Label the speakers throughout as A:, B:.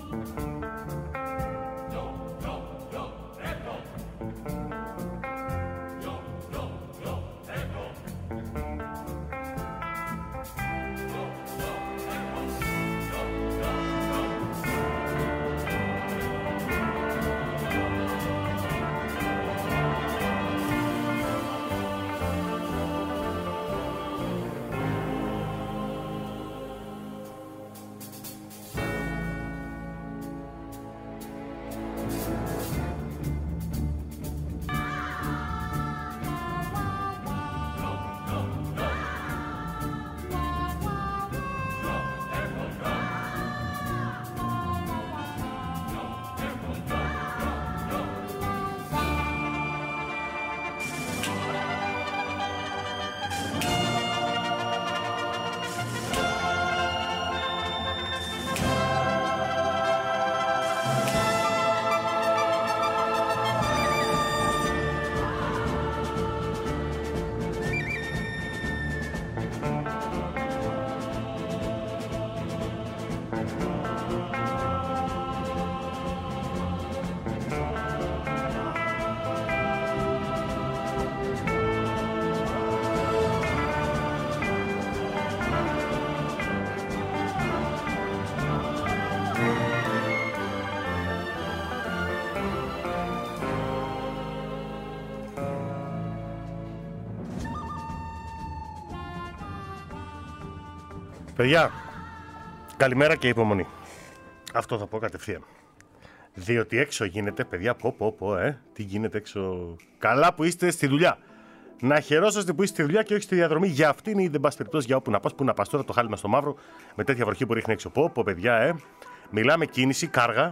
A: Παιδιά, καλημέρα και υπομονή. Αυτό θα πω κατευθείαν. Διότι έξω γίνεται, παιδιά, τι γίνεται έξω. Καλά που είστε στη δουλειά. Να χαιρόσαστε που είστε στη δουλειά και όχι στη διαδρομή. Για αυτήν ή δεν πας περιπτώσει για όπου να πας, που να πας τώρα το χάλι μας στο μαύρο με τέτοια βροχή που ρίχνει έξω. Παιδιά, Μιλάμε κίνηση, κάργα.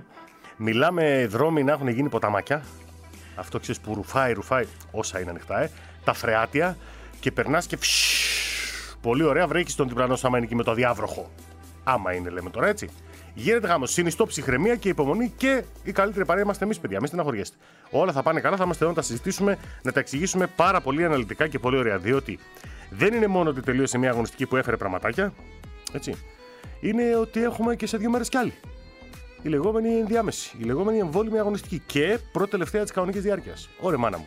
A: Μιλάμε δρόμοι να έχουν γίνει ποταμάκια. Αυτό ξέρεις που ρουφάει, όσα είναι ανοιχτά, Τα φρεάτια και περνάς και πολύ ωραία βρέχει στον διπλανό σου άμα είναι εκεί με το αδιάβροχο. Άμα είναι, λέμε τώρα έτσι. Γίνεται χαμός. Συνιστώ ψυχραιμία και υπομονή και η καλύτερη παρέα είμαστε εμείς, παιδιά. Μην στεναχωριέστε. Όλα θα πάνε καλά, θα είμαστε εδώ να τα συζητήσουμε, να τα εξηγήσουμε πάρα πολύ αναλυτικά και πολύ ωραία. Διότι δεν είναι μόνο ότι τελείωσε μια αγωνιστική που έφερε πραγματάκια. Έτσι. Είναι ότι έχουμε και σε 2 μέρες κι άλλη. Η λεγόμενη ενδιάμεση, η λεγόμενη εμβόλυμη αγωνιστική και πρώτη τελευταία της κανονικής διάρκειας. Ωραία, μάνα μου.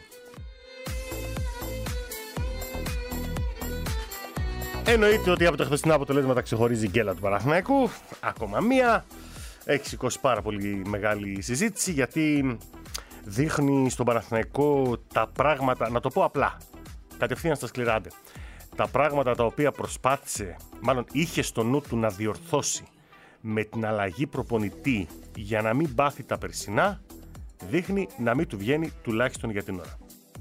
A: Εννοείται ότι από τα χθεσινά αποτελέσματα ξεχωρίζει η γκέλα του Παναθηναϊκού. Ακόμα μία. Έχει σηκώσει πάρα πολύ μεγάλη συζήτηση γιατί δείχνει στον Παναθηναϊκό τα πράγματα, να το πω απλά, κατευθείαν στα σκληρά. Τα πράγματα τα οποία προσπάθησε, μάλλον είχε στο νου του να διορθώσει με την αλλαγή προπονητή για να μην πάθει τα περσινά, δείχνει να μην του βγαίνει τουλάχιστον για την ώρα.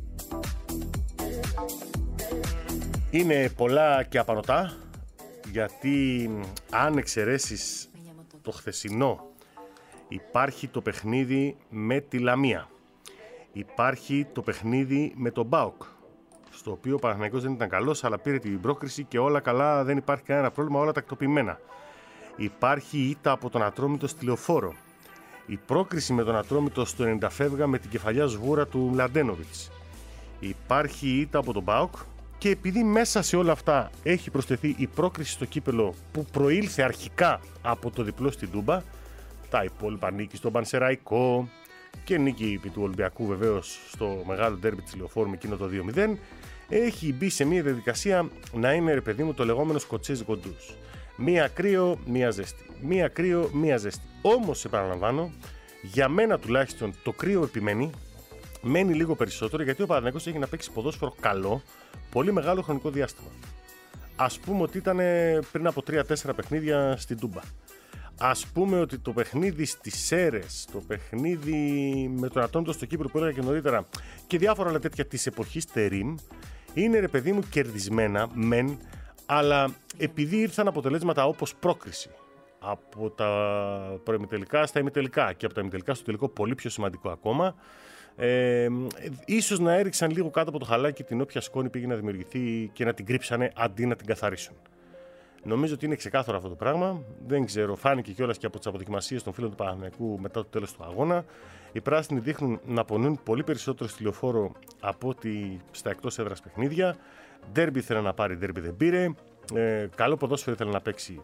A: Είναι πολλά και απανωτά, γιατί αν εξαιρέσεις το χθεσινό, υπάρχει το παιχνίδι με τη Λαμία. Υπάρχει το παιχνίδι με τον ΠΑΟΚ, στο οποίο ο Παναθηναϊκός δεν ήταν καλός, αλλά πήρε την πρόκριση και όλα καλά, δεν υπάρχει κανένα πρόβλημα, όλα τακτοποιημένα. Υπάρχει η ήττα από τον Ατρόμητο στη Λεωφόρο. Η πρόκριση με τον Ατρόμητο στο 90 φεύγα με την κεφαλιά σβούρα του Μλαντένοβιτς. Υπάρχει η ήττα από τον ΠΑΟΚ. Και επειδή μέσα σε όλα αυτά έχει προσθεθεί η πρόκριση στο κύπελο που προήλθε αρχικά από το διπλό στην Τούμπα, τα υπόλοιπα νίκη στον Πανσεραϊκό και νίκη επί του Ολυμπιακού βεβαίως στο μεγάλο ντέρμπι της Λεωφόρου με εκείνο το 2-0, έχει μπει σε μια διαδικασία να είναι, ρε παιδί μου, το λεγόμενο σκοτσέζικο ντους. Μία κρύο, μία ζέστη. Μία κρύο, μία ζέστη. Όμως, επαναλαμβάνω, για μένα τουλάχιστον το κρύο επιμένει. Μένει λίγο περισσότερο γιατί ο Παναθηναϊκός έχει να παίξει ποδόσφαιρο καλό πολύ μεγάλο χρονικό διάστημα. Ας πούμε ότι ήταν πριν από 3-4 παιχνίδια στην Τούμπα. Ας πούμε ότι το παιχνίδι στις Σέρρες, το παιχνίδι με τον Ατρόμητο στο Κύπρο που έλεγα και νωρίτερα και διάφορα άλλα τέτοια της εποχής Τερίμ είναι, ρε παιδί μου, κερδισμένα μεν, αλλά επειδή ήρθαν αποτελέσματα όπως πρόκριση από τα προημιτελικά στα ημιτελικά και από τα ημιτελικά στο τελικό πολύ πιο σημαντικό ακόμα, ίσως να έριξαν λίγο κάτω από το χαλάκι την όποια σκόνη πήγε να δημιουργηθεί και να την κρύψανε αντί να την καθαρίσουν. Νομίζω ότι είναι ξεκάθαρο αυτό το πράγμα. Δεν ξέρω, φάνηκε κιόλας και από τις αποδοκιμασίες των φίλων του Παναθηναϊκού μετά το τέλος του αγώνα. Οι πράσινοι δείχνουν να πονούν πολύ περισσότερο στη Λεωφόρο από ότι στα εκτός έδρας παιχνίδια. Ντέρμπι ήθελε να πάρει, ντέρμπι δεν πήρε. Καλό ποδόσφαιρο ήθελε να παίξει.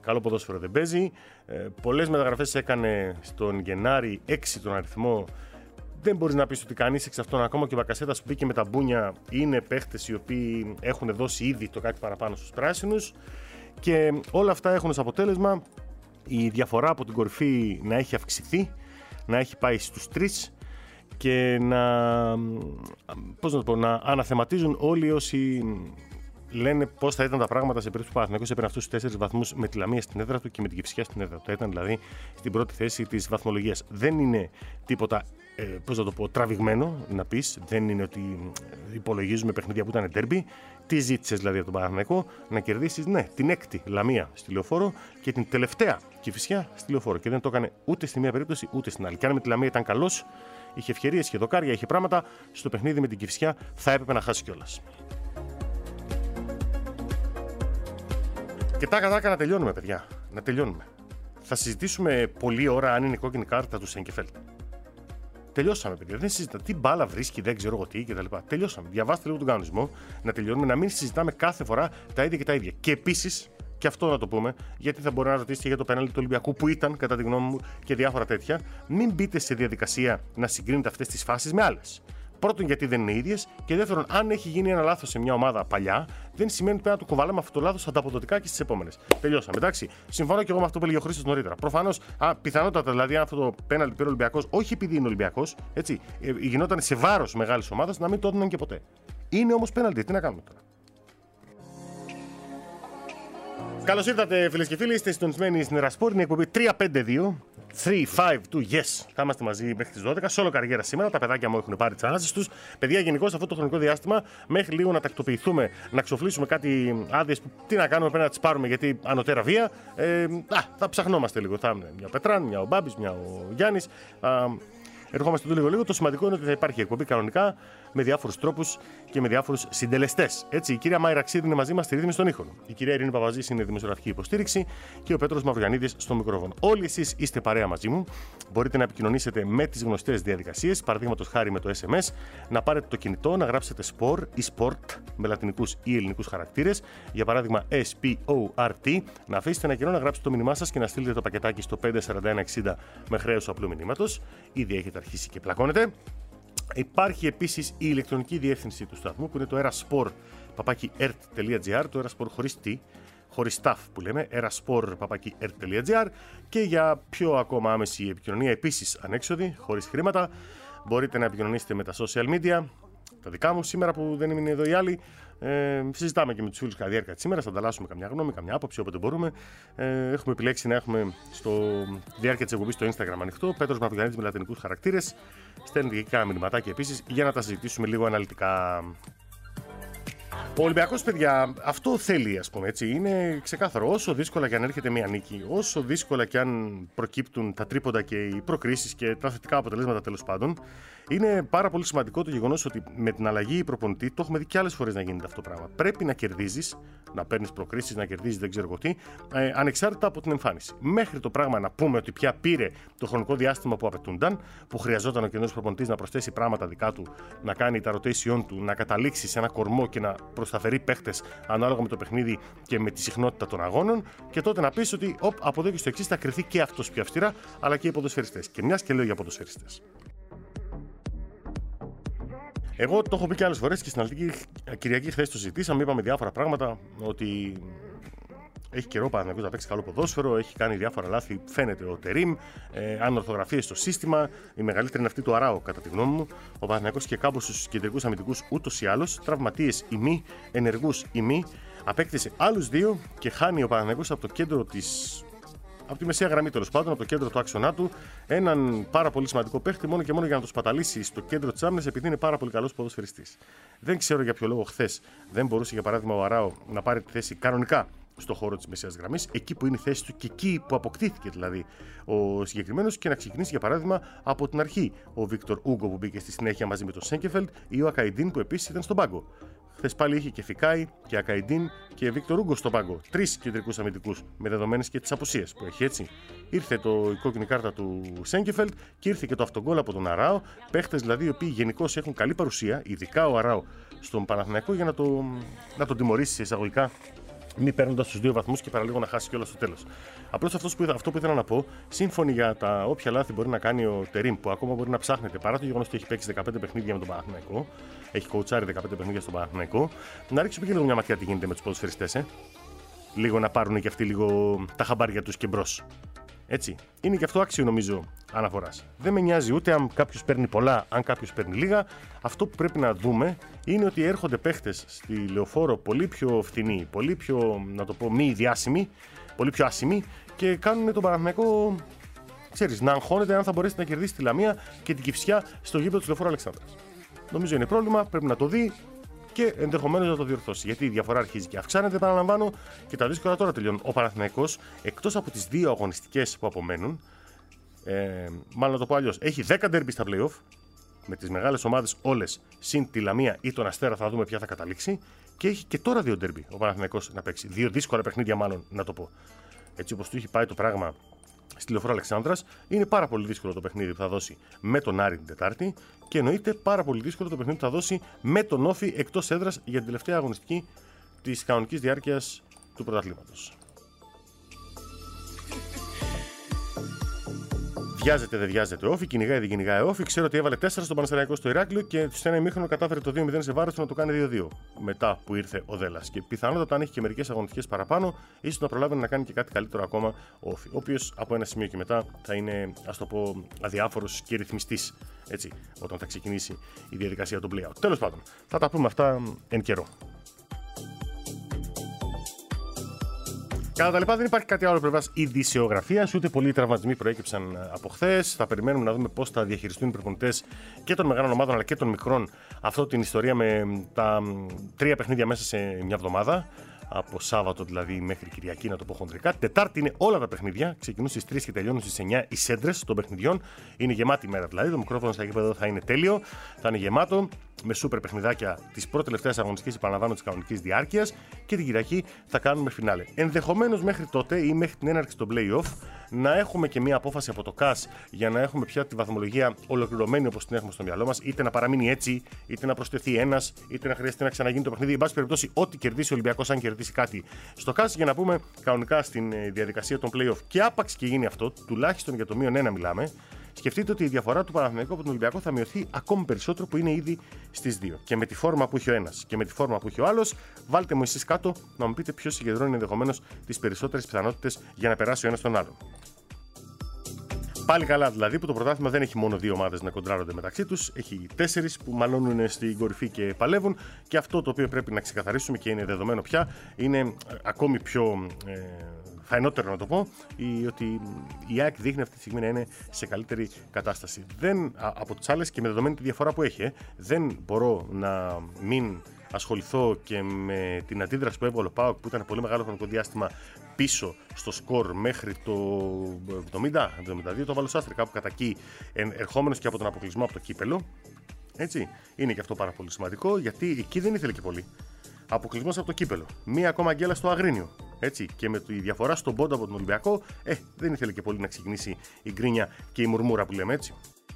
A: καλό ποδόσφαιρο δεν παίζει. Πολλές μεταγραφές έκανε στον Γενάρη, 6 τον αριθμό. Δεν μπορείς να πεις ότι κανείς εξ αυτών, ακόμα και ο Μπακασέτας που μπήκε με τα μπούνια, είναι παίχτες οι οποίοι έχουν δώσει ήδη το κάτι παραπάνω στους πράσινους. Και όλα αυτά έχουν ως αποτέλεσμα η διαφορά από την κορυφή να έχει αυξηθεί, να έχει πάει στους 3 και να αναθεματίζουν όλοι όσοι λένε πώς θα ήταν τα πράγματα σε περίπτωση που ο Παναθηναϊκός έπαιρνε αυτούς τους 4 βαθμούς με τη Λαμία στην έδρα του και με την Κηφισιά στην έδρα του. Ήταν δηλαδή στην πρώτη θέση της βαθμολογίας. Δεν είναι τίποτα τραβηγμένο να πεις. Δεν είναι ότι υπολογίζουμε παιχνίδια που ήταν ντέρμπι. Τι ζήτησες δηλαδή από τον Παναθηναϊκό? Να κερδίσεις, ναι, την 6η Λαμία στη Λεωφόρο και την τελευταία Κηφισιά στη Λεωφόρο. Και δεν το έκανε ούτε στη μία περίπτωση ούτε στην άλλη. Και αν με τη Λαμία ήταν καλός, είχε ευκαιρίες, είχε δοκάρια, είχε πράγματα, στο παιχνίδι με την Κηφισιά θα έπρεπε να χάσει κιόλας. Και τάκα να τελειώνουμε, παιδιά. Να τελειώνουμε. Θα συζητήσουμε πολλή ώρα αν είναι κόκκινη κάρτα του Σέγκεφελτ. Τελειώσαμε, παιδιά. Δεν συζητάμε. Τι μπάλα βρίσκει, δεν ξέρω εγώ τι κτλ. Τελειώσαμε. Διαβάστε λίγο τον κανονισμό. Να τελειώνουμε, να μην συζητάμε κάθε φορά τα ίδια και τα ίδια. Και επίσης, και αυτό να το πούμε, γιατί θα μπορεί να ρωτήσετε για το πέναλτι του Ολυμπιακού που ήταν, κατά τη γνώμη μου, και διάφορα τέτοια. Μην μπείτε σε διαδικασία να συγκρίνετε αυτές τις φάσεις με άλλες. Πρώτον, γιατί δεν είναι ίδιες. Και δεύτερον, αν έχει γίνει ένα λάθος σε μια ομάδα παλιά, δεν σημαίνει ότι πρέπει να το κουβαλάμε αυτό το λάθος ανταποδοτικά και στις επόμενες. Τελειώσαμε, εντάξει. Συμφωνώ και εγώ με αυτό που έλεγε ο Χρήστος νωρίτερα. Προφανώς, πιθανότατα δηλαδή, αν αυτό το πέναλτι πήρε ο Ολυμπιακός, όχι επειδή είναι Ολυμπιακός, έτσι, γινόταν σε βάρος μεγάλης ομάδας, να μην το έδιναν και ποτέ. Είναι όμως πέναλτι, τι να κάνουμε τώρα. Καλώς ήρθατε, φίλες και φίλοι. Είστε συντονισμένοι στην Ερασπόρ. Είναι η εκπομπή 352. 3-5-2, yes. Θα είμαστε μαζί μέχρι τις 12. Σόλο καριέρα σήμερα. Τα παιδάκια μου έχουν πάρει τις ανάσεις τους. Παιδιά, γενικώς αυτό το χρονικό διάστημα, μέχρι λίγο να τακτοποιηθούμε, να ξοφλήσουμε κάτι άδειες που τι να κάνουμε, πρέπει να τις πάρουμε γιατί ανωτέρα βία. Θα ψαχνόμαστε λίγο. Θα είναι μια ο Πετράν, μια ο Μπάμπης, μια ο Γιάννης. Ερχόμαστε εδώ λίγο. Το σημαντικό είναι ότι θα υπάρχει εκπομπή κανονικά με διάφορους τρόπους και με διάφορους συντελεστές. Έτσι, η κυρία Μάιρα Ξίδη είναι μαζί μας στη ρύθμιση των ήχων. Η κυρία Ειρήνη Παπαζής είναι δημοσιογραφική υποστήριξη και ο Πέτρος Μαυρογιαννίδης στο μικρόφωνο. Όλοι εσείς είστε παρέα μαζί μου. Μπορείτε να επικοινωνήσετε με τις γνωστές διαδικασίες, παραδείγματος χάρη με το SMS, να πάρετε το κινητό, να γράψετε sport ή sport με λατινικούς ή ελληνικούς χαρακτήρες. Για παράδειγμα, SPORT, να αφήσετε ένα κενό να γράψετε το μήνυμά σας και να στείλετε το πακετάκι στο 54160 με χρέος απλού μηνύματος. Ήδη έχετε αρχίσει και πλακώνετε. Υπάρχει επίσης η ηλεκτρονική διεύθυνση του σταθμού που είναι το eraspor@ert.gr, το eraspor χωρίς τι, χωρίς staff που λέμε, eraspor@ert.gr, και για πιο ακόμα άμεση επικοινωνία, επίσης ανέξοδη, χωρίς χρήματα, μπορείτε να επικοινωνήσετε με τα social media, τα δικά μου σήμερα που δεν είναι εδώ οι άλλοι. Συζητάμε και με τους φίλους κατά διάρκεια της ημέρας, θα ανταλλάσσουμε καμιά γνώμη, καμιά άποψη όποτε μπορούμε. Έχουμε επιλέξει να έχουμε στο διάρκεια της εκπομπής στο Instagram ανοιχτό. Πέτρος Μαυρογιαννίδης με λατινικούς χαρακτήρες. Στέλνετε και κάνα μηνυματάκια επίσης για να τα συζητήσουμε λίγο αναλυτικά. Ο Ολυμπιακός, παιδιά, αυτό θέλει, ας πούμε, έτσι. Είναι ξεκάθαρο. Όσο δύσκολα και αν έρχεται μια νίκη, όσο δύσκολα και αν προκύπτουν τα τρίποντα και οι προκρίσεις και τα θετικά αποτελέσματα τέλος πάντων, είναι πάρα πολύ σημαντικό το γεγονός ότι με την αλλαγή προπονητή, το έχουμε δει και άλλες φορές να γίνεται αυτό το πράγμα. Πρέπει να κερδίζεις, να παίρνεις προκρίσεις, να κερδίζεις δεν ξέρω εγώ τι, ανεξάρτητα από την εμφάνιση. Μέχρι το πράγμα να πούμε ότι πια πήρε το χρονικό διάστημα που απαιτούνταν, που χρειαζόταν ο καινούργιος προπονητής να προσθέσει πράγματα δικά του, να κάνει τα rotation του, να καταλήξει σε ένα κορμό και να προσταφερεί παίχτες ανάλογα με το παιχνίδι και με τη συχνότητα των αγώνων, και τότε να πεις ότι από εδώ και στο εξής θα κρυθεί και αυτός πιο αυστηρά, αλλά και οι ποδοσφαιριστές. Και μιας και λέω για ποδοσφαιριστές. Εγώ το έχω πει και άλλες φορές και στην Αθλητική Κυριακή χθες το συζητήσαμε. Είπαμε διάφορα πράγματα. Ότι έχει καιρό ο Παναθηναϊκός να παίξει καλό ποδόσφαιρο, έχει κάνει διάφορα λάθη. Φαίνεται ο Τερίμ, ανορθογραφίες στο σύστημα. Η μεγαλύτερη είναι αυτή του Αράο, κατά τη γνώμη μου. Ο Παναθηναϊκός και κάπως στους κεντρικούς αμυντικούς ούτως ή άλλως. Τραυματίες ή μη, ενεργούς ή μη. Απέκτησε άλλους δύο και χάνει ο Παναθηναϊκός από το κέντρο της. Από τη μεσαία γραμμή, τέλος πάντων, από το κέντρο του άξονά του, έναν πάρα πολύ σημαντικό παίχτη μόνο και μόνο για να το σπαταλήσει στο κέντρο της άμυνας, επειδή είναι πάρα πολύ καλός ποδοσφαιριστής. Δεν ξέρω για ποιο λόγο χθες δεν μπορούσε, για παράδειγμα, ο Αράο να πάρει τη θέση κανονικά στο χώρο της μεσαίας γραμμής, εκεί που είναι η θέση του και εκεί που αποκτήθηκε δηλαδή ο συγκεκριμένος, και να ξεκινήσει, για παράδειγμα, από την αρχή ο Βίκτορ Ούγκο που μπήκε στη συνέχεια μαζί με τον Σέγκεφελτ ή ο Ακαϊντίν που επίσης ήταν στον πάγκο. Χθες πάλι είχε και Φικάη και Ακαϊντίν και Βίκτορ Ούγκο στον πάγκο. 3 κεντρικούς αμυντικούς, με δεδομένες και τις απουσίες που έχει, έτσι. Ήρθε η κόκκινη κάρτα του Σέγκεφελτ και ήρθε και το αυτογκόλ από τον Αράο. Παίχτες δηλαδή οι οποίοι γενικώς έχουν καλή παρουσία, ειδικά ο Αράο στον Παναθηναϊκό, για να τον τιμωρήσει εισαγωγικά μη παίρνοντας τους 2 βαθμούς και παραλίγο να χάσει κιόλας στο τέλος. Απλώς αυτό που ήθελα να πω, σύμφωνοι για τα όποια λάθη μπορεί να κάνει ο Τερίμ, που ακόμα μπορεί να ψάχνεται παρά το γεγονός ότι έχει παίξει 15 παιχνίδια με τον Παναθηναϊκό, έχει κοουτσάρει 15 παιχνίδια στον Παναθηναϊκό, να ρίξουμε και λίγο μια ματιά τι γίνεται με τους ποδοσφαιριστές, λίγο να πάρουν και αυτοί λίγο τα χαμπάρια τους και μπρος. Έτσι. Είναι και αυτό άξιο νομίζω αναφοράς. Δεν με νοιάζει ούτε αν κάποιος παίρνει πολλά, αν κάποιος παίρνει λίγα. Αυτό που πρέπει να δούμε είναι ότι έρχονται παίχτες στη Λεωφόρο πολύ πιο φθηνοί, πολύ πιο, να το πω, μη διάσημοι, πολύ πιο άσημοι και κάνουν τον Παναθηναϊκό, ξέρεις, να αγχώνεται αν θα μπορέσει να κερδίσει τη Λαμία και την Κυφσιά στο γήπεδο του Λεωφόρου Αλεξάνδρας. Νομίζω είναι πρόβλημα, πρέπει να το δει και ενδεχομένως να το διορθώσει. Γιατί η διαφορά αρχίζει και αυξάνεται, επαναλαμβάνω, και τα δύσκολα τώρα τελειώνουν. Ο Παναθηναϊκός, εκτός από τις 2 αγωνιστικές που απομένουν, μάλλον να το πω αλλιώς, έχει 10 ντέρμπι στα play-off, με τις μεγάλες ομάδες όλες, συν τη Λαμία ή τον Αστέρα, θα δούμε ποια θα καταλήξει, και έχει και τώρα 2 ντέρμπι ο Παναθηναϊκός να παίξει. 2 δύσκολα παιχνίδια, μάλλον να το πω. Έτσι όπως του έχει πάει το πράγμα στη Λεωφόρο Αλεξάνδρας, είναι πάρα πολύ δύσκολο το παιχνίδι που θα δώσει με τον Άρη την Τετάρτη και εννοείται πάρα πολύ δύσκολο το παιχνίδι που θα δώσει με τον Όφη εκτός έδρας για την τελευταία αγωνιστική της κανονικής διάρκειας του πρωταθλήματος. Βιάζεται, δεν βιάζεται ο Όφη, κυνηγάει, δεν κυνηγάει ο Όφη. Ξέρω ότι έβαλε 4 στον Πανσεραϊκό στο Ηράκλειο και σε ένα ημίχρονο κατάφερε το 2-0 σε βάρος του να το κάνει 2-2. Μετά που ήρθε ο Δέλλας. Και πιθανότατα αν έχει και μερικές αγωνιστικές παραπάνω, ίσως να προλάβει να κάνει και κάτι καλύτερο ακόμα ο Όφη. Ο οποίος από ένα σημείο και μετά θα είναι, ας το πω, αδιάφορος και ρυθμιστής. Έτσι, όταν θα ξεκινήσει η διαδικασία του play-out. Τέλος πάντων, θα τα πούμε αυτά εν καιρό. Κατά τα λοιπά, δεν υπάρχει κάτι άλλο πλευράς ειδησιογραφίας, ούτε πολλοί τραυματισμοί προέκυψαν από χθες. Θα περιμένουμε να δούμε πώς θα διαχειριστούν οι προπονητές και των μεγάλων ομάδων αλλά και των μικρών αυτή την ιστορία με τα 3 παιχνίδια μέσα σε μια εβδομάδα. Από Σάββατο δηλαδή μέχρι Κυριακή, να το πω χοντρικά. Τετάρτη είναι όλα τα παιχνίδια. Ξεκινούν στις 3 και τελειώνουν στις 9 οι σέντρες των παιχνιδιών. Είναι γεμάτη μέρα δηλαδή. Το μικρόφωνο στα γήπεδα θα είναι τέλειο. Θα είναι γεμάτο με σούπερ παιχνιδάκια της πρώτη-τελευταίας αγωνιστικής, επαναλαμβάνω, της κανονικής διάρκειας. Και την Κυριακή θα κάνουμε φινάλε. Ενδεχομένως μέχρι τότε ή μέχρι την έναρξη των play-off να έχουμε και μία απόφαση από το ΚΑΣ για να έχουμε πια τη βαθμολογία ολοκληρωμένη όπως την έχουμε στο μυαλό μας. Είτε να παραμείνει έτσι, είτε να προσθεθεί ένας, είτε να χρειαστεί να ξαναγίνει το παιχνίδι. Εν πάση περιπτώσει, ό,τι κερδίσει ο Ολυμπιακός, αν κερδίσει κάτι στο ΚΑΣ, για να πούμε κανονικά στην διαδικασία των play-off. Και άπαξ και γίνει αυτό, τουλάχιστον για το -1 μιλάμε. Σκεφτείτε ότι η διαφορά του Παναθηναϊκού από τον Ολυμπιακό θα μειωθεί ακόμη περισσότερο, που είναι ήδη στις 2. Και με τη φόρμα που έχει ο ένας και με τη φόρμα που έχει ο άλλος, βάλτε μου εσείς κάτω να μου πείτε ποιος συγκεντρώνει ενδεχομένως τις περισσότερες πιθανότητες για να περάσει ο ένας τον άλλον. Πάλι καλά δηλαδή που το πρωτάθλημα δεν έχει μόνο 2 ομάδες να κοντράρονται μεταξύ τους, έχει 4 που μαλώνουν στην κορυφή και παλεύουν. Και αυτό το οποίο πρέπει να ξεκαθαρίσουμε και είναι δεδομένο πια, είναι ακόμη πιο φαϊνότερο να το πω, ότι η ΑΕΚ δείχνει αυτή τη στιγμή να είναι σε καλύτερη κατάσταση. Δεν, από τις άλλες και με δεδομένη τη διαφορά που έχει, δεν μπορώ να μην ασχοληθώ και με την αντίδραση που έβγαλε ο ΠΑΟΚ, που ήταν πολύ μεγάλο χρονικό διάστημα πίσω στο σκορ μέχρι το 70-72, το βάλω στο άστρι κάπου κατά εκεί, ερχόμενος και από τον αποκλεισμό από το κύπελο. Έτσι, είναι και αυτό πάρα πολύ σημαντικό, γιατί εκεί δεν ήθελε και πολύ. Αποκλεισμός από το κύπελο. Μία ακόμα γκέλα στο Αγρίνιο. Έτσι, και με τη διαφορά στον πόντο από τον Ολυμπιακό, δεν ήθελε και πολύ να ξεκινήσει η γκρίνια και η μουρμούρα που λέμε, έτσι.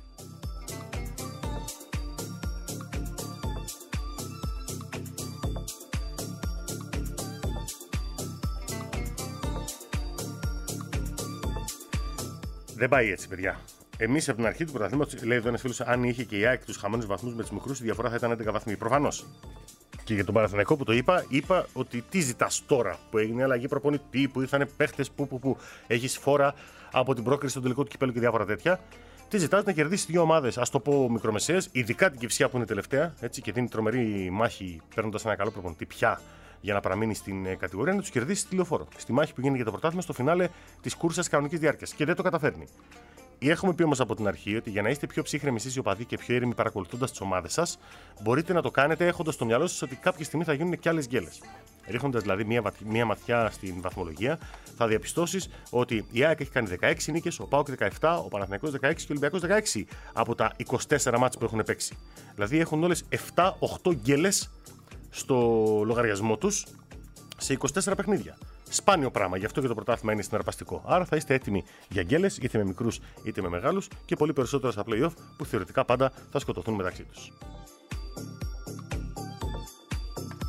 A: Δεν πάει έτσι, παιδιά. Εμείς από την αρχή του πρωταθλήματος, λέει εδώ ένας φίλος, αν είχε και η ΑΕΚ τους χαμένους βαθμούς με τους μικρούς, η διαφορά θα ήταν 11 βαθμοί. Προφανώς. Και για τον Παναθηναϊκό που το είπα ότι τι ζητάς τώρα που έγινε αλλαγή προπονητή, που ήρθαν παίχτες που έχεις φόρα από την πρόκριση στον τελικό του κυπέλλου και διάφορα τέτοια. Τι ζητάς? Να κερδίσεις 2 ομάδες, ας το πω μικρομεσαίες, ειδικά την Κυφσιά που είναι τελευταία, έτσι, και δίνει τρομερή μάχη παίρνοντας ένα καλό προπονητή πια για να παραμείνει στην κατηγορία, να τους κερδίσει στη Λεωφόρο. Στη μάχη που γίνεται για το πρωτάθλημα στο φινάλε της κούρσας κανονικής διάρκειας. Και δεν το καταφέρνει. Έχουμε πει όμως από την αρχή ότι για να είστε πιο ψύχρεμοι εσείς οι οπαδοί και πιο ήρεμοι παρακολουθώντας τις ομάδες σας, μπορείτε να το κάνετε έχοντας στο μυαλό σας ότι κάποια στιγμή θα γίνουν και άλλες γκέλες. Ρίχνοντας δηλαδή μία ματιά στην βαθμολογία, θα διαπιστώσεις ότι η ΑΕΚ έχει κάνει 16 νίκες, ο ΠΑΟΚ 17, ο Παναθηναϊκός 16 και ο Ολυμπιακός 16 από τα 24 μάτς που έχουν παίξει. Δηλαδή έχουν όλες 7-8 γκέλες στο λογαριασμό τους σε 24 παιχνίδια. Σπάνιο πράγμα, γι' αυτό και το πρωτάθλημα είναι συναρπαστικό. Άρα θα είστε έτοιμοι για γκέλες, είτε με μικρούς είτε με μεγάλους, και πολύ περισσότερο στα play-off που θεωρητικά πάντα θα σκοτωθούν μεταξύ τους.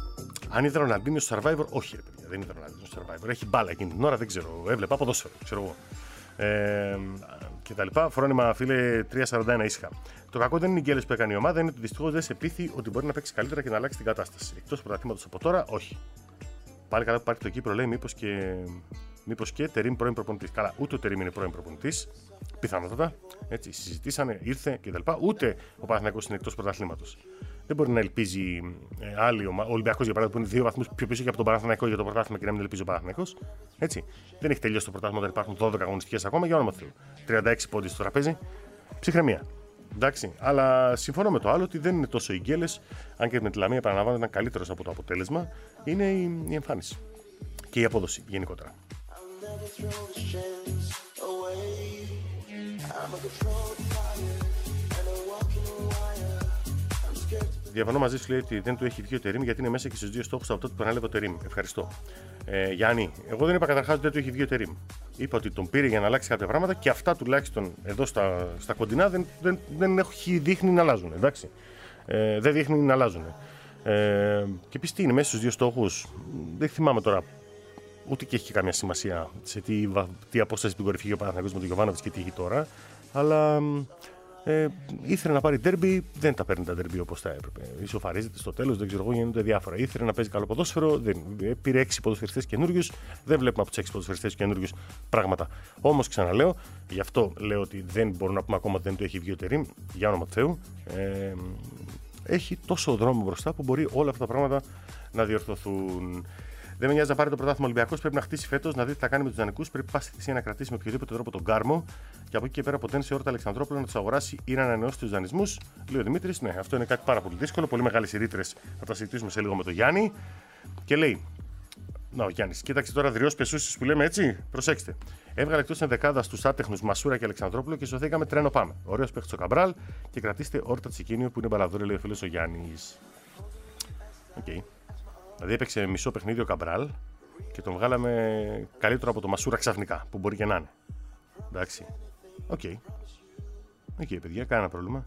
A: Αν είδε Ροναντίνιο στο Survivor, όχι, ρε παιδιά, δεν είδε Ροναντίνιο στο Survivor. Έχει μπάλα εκείνη την ώρα, δεν ξέρω. Έβλεπα ποδόσφαιρο, ξέρω εγώ. Και τα λοιπά. Φρόνημα, φίλε, 3-41 ήσυχα. Το κακό δεν είναι οι γκέλες που έκανε η ομάδα, είναι ότι δυστυχώς δεν σε πείθει ότι μπορεί να παίξει καλύτερα και να αλλάξει την κατάσταση. Εκτός πρωταθλήματος από τώρα, όχι. Πάλι καλά που υπάρχει το Κύπρο, λέει μήπως και Τερίμ πρώην προπονητής. Καλά, ούτε ο Τερίμ είναι πρώην προπονητής. Πιθανότατα. Έτσι, συζητήσανε, ήρθε κτλ. Ούτε ο Παναθηναϊκός είναι εκτός πρωταθλήματος. Δεν μπορεί να ελπίζει άλλη ομάδα. Ο Ολυμπιακός, για παράδειγμα, που είναι 2 βαθμούς πιο πίσω και από τον Παναθηναϊκό για το πρωτάθλημα και να μην ελπίζει ο Παναθηναϊκός. Έτσι. Δεν έχει τελειώσει το πρωτάθλημα όταν υπάρχουν 12 αγωνιστικές ακόμα, για όνομα Θεού. 36 πόντοι στο τραπέζι. Ψυχραιμία. Εντάξει. Αλλά συμφωνώ με το άλλο ότι δεν είναι τόσο οι γκέλες, αν και με τη Λαμία επαναλαμβάνω ήταν καλύτερος από το αποτέλεσμα. Είναι η εμφάνιση και η απόδοση γενικότερα. Διαφωνώ μαζί σου, λέει ότι δεν του έχει βγει ο Τερίμ γιατί είναι μέσα και στους 2 στόχους από τότε που ανέλαβε ο Τερίμ. Ευχαριστώ. Γιάννη, εγώ δεν είπα καταρχάς ότι δεν του έχει βγει ο Τερίμ. Είπα ότι τον πήρε για να αλλάξει κάποια πράγματα και αυτά τουλάχιστον εδώ στα κοντινά δεν έχει δείχνει να αλλάζουν. Εντάξει. Δεν δείχνει να αλλάζουν. Και επίσης τι είναι μέσα στους 2 στόχους. Δεν θυμάμαι τώρα ούτε και έχει καμία σημασία σε τι απόσταση την κορυφή είχε ο Παναθηναϊκός με τον Γιοβάνοβιτς και τι έχει τώρα. Αλλά ήθελε να πάρει ντέρμπι, δεν τα παίρνει τα ντέρμπι όπως θα έπρεπε. Ισοφαρίζεται στο τέλος, δεν ξέρω εγώ, γίνονται διάφορα. Ήθελε να παίζει καλό ποδόσφαιρο, πήρε 6 ποδοσφαιριστές καινούριους, δεν βλέπουμε από τους 6 ποδοσφαιριστές καινούριους πράγματα. Όμως ξαναλέω, γι' αυτό λέω ότι δεν μπορούμε να πούμε ακόμα ότι δεν το έχει βγει ο Τερίμ, για όνομα του Θεού. Έχει τόσο δρόμο μπροστά που μπορεί όλα αυτά τα πράγματα να διορθωθούν. Δεν με νοιάζει να πάρει το πρωτάθλημα Ολυμπιακός. Πρέπει να χτίσει φέτος, να δει τι θα κάνει με τους δανεικούς. Πρέπει πάση θυσία να κρατήσει με οποιοδήποτε τρόπο τον Κάρμο. Και από εκεί και πέρα ποτένσε όρτα Αλεξανδρόπουλο να τους αγοράσει ή να ανανεώσει τους δανεισμούς. Λέει ο Δημήτρης. Ναι, αυτό είναι κάτι πάρα πολύ δύσκολο. Πολύ μεγάλες οι ρήτρες. Θα τα συζητήσουμε σε λίγο με τον Γιάννη. Και λέει. Να, ο Γιάννης, κοίταξε τώρα δριός πεσούσεις που λέμε έτσι. Προσέξτε. Έβγαλε εκτός ενδεκάδα στους άτεχνους Μασούρα και Αλεξανδρόπουλο και σωθήκαμε τρένο πάμε. Ωραίος παίχτης ο Καμπράλ και κρατήστε όρτα Τσικίνιο που είναι μπαλαδόρε, λέει ο φίλος ο Γιάννης. Okay. Δηλαδή έπαιξε μισό παιχνίδι ο Καμπράλ και τον βγάλαμε καλύτερο από το Μασούρα ξαφνικά, που μπορεί και να είναι. Εντάξει. Οκ. Οκ, παιδιά, κανένα πρόβλημα.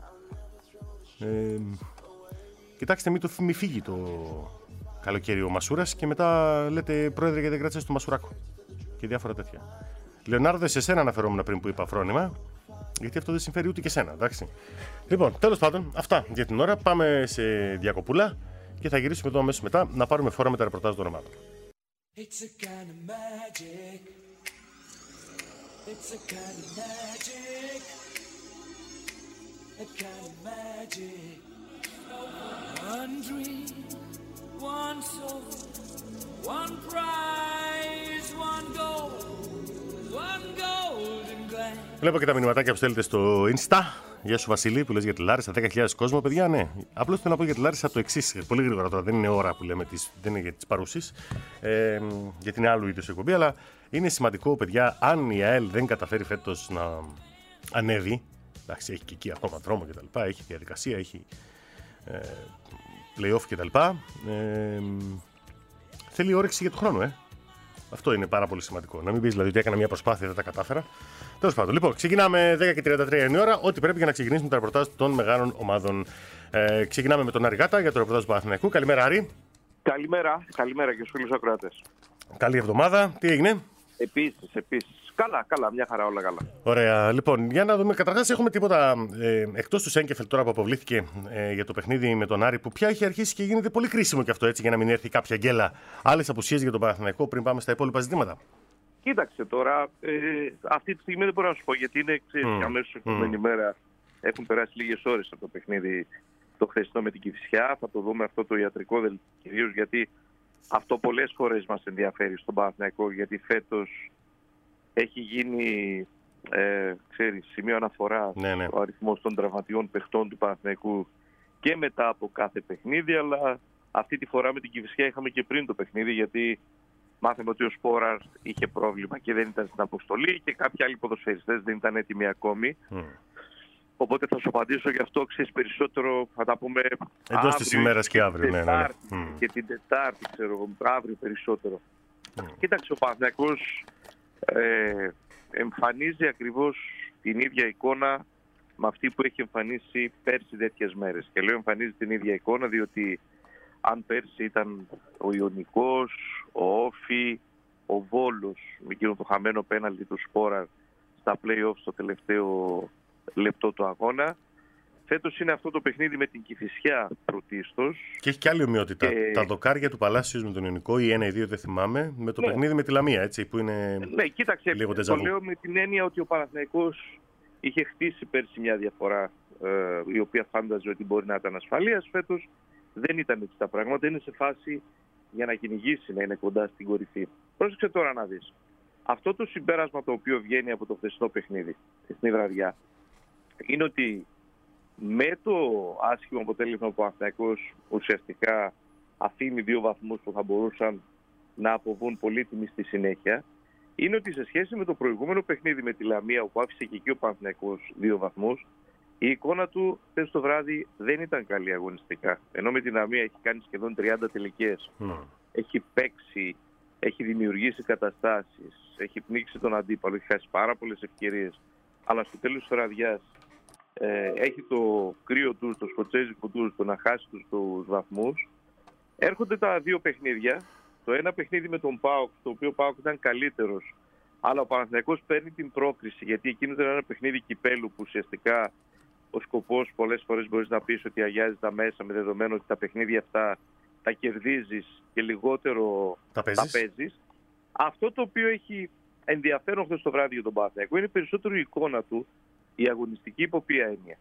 A: Κοιτάξτε, μη φύγει το καλοκαίρι ο Μασούρας και μετά λέτε πρόεδρε γιατί δεν κράτησες το Μασουράκο. Και διάφορα τέτοια. Λεωνάρδε, σε σένα αναφερόμουν πριν που είπα φρόνημα, γιατί αυτό δεν συμφέρει ούτε και σένα, εντάξει. Λοιπόν, τέλος πάντων, αυτά για την ώρα. Πάμε σε διακοπούλα. Και θα γυρίσουμε εδώ αμέσως μετά να πάρουμε φόρα με τα ρεπορτάζ των ομάδων. Βλέπω και τα μηνυματάκια που στέλνετε στο Insta. Γεια σου Βασίλη που λες για τη Λάρισα, 10.000 κόσμο, παιδιά, ναι. Απλώς θέλω να πω για τη Λάρισα το εξής, πολύ γρήγορα τώρα, δεν είναι ώρα που λέμε, δεν είναι για τις παρούσεις, γιατί είναι άλλου είδους εκπομπή, αλλά είναι σημαντικό, παιδιά, αν η ΑΕΛ δεν καταφέρει φέτος να ανέβει, εντάξει, έχει και εκεί ακόμα δρόμο κτλ., έχει διαδικασία, έχει play-off κτλ., θέλει όρεξη για το χρόνο, Αυτό είναι πάρα πολύ σημαντικό. Να μην πεις δηλαδή ότι έκανα μια προσπάθεια, δεν τα κατάφερα. Τέλος πάντων. Λοιπόν, ξεκινάμε 10:33 η ώρα. Ό,τι πρέπει για να ξεκινήσουμε το ρεπορτάζ των μεγάλων ομάδων. Ξεκινάμε με τον Άρη Γάτα για το ρεπορτάζ του Παναθηναϊκού. Καλημέρα, Άρη.
B: Καλημέρα και στους φίλους ακροατές.
A: Καλή εβδομάδα. Τι έγινε?
B: Επίσης. Καλά, μια χαρά, όλα καλά.
A: Ωραία. Λοιπόν, για να δούμε. Καταρχάς, έχουμε τίποτα εκτός του Σέγκεφελ τώρα που αποβλήθηκε για το παιχνίδι με τον Άρη, που πια έχει αρχίσει και γίνεται πολύ κρίσιμο και αυτό έτσι, για να μην έρθει κάποια γκέλα. Άλλες απουσίες για τον Παναθηναϊκό πριν πάμε στα υπόλοιπα ζητήματα.
B: Κοίταξε τώρα, αυτή τη στιγμή δεν μπορώ να σου πω γιατί είναι αμέσως επόμενη μέρα. Έχουν περάσει λίγες ώρες από το παιχνίδι το χθεσινό με την Κηφισιά. Θα το δούμε αυτό το ιατρικό δελτίο κυρίως γιατί αυτό πολλές φορές μας ενδιαφέρει στον Παναθηναϊκό, γιατί φέτος έχει γίνει σημείο αναφορά ο αριθμός των τραυματιών παιχτών του Παναθηναϊκού και μετά από κάθε παιχνίδι, αλλά αυτή τη φορά με την Κηφισιά είχαμε και πριν το παιχνίδι, γιατί μάθαμε ότι ο Σπόραρ είχε πρόβλημα και δεν ήταν στην αποστολή και κάποιοι άλλοι ποδοσφαιριστές δεν ήταν έτοιμοι ακόμη. Οπότε θα σου απαντήσω γι' αυτό, ξέρεις, περισσότερο θα τα πούμε
A: εντός της ημέρας και αύριο.
B: Και την Τετάρτη, ξέρω, αύριο περισσότερο. Κοίταξε, ο Παναθηναϊκός εμφανίζει ακριβώς την ίδια εικόνα με αυτή που έχει εμφανίσει πέρσι τέτοιες μέρες. Και λέω εμφανίζει την ίδια εικόνα διότι αν πέρσι ήταν ο Ιωνικός, ο Όφι, ο Βόλος με εκείνο το χαμένο πέναλτι του Σπόρα στα play-off στο τελευταίο λεπτό του αγώνα. Φέτος είναι αυτό το παιχνίδι με την Κηφισιά πρωτίστως.
A: Και έχει και άλλη ομοιότητα. Τα δοκάρια του Παλάσιους με τον Ιωνικό, ή 1 ή 2 δεν θυμάμαι, με το παιχνίδι με τη Λαμία, έτσι, που είναι
B: κοίταξε,
A: λίγο
B: το
A: τεζαβού.
B: λέω με την έννοια ότι ο Παναθηναϊκός είχε χτίσει πέρσι μια διαφορά η οποία φάνταζε ότι μπορεί να ήταν ασφαλείας. Φέτος δεν ήταν έτσι τα πράγματα. Είναι σε φάση για να κυνηγήσει, να είναι κοντά στην κορυφή. Πρόσεξε τώρα να δεις. Αυτό το συμπέρασμα το οποίο βγαίνει από το χθεσινό παιχνίδι, στην βραδιά, είναι ότι με το άσχημο αποτέλεσμα που ο Παναθηναϊκός ουσιαστικά αφήνει 2 βαθμούς που θα μπορούσαν να αποβούν πολύτιμοι στη συνέχεια, είναι ότι σε σχέση με το προηγούμενο παιχνίδι με τη Λαμία, όπου άφησε και εκεί ο Παναθηναϊκός 2 βαθμούς, η εικόνα του χθες το βράδυ δεν ήταν καλή αγωνιστικά. Ενώ με τη Λαμία έχει κάνει σχεδόν 30 τελικές, έχει παίξει, έχει δημιουργήσει καταστάσεις, έχει πνίξει τον αντίπαλο, έχει χάσει πάρα πολλές ευκαιρίες, αλλά στο τέλος της βραδιάς έχει το κρύο του, το σκοτσέζικο του, το να χάσει τους βαθμούς. Έρχονται τα 2 παιχνίδια. Το ένα παιχνίδι με τον ΠΑΟΚ, το οποίο ο ΠΑΟΚ ήταν καλύτερος, αλλά ο Παναθηναϊκός παίρνει την πρόκριση, γιατί εκείνο ήταν ένα παιχνίδι κυπέλου που ουσιαστικά ο σκοπός πολλές φορές μπορείς να πεις ότι αγιάζει τα μέσα, με δεδομένο ότι τα παιχνίδια αυτά τα κερδίζεις και λιγότερο τα παίζεις. Αυτό το οποίο έχει ενδιαφέρον χθες το βράδυ για τον Παναθηναϊκό είναι περισσότερο η εικόνα του, η αγωνιστική υπό ποια έννοια.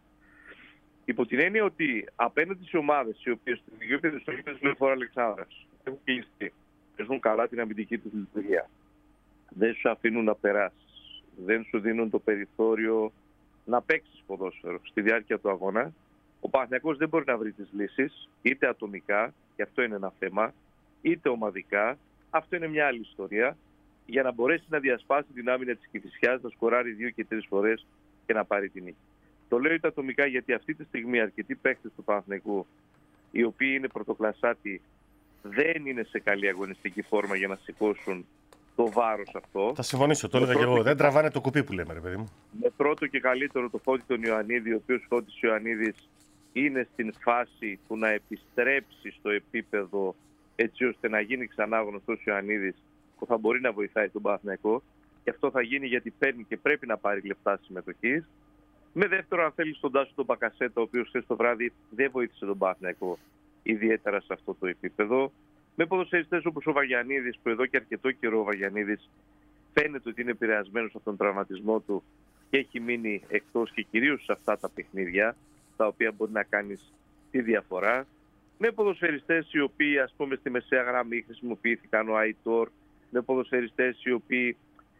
B: Υπό την έννοια ότι απέναντι σε ομάδες οι οποίες στο γήπεδο του Λεωφόρου Αλεξάνδρας έχουν κλειστεί, παίζουν καλά την αμυντική του λειτουργία, δεν σου αφήνουν να περάσεις, δεν σου δίνουν το περιθώριο να παίξεις ποδόσφαιρο στη διάρκεια του αγώνα, ο Παναθηναϊκός δεν μπορεί να βρει τις λύσεις, είτε ατομικά, και αυτό είναι ένα θέμα, είτε ομαδικά, αυτό είναι μια άλλη ιστορία, για να μπορέσει να διασπάσει την άμυνα της Κηφισιάς, να σκοράρει 2 και 3 φορές και να πάρει την νίκη. Το λέω είτε ατομικά γιατί αυτή τη στιγμή αρκετοί παίκτες του Παναθηναϊκού, οι οποίοι είναι πρωτοκλασσάτοι, δεν είναι σε καλή αγωνιστική φόρμα για να σηκώσουν το βάρος αυτό.
A: Θα συμφωνήσω, το έλεγα και εγώ. Δεν τραβάνε το κουπί που λέμε, ρε παιδί μου.
B: Με πρώτο και καλύτερο το Φώτη τον Ιωαννίδη, ο οποίος Φώτης Ιωαννίδης είναι στην φάση του να επιστρέψει στο επίπεδο, έτσι ώστε να γίνει ξανά γνωστός Ιωαννίδης που θα μπορεί να βοηθάει τον Παναθηναϊκό. Και αυτό θα γίνει γιατί παίρνει και πρέπει να πάρει λεπτά συμμετοχής. Με δεύτερο, αν θέλει, τον Τάσο τον Μπακασέτα, ο οποίος χθες το βράδυ δεν βοήθησε τον Παναθηναϊκό ιδιαίτερα σε αυτό το επίπεδο. Με ποδοσφαιριστές όπως ο Βαγιανίδης, που εδώ και αρκετό καιρό ο Βαγιανίδης φαίνεται ότι είναι επηρεασμένος από τον τραυματισμό του και έχει μείνει εκτός, και κυρίως σε αυτά τα παιχνίδια, τα οποία μπορεί να κάνεις τη διαφορά. Με ποδοσφαιριστές οι οποίοι, ας πούμε, στη μεσαία γραμμή χρησιμοποιήθηκαν, ο Αϊτόρ, με ποδοσφαιριστές οι οποίοι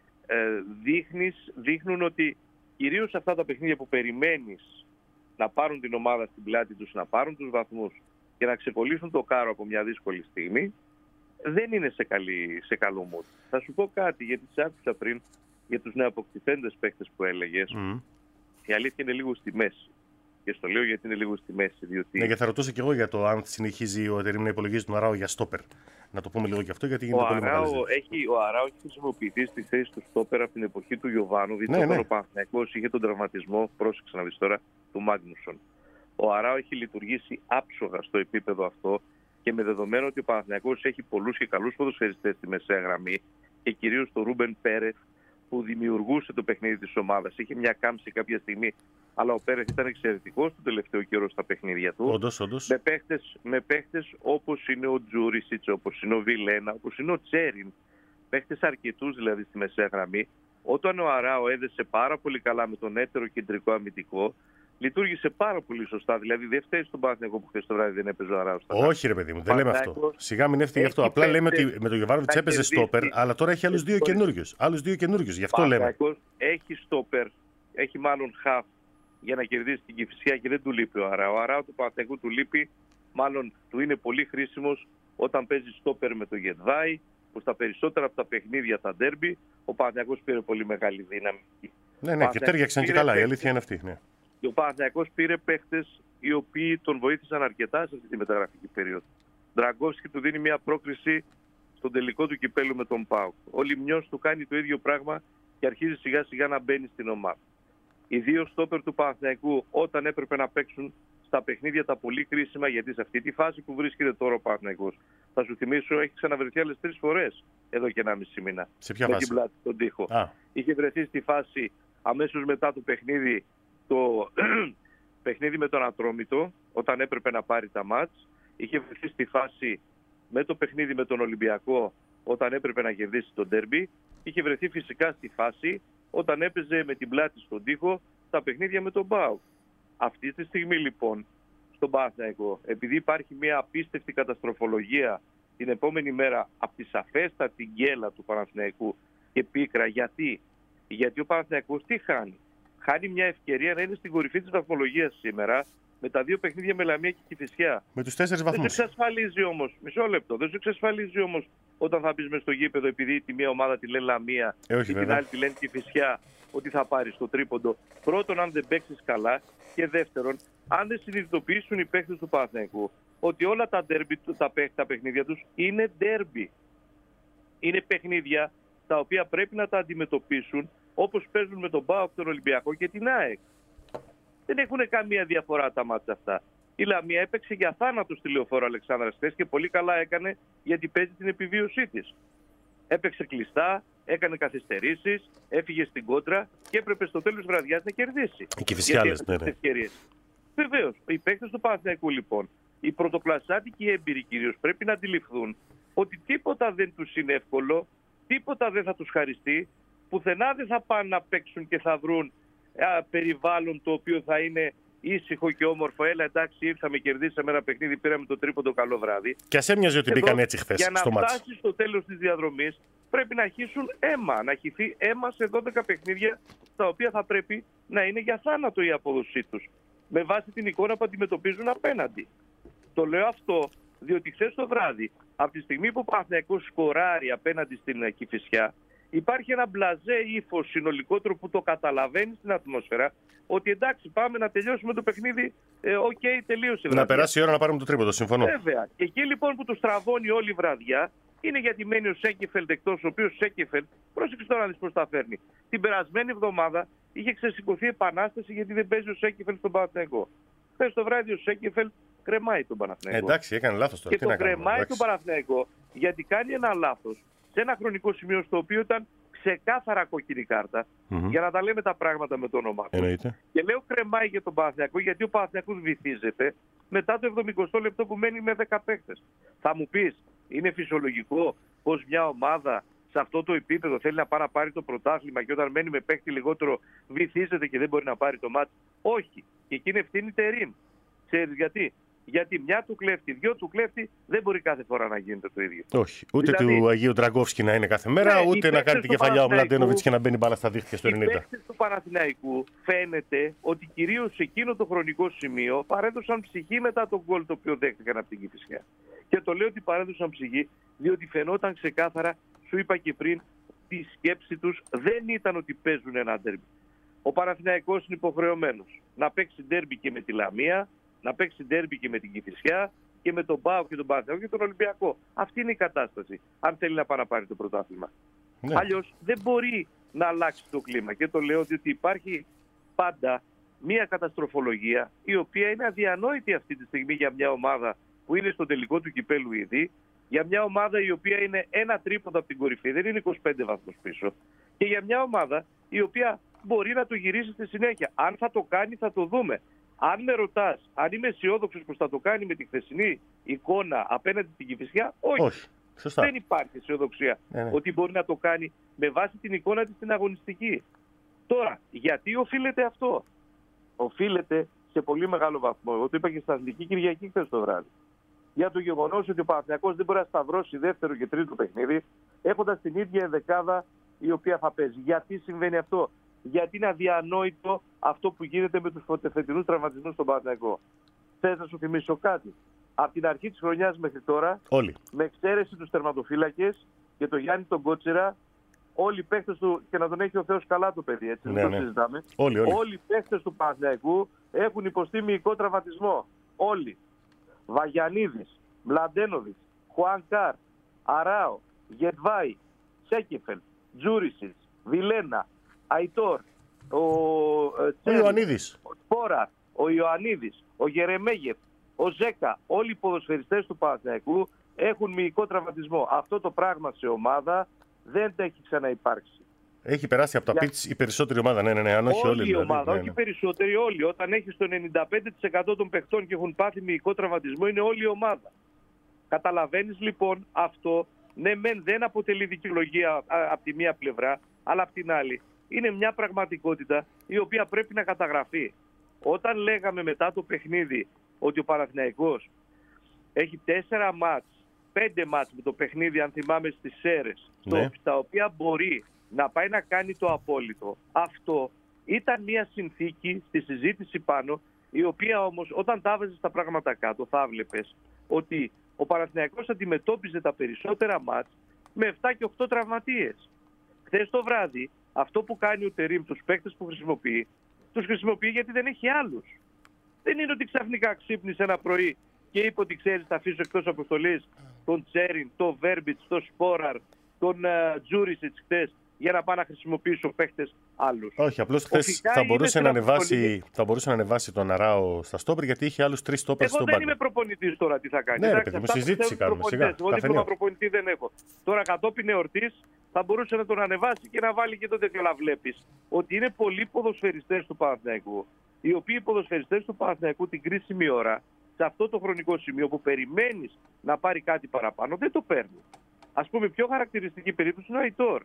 B: δείχνουν ότι κυρίως σε αυτά τα παιχνίδια που περιμένεις να πάρουν την ομάδα στην πλάτη τους, να πάρουν τους βαθμούς και να ξεκολλήσουν το κάρο από μια δύσκολη στιγμή, δεν είναι σε καλό mood. Θα σου πω κάτι, γιατί σε άκουσα πριν για τους νεοαποκτηθέντες παίκτες που έλεγες. Η αλήθεια είναι λίγο στη μέση. Και στο λέω γιατί είναι λίγο στη μέση. Διότι...
A: Ναι, και θα ρωτούσα και εγώ για το αν συνεχίζει ο Ετερίμ να υπολογίζει τον Αράο για στόπερ. Να το πούμε λίγο και αυτό, γιατί γίνεται πολύ μεγάλο.
B: Ο Αράο έχει χρησιμοποιηθεί στη θέση του στόπερ από την εποχή του Γιωβάνοβιτ. Όταν ο Παναθηναϊκός είχε τον τραυματισμό, πρόσεξε να δεις τώρα, του Μάγνουσον. Ο Αράο έχει λειτουργήσει άψογα στο επίπεδο αυτό, και με δεδομένο ότι ο Παναθηναϊκός έχει πολλούς και καλούς ποδοσφαιριστές στη μεσαία γραμμή, και κυρίως τον Ρούμπεν Πέρεθ, που δημιουργούσε το παιχνίδι της ομάδας. Είχε μια κάμψη κάποια στιγμή, αλλά ο Πέρεθ ήταν εξαιρετικός το τελευταίο καιρό στα παιχνίδια του.
A: Όντως.
B: Με παίχτες όπως είναι ο Τζούρισιτς, όπως είναι ο Βιλένα, όπως είναι ο Τσέριν. Παίχτες αρκετούς δηλαδή στη μεσαία γραμμή. Όταν ο Αράο έδεσε πάρα πολύ καλά με τον έτερο κεντρικό αμυντικό, λειτουργήσε πάρα πολύ σωστά. Δηλαδή δεν φταίει στον Παναθηναϊκό που χθες το βράδυ δεν έπαιζε ο Αράο.
A: Όχι, ρε παιδί μου, δεν λέμε αυτό. Σιγά μην έφυγε γι' αυτό. Απλά λέμε ότι με τον Γιωβάνοβιτς έπαιζε στόπερ, αλλά τώρα έχει άλλους δύο καινούριους. Γι' αυτό λέμε.
B: Έχει στόπερ, έχει μάλλον χαφ για να κερδίσει την Κηφισιά και δεν του λείπει ο Αράο. Ο Αράο του Παναθηναϊκού του λείπει, μάλλον του είναι πολύ χρήσιμος όταν παίζει στόπερ με το Γετβάη, που στα περισσότερα από τα παιχνίδια, τα ντέρμπι, ο Παναθηναϊκός πήρε πολύ μεγάλη δύναμη.
A: Ναι, και τέριαξαν και καλά, η αλήθεια είναι αυτή. Ναι.
B: Και ο Παναθηναϊκός πήρε παίχτες οι οποίοι τον βοήθησαν αρκετά σε αυτή τη μεταγραφική περίοδο. Ντραγκόφσκι του δίνει μια πρόκριση στον τελικό του κυπέλου με τον ΠΑΟΚ. Ο Λιμνιός του κάνει το ίδιο πράγμα και αρχίζει σιγά σιγά να μπαίνει στην ομάδα. Οι δύο στόπερ του Παναθηναϊκού, όταν έπρεπε να παίξουν στα παιχνίδια τα πολύ κρίσιμα, γιατί σε αυτή τη φάση που βρίσκεται τώρα ο Παναθηναϊκός, θα σου θυμίσω, έχει ξαναβρεθεί άλλες 3 φορές εδώ και 1,5 μήνα.
A: Σε ποια
B: με
A: φάση?
B: την πλάτη στον τοίχο. Είχε βρεθεί στη φάση αμέσως μετά το παιχνίδι, το παιχνίδι με τον Ατρόμητο, όταν έπρεπε να πάρει τα μάτς. Είχε βρεθεί στη φάση με το παιχνίδι με τον Ολυμπιακό, όταν έπρεπε να κερδίσει τον ντέρμπι. Είχε βρεθεί φυσικά στη φάση όταν έπαιζε με την πλάτη στον τοίχο τα παιχνίδια με τον ΠΑΟΚ. Αυτή τη στιγμή λοιπόν στον Παναθηναϊκό, επειδή υπάρχει μια απίστευτη καταστροφολογία την επόμενη μέρα από τη σαφέστατη γκέλα του Παναθηναϊκού και πίκρα, γιατί ο Παναθηναϊκός τι χάνει? Χάνει μια ευκαιρία να είναι στην κορυφή της βαθμολογίας σήμερα με τα 2 παιχνίδια με Λαμία και Κηφισιά.
A: Με τους 4 βαθμούς.
B: Δεν σου εξασφαλίζει όμως, μισό λεπτό, δεν σου εξασφαλίζει όμως όταν θα μπεις μες στο γήπεδο, επειδή τη μία ομάδα τη λένε Λαμία και την άλλη τη λένε Κηφισιά, ότι θα πάρεις το τρίποντο. Πρώτον, αν δεν παίξεις καλά, και δεύτερον, αν δεν συνειδητοποιήσουν οι παίκτες του Παναθηναϊκού ότι όλα τα ντέρμπι, τα παιχνίδια τους είναι ντέρμπι. Είναι παιχνίδια τα οποία πρέπει να τα αντιμετωπίσουν όπως παίζουν με τον ΠΑΟΚ, τον Ολυμπιακό και την ΑΕΚ. Δεν έχουν καμία διαφορά τα μάτια αυτά. Η Λαμία έπαιξε για θάνατο στη Λεωφόρο Αλεξάνδρας χθες και πολύ καλά έκανε, γιατί παίζει την επιβίωσή της. Έπαιξε κλειστά, έκανε καθυστερήσεις, έφυγε στην κόντρα και έπρεπε στο τέλος της βραδιάς να κερδίσει.
A: Οι Κηφισιάλες, ναι.
B: Βεβαίως, οι παίκτες του Παναθηναϊκού λοιπόν, οι πρωτοκλασσάτοι και οι έμπειροι κυρίως, πρέπει να αντιληφθούν ότι τίποτα δεν τους είναι εύκολο, τίποτα δεν θα τους χαριστεί, πουθενά δεν θα πάνε να παίξουν και θα βρουν περιβάλλον το οποίο θα είναι ήσυχο και όμορφο. Έλα, εντάξει, ήρθαμε, κερδίσαμε ένα παιχνίδι, πήραμε το τρίποντο, καλό βράδυ.
A: Και ας έμοιαζε ότι μπήκαν έτσι χθες στο μάτς.
B: Για να φτάσει στο τέλος της διαδρομής πρέπει να χύσουν αίμα, να χυθεί αίμα σε 12 παιχνίδια, τα οποία θα πρέπει να είναι για θάνατο η απόδοσή τους, με βάση την εικόνα που αντιμετωπίζουν απέναντι. Το λέω αυτό διότι χθες το βράδυ, από τη στιγμή που ο Παναθηναϊκός σκοράρει απέναντι στην Κηφισιά, υπάρχει ένα μπλαζέ ύφος συνολικότερο που το καταλαβαίνει στην ατμόσφαιρα, ότι εντάξει, πάμε να τελειώσουμε το παιχνίδι, τελείωσε.
A: Να περάσει η ώρα να πάρουμε το τρίποντο, συμφωνώ.
B: Βέβαια. Και εκεί λοιπόν που του στραβώνει όλη η βραδιά, είναι γιατί μένει ο Σέκεφελντ εκτός, ο οποίος Σέκεφελντ, πρόσεξε τώρα να δεις πώς τα φέρνει. Την περασμένη εβδομάδα είχε ξεσηκωθεί επανάσταση γιατί δεν παίζει ο Σέκεφελντ στον Παναθηναϊκό. Χθες το βράδυ ο Σέκεφελντ κρεμάει τον Παναθηναϊκό.
A: Εντάξει, έκανε λάθος τώρα.
B: Και το κρεμάει τον Παναθηναϊκό γιατί κάνει ένα λάθος σε ένα χρονικό σημείο στο οποίο ήταν ξεκάθαρα κόκκινη κάρτα, για να τα λέμε τα πράγματα με το όνομά του. Και λέω κρεμάει για τον Παναθηναϊκό γιατί ο Παναθηναϊκός βυθίζεται μετά το 70ο λεπτό που μένει με 10 παίκτες. Θα μου πεις, είναι φυσιολογικό πως μια ομάδα σε αυτό το επίπεδο θέλει να πάει να πάρει το πρωτάθλημα και όταν μένει με παίκτη λιγότερο βυθίζεται και δεν μπορεί να πάρει το μάτς? Όχι. Και εκεί είναι ευθύνη τερίμ. Ξέρεις γιατί? Γιατί μια του κλέφτη, 2 του κλέφτη, δεν μπορεί κάθε φορά να γίνεται το ίδιο.
A: Όχι. Ούτε δηλαδή, του Αγίου Τραγκόφσκι να είναι κάθε μέρα, ούτε να κάνει την κεφαλιά ο Μλαντένοβιτς και να μπαίνει μπάλα στα δίχτυα στο 90. Οι παίκτες
B: του Παναθηναϊκού φαίνεται ότι κυρίως σε εκείνο το χρονικό σημείο παρέδωσαν ψυχή μετά τον γκολ το οποίο δέχτηκαν από την Κηφισιά. Και το λέω ότι παρέδωσαν ψυχή, διότι φαινόταν ξεκάθαρα, σου είπα και πριν, τη σκέψη τους δεν ήταν ότι παίζουν ένα ντέρμπι. Ο Παναθηναϊκός είναι υποχρεωμένος να παίξει ντέρμπι και με τη Λαμία, να παίξει ντέρμπι και με την Κηφισιά και με τον ΠΑΟΚ και τον Παναθηναϊκό και τον Ολυμπιακό. Αυτή είναι η κατάσταση, αν θέλει να πάει να πάρει το πρωτάθλημα. Ναι. Αλλιώς δεν μπορεί να αλλάξει το κλίμα. Και το λέω διότι υπάρχει πάντα μια καταστροφολογία η οποία είναι αδιανόητη αυτή τη στιγμή για μια ομάδα που είναι στο τελικό του κυπέλου ήδη, για μια ομάδα η οποία είναι ένα τρίποντο από την κορυφή, δεν είναι 25 βαθμούς πίσω, και για μια ομάδα η οποία μπορεί να το γυρίσει στη συνέχεια. Αν θα το κάνει θα το δούμε. Αν με ρωτάς, αν είμαι αισιόδοξος πως θα το κάνει με τη χθεσινή εικόνα απέναντι στην Κηφισιά, όχι. Δεν υπάρχει αισιοδοξία ότι μπορεί να το κάνει με βάση την εικόνα της στην αγωνιστική. Τώρα, γιατί οφείλεται αυτό? Οφείλεται σε πολύ μεγάλο βαθμό, εγώ το είπα και στα Εθνική Κυριακή χθες το βράδυ, για το γεγονός ότι ο Παναθηναϊκός δεν μπορεί να σταυρώσει δεύτερο και τρίτο παιχνίδι έχοντας την ίδια ενδεκάδα η οποία θα παίζει. Γιατί συμβαίνει αυτό? Γιατί είναι αδιανόητο αυτό που γίνεται με τους φετινούς τραυματισμούς στον Παναθηναϊκό. Θες να σου θυμίσω κάτι? Από την αρχή της χρονιάς μέχρι τώρα,
A: όλοι,
B: με εξαίρεση τους τερματοφύλακες και τον Γιάννη τον Κότσιρα, όλοι οι παίκτες του, και να τον έχει ο Θεός καλά το παιδί, έτσι, δεν το συζητάμε. Όλοι οι παίκτες του Παναθηναϊκού έχουν υποστεί μυϊκό τραυματισμό. Όλοι. Βαγιανίδης, Μλαντένοβιτς, Χουάνκαρ, Αράο, Γετβάη, Σέκεφελ, Τζούρισιτς, Βιλένα, Αϊτόρ, ο Ιωαννίδης, Σπόρα, ο Ιωαννίδης, ο Γερεμέγεφ, ο Ζέκα, όλοι οι ποδοσφαιριστές του Παναθηναϊκού έχουν μυϊκό τραυματισμό. Αυτό το πράγμα σε ομάδα δεν έχει ξαναυπάρξει.
A: Έχει περάσει από τα πίτς η περισσότερη ομάδα, ναι, αν όχι όλοι.
B: Η ομάδα, όχι περισσότεροι, όλοι. Όταν έχεις το 95% των παιχτών και έχουν πάθει μυϊκό τραυματισμό, είναι όλη η ομάδα. Καταλαβαίνεις λοιπόν αυτό, ναι μεν δεν αποτελεί δικαιολογία από τη μία πλευρά, αλλά από την άλλη είναι μια πραγματικότητα η οποία πρέπει να καταγραφεί. Όταν λέγαμε μετά το παιχνίδι ότι ο Παναθηναϊκός έχει 4 μάτς, 5 μάτς με το παιχνίδι, αν θυμάμαι, στις Σέρρες,
A: ναι,
B: τα οποία μπορεί να πάει να κάνει το απόλυτο. Αυτό ήταν μια συνθήκη στη συζήτηση πάνω, η οποία όμως όταν τα έβαζες τα πράγματα κάτω θα βλέπεις ότι ο Παναθηναϊκός αντιμετώπιζε τα περισσότερα μάτς με 7 και 8 τραυματίες. Χθες το βράδυ αυτό που κάνει ο Τερίμ, τους παίκτες που χρησιμοποιεί, τους χρησιμοποιεί γιατί δεν έχει άλλους. Δεν είναι ότι ξαφνικά ξύπνησε ένα πρωί και είπε ότι ξέρεις θα αφήσω εκτός αποστολής τον Τσέριν, τον Βέρμπιτς, τον Σπόραρ, τον Τζούρισιτς χθες για να πάει να χρησιμοποιήσω παίχτες άλλους.
A: Όχι, απλώς χθες θα μπορούσε να ανεβάσει τον Αράο στα στόπερ γιατί είχε άλλους 3 στόπερ στον πάγκο.
B: Εγώ δεν είμαι προπονητής τώρα τι θα κάνει.
A: Ναι, ρε παιδί μου, συζήτηση κάνουμε.
B: Εγώ δίπλωμα προπονητή δεν έχω. Τώρα κατόπιν εορτής θα μπορούσε να τον ανεβάσει και να βάλει και το τέτοιο. Αλλά βλέπεις ότι είναι πολλοί ποδοσφαιριστές του Παναθηναϊκού, οι οποίοι ποδοσφαιριστές του Παναθηναϊκού την κρίσιμη ώρα, σε αυτό το χρονικό σημείο που περιμένεις να πάρει κάτι παραπάνω, δεν το παίρνει. Ας πούμε, πιο χαρακτηριστική περίπτωση είναι ο Αϊτόρ.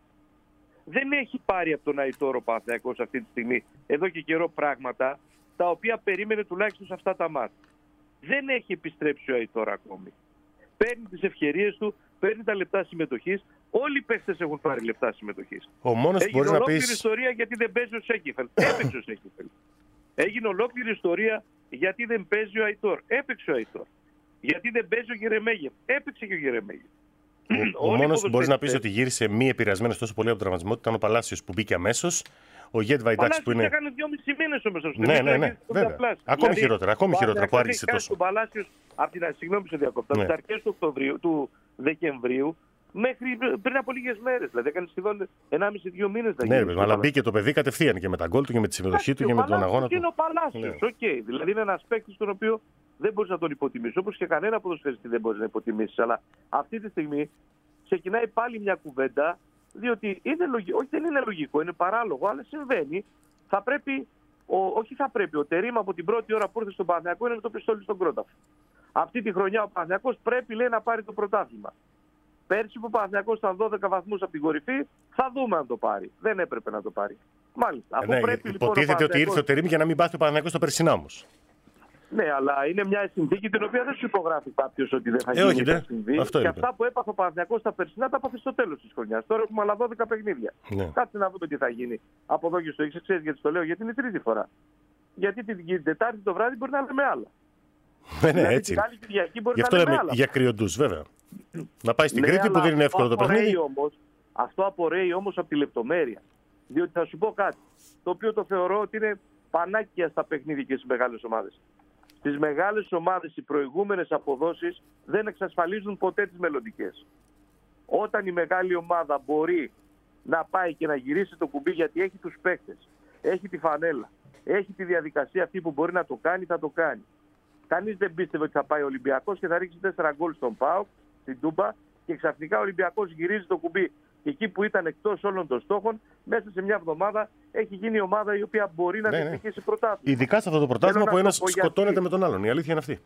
B: Δεν έχει πάρει από τον Αϊτόρ ο Παναθηναϊκός αυτή τη στιγμή, εδώ και καιρό, πράγματα τα οποία περίμενε τουλάχιστον σε αυτά τα μάτια. Δεν έχει επιστρέψει ο Αϊτόρ ακόμη. Παίρνει τις ευκαιρίες του, παίρνει τα λεπτά συμμετοχής. Όλοι οι παίχτες έχουν πάρει λεπτά συμμετοχής.
A: Ο μόνος που μπορεί να πει.
B: Έγινε ολόκληρη ιστορία γιατί δεν παίζει ο Σέκεφελ. Έπαιξε ο Σέκεφελ. Έγινε ολόκληρη ιστορία γιατί δεν παίζει ο Αϊτόρ. Έπαιξε ο Αϊτόρ. Γιατί δεν παίζει ο Γερεμέγεφ. Έπαιξε και ο Γερεμέγεφ.
A: Ο μόνος που μπορεί να πει ότι γύρισε μη επηρεασμένο τόσο πολύ από τον τραυματισμό ήταν ο Παλάσιος που μπήκε αμέσως. Ο Γέντβα, εντάξει, που είναι.
B: Έκανε 2,5 μήνες όμως στο
A: Ναι. Βέβαια. Ακόμη χειρότερα που άργησε τόσο.
B: Ο Παλάσιος από την τις αρχές του Δεκεμβρίου μέχρι πριν από λίγες μέρες. Δηλαδή έκανε σχεδόν 1,5-2 μήνες.
A: Ναι, αλλά μπήκε το παιδί κατευθείαν και με τα γκολ του και με τη συμμετοχή του και με τον αγώνα του.
B: Είναι ο Παλάσιος. Δηλαδή είναι ένας παίκτης τον οποίο δεν μπορείς να τον υποτιμήσεις. Όπως και κανένα ποδοσφαιριστή δεν μπορείς να υποτιμήσεις. Αλλά αυτή τη στιγμή ξεκινάει πάλι μια κουβέντα, διότι είναι λογικό, όχι δεν είναι λογικό, είναι παράλογο, αλλά συμβαίνει. Θα πρέπει, ο Τερίμ από την πρώτη ώρα που ήρθε στον Παναθηναϊκό είναι με το πιστόλι στον κρόταφο. Αυτή τη χρονιά ο Παναθηναϊκός πρέπει, λέει, να πάρει το πρωτάθλημα. Πέρσι που ο Παναθηναϊκός ήταν 12 βαθμούς από την κορυφή, θα δούμε αν το πάρει. Δεν έπρεπε να το πάρει. Μάλιστα.
A: Υποτίθεται ότι ήρθε ο Τερίμ για να μην πάθει ο Παναθηναϊκός το περσινά όμως.
B: Ναι, αλλά είναι μια συνθήκη την οποία δεν σου υπογράφει κάποιος ότι δεν θα γίνει. Θα συμβεί. Και αυτά που έπαθε ο Παναθηναϊκός στα περσινά τα έπαθε στο τέλος της χρονιάς. Τώρα έχουμε άλλα 12 παιχνίδια.
A: Ναι.
B: Κάτσε να δούμε τι θα γίνει από εδώ και στο εξής. Ξέρεις γιατί το λέω, γιατί είναι η τρίτη φορά. Γιατί την Τετάρτη το βράδυ μπορεί να λέμε άλλα.
A: Ναι, έτσι.
B: Την άλλη Κυριακή μπορεί
A: γι' αυτό
B: να
A: λέμε
B: άλλα.
A: Για κρυοντούς, βέβαια. Να πάει στην Κρήτη που δεν είναι εύκολο το παιχνίδι.
B: Αυτό απορρέει όμως από τη λεπτομέρεια. Διότι θα σου πω κάτι, το οποίο το θεωρώ ότι είναι πανάκια στα παιχνίδια και στις μεγάλες ομάδες. Στις μεγάλες ομάδες οι προηγούμενες αποδόσεις δεν εξασφαλίζουν ποτέ τις μελλοντικές. Όταν η μεγάλη ομάδα μπορεί να πάει και να γυρίσει το κουμπί γιατί έχει τους παίκτες, έχει τη φανέλα, έχει τη διαδικασία αυτή που μπορεί να το κάνει, θα το κάνει. Κανείς δεν πίστευε ότι θα πάει ο Ολυμπιακός και θα ρίξει 4 γκολ στον ΠΑΟΚ, στην Τούμπα, και ξαφνικά ο Ολυμπιακός γυρίζει το κουμπί. Και εκεί που ήταν εκτός όλων των στόχων, μέσα σε μια εβδομάδα έχει γίνει η ομάδα η οποία μπορεί να διεκδικήσει πρωτάθλημα.
A: Ειδικά σε αυτό το πρωτάθλημα που ένας σκοτώνεται με τον άλλον. Η αλήθεια είναι αυτή.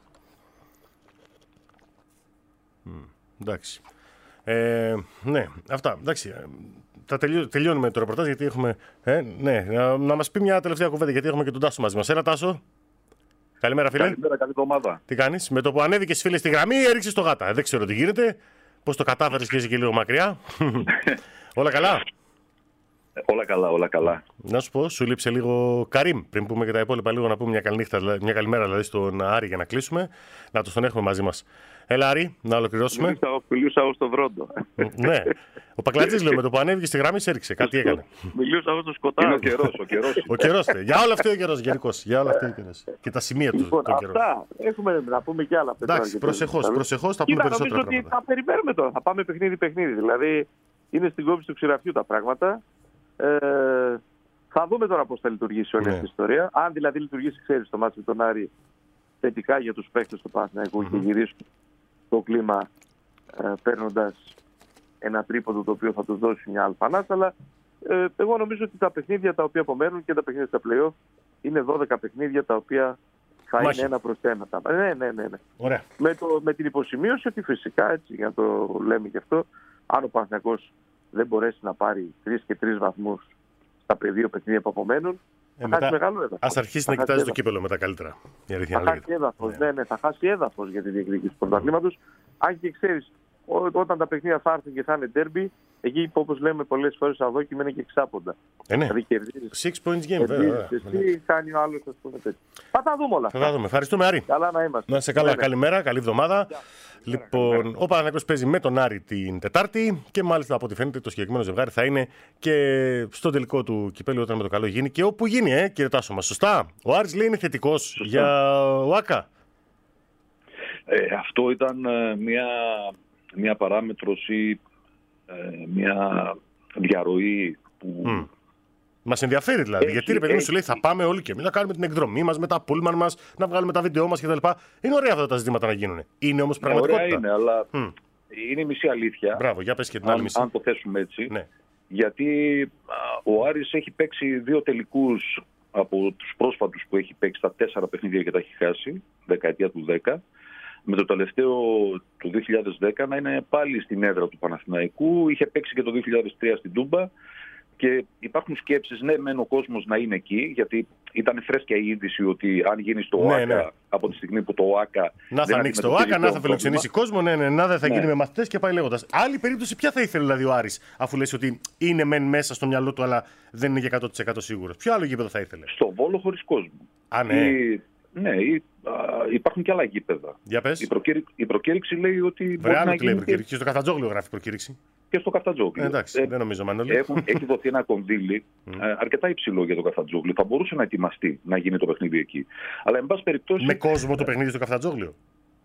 A: Εντάξει. Ναι, αυτά. Εντάξει. Τελειώνουμε το ρεπορτάζ γιατί έχουμε. Ναι, να μας πει μια τελευταία κουβέντα γιατί έχουμε και τον Τάσο μαζί μας. Έλα, Τάσο. Καλημέρα, φίλε.
C: Καλημέρα, καλή εβδομάδα.
A: Τι κάνεις? Με το που ανέβηκες, φίλε, στη γραμμή, έριξες το γάτα. Δεν ξέρω τι γίνεται. Πώς το κατάφερες και είσαι και λίγο μακριά. Όλα καλά?
C: Όλα καλά, όλα καλά.
A: Να σου πω, σου λείψε λίγο Καρίμ. Πριν πούμε και τα υπόλοιπα, λίγο να πούμε μια καλημέρα δηλαδή στον Άρη για να κλείσουμε. Να τον έχουμε μαζί μας. Έλα, Άρη, να ολοκληρώσουμε.
B: Μιλούσα ως το Βρόντο.
A: Ναι. Ο Πακλατζής, λέω, με το που ανέβηκε στη γραμμή, σε έριξε. Κάτι έκανε.
B: Μιλούσα ως το σκοτάδι.
C: Είναι ο καιρός.
A: Για όλα αυτά ο καιρός, γενικώς. Για όλα αυτά ο καιρός. Και τα σημεία του.
B: Λοιπόν, αυτά. Έχουμε να πούμε κι άλλα.
A: Εντάξει, προσεχώς θα πούμε περισσότερα πράγματα.
B: Νομίζω ότι θα περιμένουμε τώρα. Θα πάμε παιχνίδι-παιχνίδι. Δηλαδή είναι στην κόψη του ξηραφιού τα πράγματα. Θα δούμε τώρα πώς θα λειτουργήσει όλη αυτή η ιστορία. Αν δηλαδή λειτουργήσει, ξέρεις, το μάτι με τον Άρη θετικά για τους παίκτες του Παναθηναϊκού και γυρίσουν το κλίμα παίρνοντας ένα τρίποντο το οποίο θα τους δώσει μια αλφα ανάσα. Αλλά εγώ νομίζω ότι τα παιχνίδια τα οποία απομένουν και τα παιχνίδια στα play-off είναι 12 παιχνίδια τα οποία θα είναι 1-1. Ναι.
A: Ωραία.
B: Με την υποσημείωση ότι φυσικά, έτσι, για να το λέμε και αυτό, αν ο Παναθηναϊκός δεν μπορέσει να πάρει 3 και 3 βαθμούς στα 2 παιχνίδια που απομένουν, θα χάσει μεγάλο έδαφος.
A: Ας αρχίσει να κοιτάζει το κύπελο μετά καλύτερα.
B: Θα χάσει έδαφος. Ναι, θα χάσει έδαφος για τη διεκδίκηση του πρωταθλήματος. Αν και ξέρεις, όταν τα παιχνίδια θα έρθουν και θα είναι derby, εκεί όπως λέμε πολλές φορές αδόκιμα είναι και εξάποντα.
A: Ναι.
B: Δηλαδή κερδίζεις.
A: 6 points game, βέβαια.
B: Εσύ κάνει ο άλλος, ας πούμε, τέτοιο. Θα τα δούμε όλα.
A: Θα τα δούμε. Ευχαριστούμε, Άρη.
B: Καλά να είμαστε.
A: Να είσαι καλά. Καλημέρα, καλή εβδομάδα. Λοιπόν, ο Παναθηναϊκός παίζει με τον Άρη την Τετάρτη και μάλιστα από ό,τι φαίνεται το συγκεκριμένο ζευγάρι θα είναι και στο τελικό του κυπέλλου όταν με το καλό γίνει και όπου γίνει, κύριε Τάσο μας. Σωστά. Ο Άρης λέει είναι θετικός για ο Άκα.
C: Αυτό ήταν μια παράμετρος ή μια διαρροή που...
A: Μας ενδιαφέρει δηλαδή. Γιατί ρε παιδί μου σου λέει θα πάμε όλοι και εμείς να κάνουμε την εκδρομή μας με τα πούλμαν μας, να βγάλουμε τα βίντεο μας κτλ. Είναι ωραία αυτά τα ζητήματα να γίνουν. Είναι όμως πραγματικότητα.
C: Ωραία είναι, αλλά είναι η μισή αλήθεια.
A: Μπράβο, για πες και την άλλη μισή.
C: Αν το θέσουμε έτσι.
A: Ναι.
C: Γιατί ο Άρης έχει παίξει 2 τελικούς από τους πρόσφατους που έχει παίξει, τα 4 παιχνίδια και τα έχει χάσει, δεκαετία του 10. Με το τελευταίο του 2010 να είναι πάλι στην έδρα του Παναθηναϊκού. Είχε παίξει και το 2003 στην Τούμπα. Και υπάρχουν σκέψεις, ναι, μεν ο κόσμος να είναι εκεί, γιατί ήταν φρέσκια η είδηση ότι αν γίνει στο ΟΑΚΑ, από τη στιγμή που το ΟΑΚΑ.
A: Να θα ανοίξει το ΟΑΚΑ, να θα φιλοξενήσει κόσμο, να δεν θα γίνει με μαθητές και πάει λέγοντας. Άλλη περίπτωση, ποια θα ήθελε δηλαδή ο Άρης, αφού λες ότι είναι μεν μέσα στο μυαλό του, αλλά δεν είναι για 100% σίγουρος. Ποιο άλλο γήπεδο θα ήθελε?
C: Στο Βόλο χωρίς κόσμο.
A: Α, ναι.
C: Ναι, υπάρχουν και άλλα γήπεδα.
A: Για πες.
C: Η προκήρυξη λέει ότι.
A: Βρεάνω τι λέει προκήρυξη. Και στο Καφτατζόγλιο γράφει προκήρυξη.
C: Και στο Καφτατζόγλιο.
A: Εντάξει, δεν νομίζω, Μανώλη.
C: Έχει δοθεί ένα κονδύλι αρκετά υψηλό για το Καφτατζόγλιο. Θα μπορούσε να ετοιμαστεί να γίνει το παιχνίδι εκεί. Αλλά, εν πάση περιπτώσει.
A: Με κόσμο το παιχνίδι στο Καφτατζόγλιο.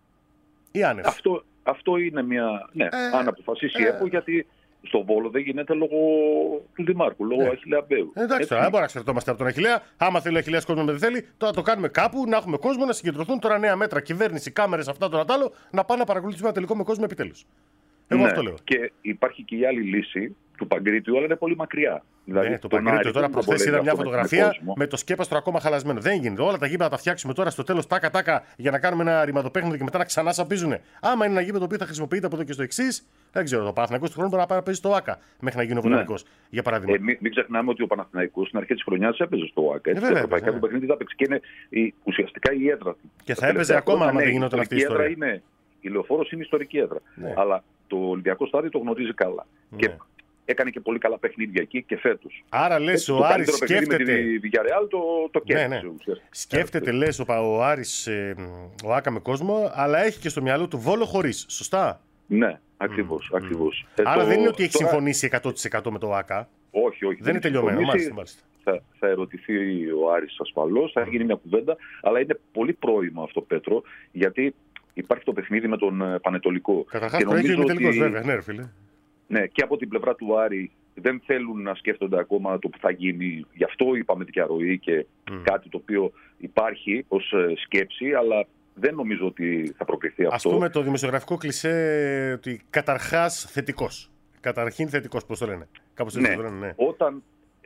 A: Ή άνευ.
C: Αυτό είναι μια. Ναι, αν αποφασίσει η ΕΠΟ, γιατί στο Βόλο δεν γίνεται λόγω του Δημάρχου, λόγω Αχιλλέα Μπέου.
A: Εντάξει, τώρα δεν μπορούμε να εξαρτώμαστε από τον Αχιλλέα. Άμα θέλει ο Αχιλλέας κόσμο δεν θέλει, τώρα το κάνουμε κάπου, να έχουμε κόσμο, να συγκεντρωθούν τώρα νέα μέτρα, κυβέρνηση, κάμερες, αυτά τώρα τ' άλλο, να πάνε να παρακολουθήσουμε ένα τελικό με κόσμο επιτέλους. Εγώ αυτό λέω.
C: Και υπάρχει και η άλλη λύση του Παγκρίτιου, αλλά είναι πολύ μακριά. Δηλαδή,
A: το Παγκρίτιο τώρα προχθές είδα μια φωτογραφία με το σκέπαστρο ακόμα χαλασμένο. Δεν γίνεται. Όλα τα γήπεδα τα φτιάξουμε τώρα στο τέλος τάκα-τάκα για να κάνουμε ένα ρημαδοπέχνιδο και μετά να ξανά σαπίζουνε. Άμα είναι ένα γήπεδο που θα χρησιμοποιείται από εδώ και στο εξής, δεν ξέρω. Το Παναθηναϊκός του χρόνου μπορεί να πάει να παίζει στο ΟΑΚΑ μέχρι να γίνει ο Βοτανικός. Για παράδειγμα.
C: Μην ξεχνάμε ότι ο Παναθηναϊκός στην αρχή της χρονιάς έπαιζε στο ΟΑΚΑ. Έτσι, ευρωπαϊκά του παιχνίδι θα παίξει και είναι ουσιαστικά η έδρα του.
A: Και θα έπαιζε ακόμα άμα δεν γινόταν αυτή η ιστορία.
C: Η Λεωφόρος είναι ιστορική έδρα. Αλλά το Ολυμπιακό στάδιο το γνωρίζει καλά. Και έκανε και πολύ καλά παιχνίδια εκεί και φέτος.
A: Άρα λες ο Άρης σκέφτεται.
C: Με τη Villarreal το κέρδισε.
A: Σκέφτεται, λες ο Άρης ο Άκα με κόσμο, αλλά έχει και στο μυαλό του Βόλο χωρίς. Σωστά.
C: Ναι, ακριβώς.
A: Άρα δεν είναι ότι έχει συμφωνήσει 100% με το Άκα.
C: Όχι.
A: Δεν είναι τελειωμένο. Μάλιστα.
C: Θα ερωτηθεί ο Άρης ασφαλώς, θα γίνει μια κουβέντα, αλλά είναι πολύ πρόημο αυτό, Πέτρο, γιατί υπάρχει το παιχνίδι με τον Πανετολικό.
A: Καταρχάς προέχει ο ημιτελικός, βέβαια, ναι, φίλε.
C: Ναι, και από την πλευρά του Άρη δεν θέλουν να σκέφτονται ακόμα το που θα γίνει. Γι' αυτό είπαμε διαρροή και κάτι το οποίο υπάρχει ως σκέψη, αλλά δεν νομίζω ότι θα προκριθεί αυτό.
A: Ας πούμε το δημοσιογραφικό κλισέ ότι καταρχάς θετικός. Καταρχήν θετικός, πώς το λένε. Κάπως έτσι το λένε, ναι.
C: Όταν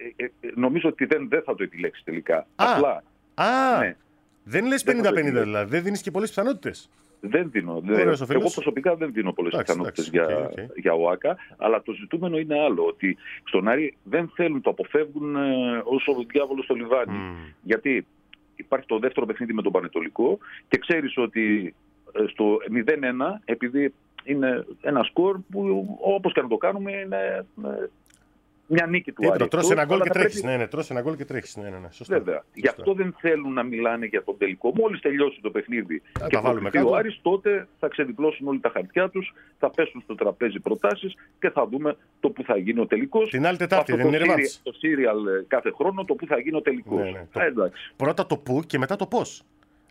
C: νομίζω ότι δεν θα το επιλέξει τελικά. Απλά.
A: Ναι. Δεν λες 50-50 δηλαδή. Δεν δίνεις και πολλές πιθανότητες.
C: Δεν δίνω. Εγώ προσωπικά δεν δίνω πολλές πιθανότητες για ΟΑΚΑ, αλλά το ζητούμενο είναι άλλο. Ότι στον Άρη δεν θέλουν, το αποφεύγουν όσο ο διάβολος στο λιβάνι. Γιατί υπάρχει το δεύτερο παιχνίδι με τον Πανετολικό και ξέρεις ότι στο 0-1, επειδή είναι ένα σκορ που όπως και να το κάνουμε είναι μια νίκη του Άρη.
A: Τρως ένα γκολ και τρέχεις. Ναι, τρως ένα γκολ και τρέχεις. Ναι, σωστά.
C: Βέβαια. Γι' αυτό δεν θέλουν να μιλάνε για τον τελικό. Μόλις τελειώσει το παιχνίδι και προκριθεί ο Άρης, τότε θα ξεδιπλώσουν όλοι τα χαρτιά τους, θα πέσουν στο τραπέζι προτάσεις και θα δούμε το που θα γίνει ο τελικός.
A: Την άλλη Τετάρτη δεν είναι ρεβάνς.
C: Το σύριαλ κάθε χρόνο το που θα γίνει ο τελικός.
A: Πρώτα το που και μετά το πώς.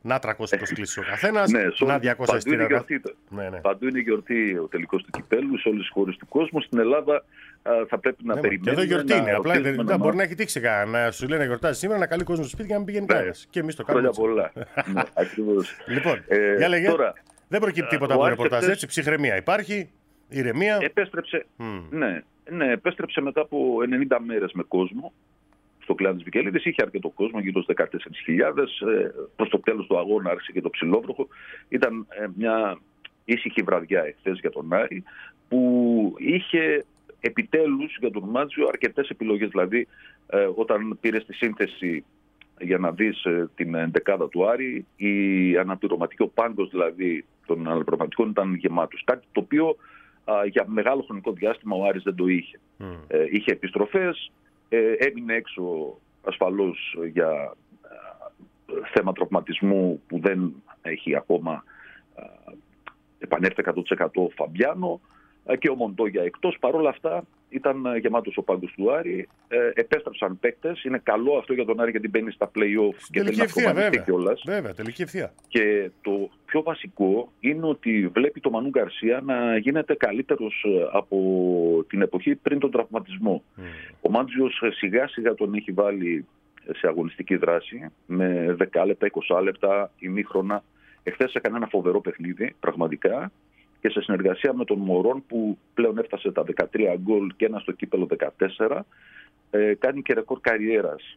A: Να 300 προσκλήσεις ο καθένας,
C: ναι,
A: να 200 εστία.
C: Παντού είναι γιορτή ο τελικός του κυπέλου, σε όλες τις χώρες του κόσμου. Στην Ελλάδα θα πρέπει να περιμένουμε.
A: Και εδώ γιορτή είναι. Απλά δεν μπορεί να έχει τύχει κανένα. Να σου λέει να γιορτάζει σήμερα, να καλεί κόσμο στο σπίτι και να μην πηγαίνει κανένα. Και εμείς το κάνουμε.
C: Χρόνια πολλά. Ναι, ακριβώς.
A: Λοιπόν, για λέγε. Τώρα, δεν προκύπτει τίποτα από το ρεπορτάζ, έτσι. Ψυχραιμία υπάρχει, ηρεμία.
C: Επέστρεψε μετά από 90 μέρες με κόσμο στο κλάν της Βικελίδης. Είχε αρκετό κόσμο, γύρω στους 14.000. Προς το τέλος του αγώνα άρχισε και το ψηλόβροχο. Ήταν μια ήσυχη βραδιά εχθές για τον Άρη, που είχε επιτέλους για τον Μάτζιο αρκετές επιλογές. Δηλαδή, όταν πήρε στη σύνθεση για να δεις την εντεκάδα του Άρη, η αναπληρωματική, ο πάγκος δηλαδή των αναπληρωματικών ήταν γεμάτος. Κάτι το οποίο για μεγάλο χρονικό διάστημα ο Άρης δεν το είχε. Είχε επιστροφές, έμεινε έξω ασφαλώς για θέμα τραυματισμού που δεν έχει ακόμα επανέλθει 100% ο Φαμπιάνο, και ο Μοντόγια εκτός. Παρ' όλα αυτά ήταν γεμάτος ο πάγκος του Άρη. Επέστρεψαν παίκτες. Είναι καλό αυτό για τον Άρη, γιατί μπαίνει στα play-off και θέλει να προβαδιστεί κιόλας.
A: Βέβαια, τελική ευθεία.
C: Και το πιο βασικό είναι ότι βλέπει το Μανού Γκαρσία να γίνεται καλύτερος από την εποχή πριν τον τραυματισμό. Ο Μάντζιος σιγά σιγά τον έχει βάλει σε αγωνιστική δράση με 10 λεπτά, 20 λεπτά, ημίχρονα. Εχθές έκανε ένα φοβερό παιχνίδι, πραγματικά, και σε συνεργασία με τον Μωρόν, που πλέον έφτασε τα 13 γκολ και ένα στο κύπελο 14, κάνει και ρεκόρ καριέρας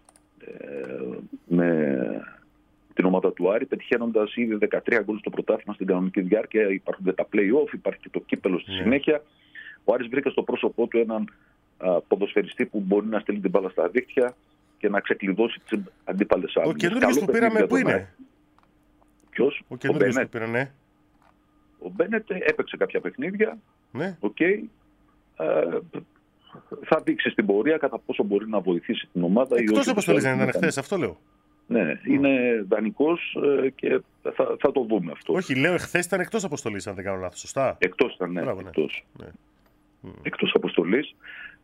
C: με την ομάδα του Άρη, πετυχαίνοντας ήδη 13 γκολ στο πρωτάθλημα στην κανονική διάρκεια. Υπάρχουν τα play-off, υπάρχει και το κύπελο στη συνέχεια. Ο Άρης βρήκε στο πρόσωπό του έναν ποδοσφαιριστή που μπορεί να στείλει την μπάλα στα δίχτυα και να ξεκλειδώσει τις αντίπαλες άμυνες.
A: Ο καινούργιος που πήραμε πού είναι?
C: Ποιος?
A: Ο καινούργιος που πήραμε, ναι.
C: Ο Μπένετ έπαιξε κάποια παιχνίδια.
A: Ναι.
C: Θα δείξει στην πορεία κατά πόσο μπορεί να βοηθήσει την ομάδα.
A: Εκτός αποστολής δεν ήταν χθες, αυτό λέω.
C: Ναι, είναι δανεικός και θα το δούμε αυτό.
A: Όχι, λέω εχθές ήταν εκτός αποστολής, αν δεν κάνω λάθος. Σωστά.
C: Εκτός ήταν, ναι.
A: Μπράβο,
C: ναι. Εκτός αποστολής.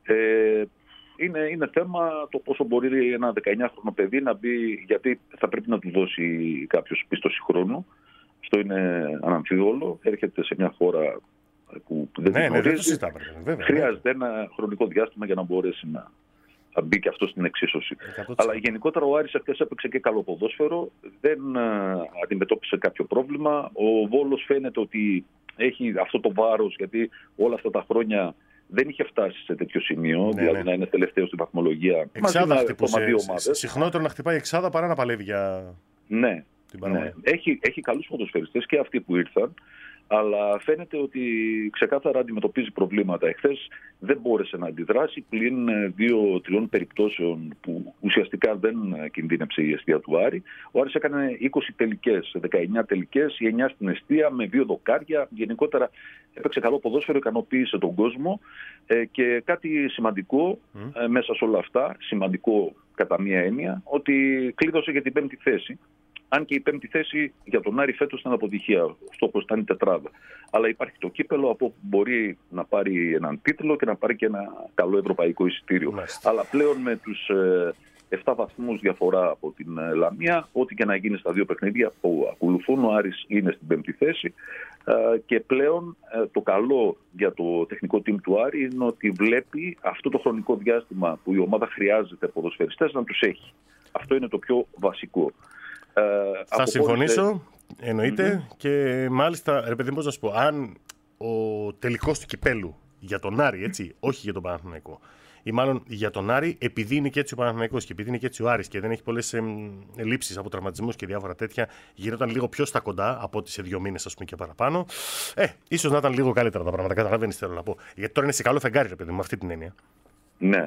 C: Είναι θέμα το πόσο μπορεί ένα 19χρονο παιδί να μπει, γιατί θα πρέπει να του δώσει κάποιος πίστοση χρόνου. Αυτό είναι αναμφίβολο. Έρχεται σε μια χώρα που δεν την γνωρίζει. Χρειάζεται ένα χρονικό διάστημα για να μπορέσει να μπει και αυτό στην εξίσωση. 100%. Αλλά γενικότερα ο Άρης αυτές έπαιξε και καλό ποδόσφαιρο. Δεν αντιμετώπισε κάποιο πρόβλημα. Ο Βόλος φαίνεται ότι έχει αυτό το βάρος, γιατί όλα αυτά τα χρόνια δεν είχε φτάσει σε τέτοιο σημείο, δηλαδή να είναι τελευταίο στην βαθμολογία.
A: Εξάδα χτυπούσε. Συχνότερο να χτυπάει εξάδα παρά να παλεύει για...
C: Ναι. Έχει καλούς ποδοσφαιριστές και αυτοί που ήρθαν, αλλά φαίνεται ότι ξεκάθαρα αντιμετωπίζει προβλήματα. Εχθές δεν μπόρεσε να αντιδράσει, πλην 2-3 περιπτώσεων που ουσιαστικά δεν κινδύνεψε η εστία του Άρη. Ο Άρης έκανε 20 τελικές, 19 τελικές, 9 στην εστία με 2 δοκάρια. Γενικότερα έπαιξε καλό ποδόσφαιρο, ικανοποίησε τον κόσμο, και κάτι σημαντικό μέσα σε όλα αυτά, σημαντικό κατά μία έννοια, ότι κλείδωσε για την 5η θέση. Αν και η 5η θέση για τον Άρη φέτος ήταν αποτυχία, ο στόχος ήταν η τετράδα. Αλλά υπάρχει το κύπελο, από όπου μπορεί να πάρει έναν τίτλο και να πάρει και ένα καλό ευρωπαϊκό εισιτήριο. Αλλά πλέον με τους 7 βαθμούς διαφορά από την Λαμία, ό,τι και να γίνει στα 2 παιχνίδια που ακολουθούν, ο Άρης είναι στην 5η θέση. Και πλέον το καλό για το τεχνικό team του Άρη είναι ότι βλέπει αυτό το χρονικό διάστημα που η ομάδα χρειάζεται ποδοσφαιριστές να τους έχει. Αυτό είναι το πιο βασικό.
A: Θα συμφωνήσω, εννοείται, και μάλιστα, ρε παιδί, πώς να σου πω, αν ο τελικός του κυπέλου για τον Άρη, έτσι, όχι για τον Παναθηναϊκό, ή μάλλον για τον Άρη, επειδή είναι και έτσι ο Παναθηναϊκός και επειδή είναι και έτσι ο Άρης και δεν έχει πολλές ελλείψεις από τραυματισμούς και διάφορα τέτοια, γινόταν λίγο πιο στα κοντά από ότι σε 2 μήνες, ας πούμε, και παραπάνω. Ίσως να ήταν λίγο καλύτερα τα πράγματα, καταλαβαίνεις τι θέλω να πω. Γιατί τώρα είναι σε καλό φεγγάρι, ρε παιδί, με αυτή την έννοια.
C: Ναι,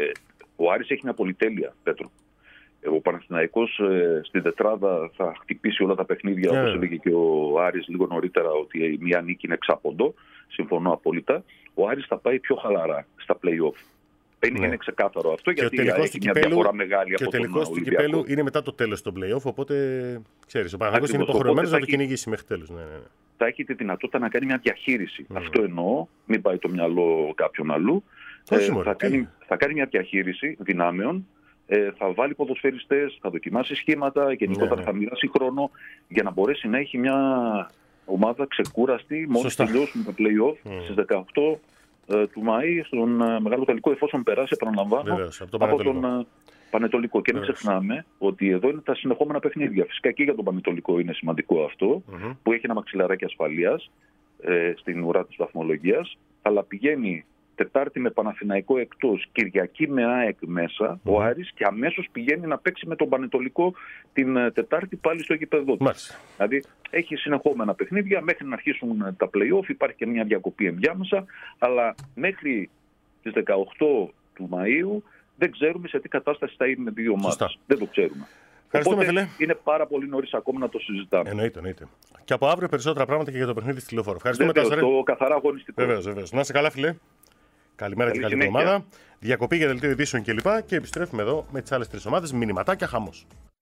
C: ο Άρης έχει μια πολυτέλεια, Πέτρο. Ο Παναθηναϊκός στην τετράδα θα χτυπήσει όλα τα παιχνίδια, όπως έλεγε και ο Άρης λίγο νωρίτερα, ότι η μία νίκη είναι εξάποντο. Συμφωνώ απόλυτα. Ο Άρης θα πάει πιο χαλαρά στα play-off. Είναι ξεκάθαρο αυτό, γιατί έχει μια διαφορά μεγάλη από τον Ολυμπιακό. Και ο τελικός του κυπέλου
A: είναι μετά το τέλος των play-off, οπότε ξέρεις, ο Παναθηναϊκός είναι υποχρεωμένος να το κυνηγήσει μέχρι τέλους.
C: Θα έχει τη δυνατότητα να κάνει μια διαχείριση. Αυτό εννοώ, μην πάει το μυαλό κάποιον αλλού. Θα κάνει μια διαχείριση δυνάμεων, θα βάλει ποδοσφαιριστές, θα δοκιμάσει σχήματα, γενικότερα θα μοιράσει χρόνο για να μπορέσει να έχει μια ομάδα ξεκούραστη μόλις τελειώσουν τα play-off στις 18 του Μαΐ στον Μεγάλο Τελικό, εφόσον περάσει, επαναλαμβάνω, από τον Πανετολικό. Και μην ξεχνάμε ότι εδώ είναι τα συνεχόμενα παιχνίδια. Φυσικά και για τον Πανετολικό είναι σημαντικό αυτό, που έχει ένα μαξιλαράκι ασφαλείας στην ουρά της βαθμολογίας, αλλά πηγαίνει Τετάρτη με Παναθηναϊκό εκτός, Κυριακή με ΑΕΚ μέσα, ο Άρης, και αμέσως πηγαίνει να παίξει με τον Πανετολικό την Τετάρτη πάλι στο γήπεδο του. Δηλαδή έχει συνεχόμενα παιχνίδια μέχρι να αρχίσουν τα play-off, υπάρχει και μια διακοπή ενδιάμεσα, αλλά μέχρι τις 18 του Μαΐου δεν ξέρουμε σε τι κατάσταση θα είναι δύο ομάδες. Δεν το ξέρουμε.
A: Ευχαριστούμε, φίλε.
C: Είναι πάρα πολύ νωρίς ακόμα να το συζητάμε.
A: Εννοείται. Και από αύριο περισσότερα πράγματα και για το παιχνίδι στη Λεωφόρο. Ευχαριστούμε,
C: Τάσαρε. Το καθαρά αγωνιστικό.
A: Βεβαίως. Να είσαι καλά, φίλε. Καλημέρα και καλή εβδομάδα. Διακοπή για δελτίο ειδήσεων κλπ. Και επιστρέφουμε εδώ με τις άλλες τρεις ομάδες. Μηνυματάκια, χαμός.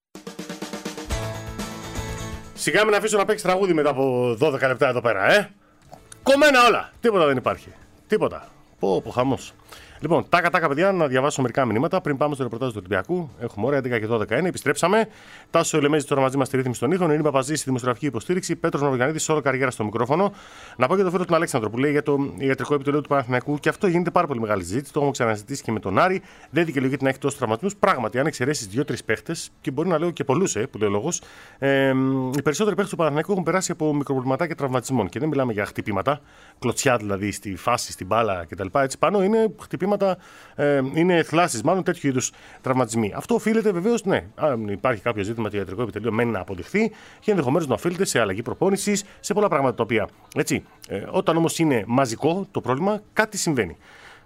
A: Σιγά μην αφήσω να παίξει τραγούδι μετά από 12 λεπτά εδώ πέρα, Κομμένα όλα. Τίποτα δεν υπάρχει. Τίποτα. Πω, χαμός. Λοιπόν, τάκα παιδιά, να διαβάσω μερικά μηνύματα πριν πάμε στο ρεπορτάζ του Ολυμπιακού. Έχουμε ώρα 11 και 12 είναι. Επιστρέψαμε. Τάσο Ελεμέζη τώρα μαζί μας στη ρύθμιση των ήχων. Είναι Παπαζή στη δημοσιογραφική υποστήριξη. Πέτρος Νοβιανίδης, όλο καριέρα στο μικρόφωνο. Να πω για το φίλο του Αλέξανδρο που λέει για το ιατρικό επιτελείο του Παναθηναϊκού, και αυτό γίνεται πάρα πολύ μεγάλη συζήτηση. Το έχουμε ξαναζητήσει και με τον Άρη. Δεν δικαιολογείται να έχει τόσους τραυματισμούς. Πράγματι, αν εξαιρέσει 2-3 παίχτες, και μπορεί να λέω και πολλούς, που λέει ο λόγος, οι περισσότεροι παίχτες του Παναθηναϊκού έχουν περάσει από μικροπροβληματάκια τραυματισμών. Και δεν μιλάμε για χτυπήματα, κλωτσιά δηλαδή στη φάση, στην μπάλα κτλ. Έτσι πάνω είναι χτυπήματα, είναι θλάσεις, μάλλον τέτοιου είδους τραυματισμοί. Αυτό οφείλεται βεβαίως, αν υπάρχει κάποιο ζήτημα το ιατρικό επιτελείο, μένει να αποδειχθεί και ενδεχομένως να οφείλεται σε αλλαγή προπόνησης, σε πολλά πράγματα τα οποία. Έτσι, όταν όμως είναι μαζικό το πρόβλημα, κάτι συμβαίνει.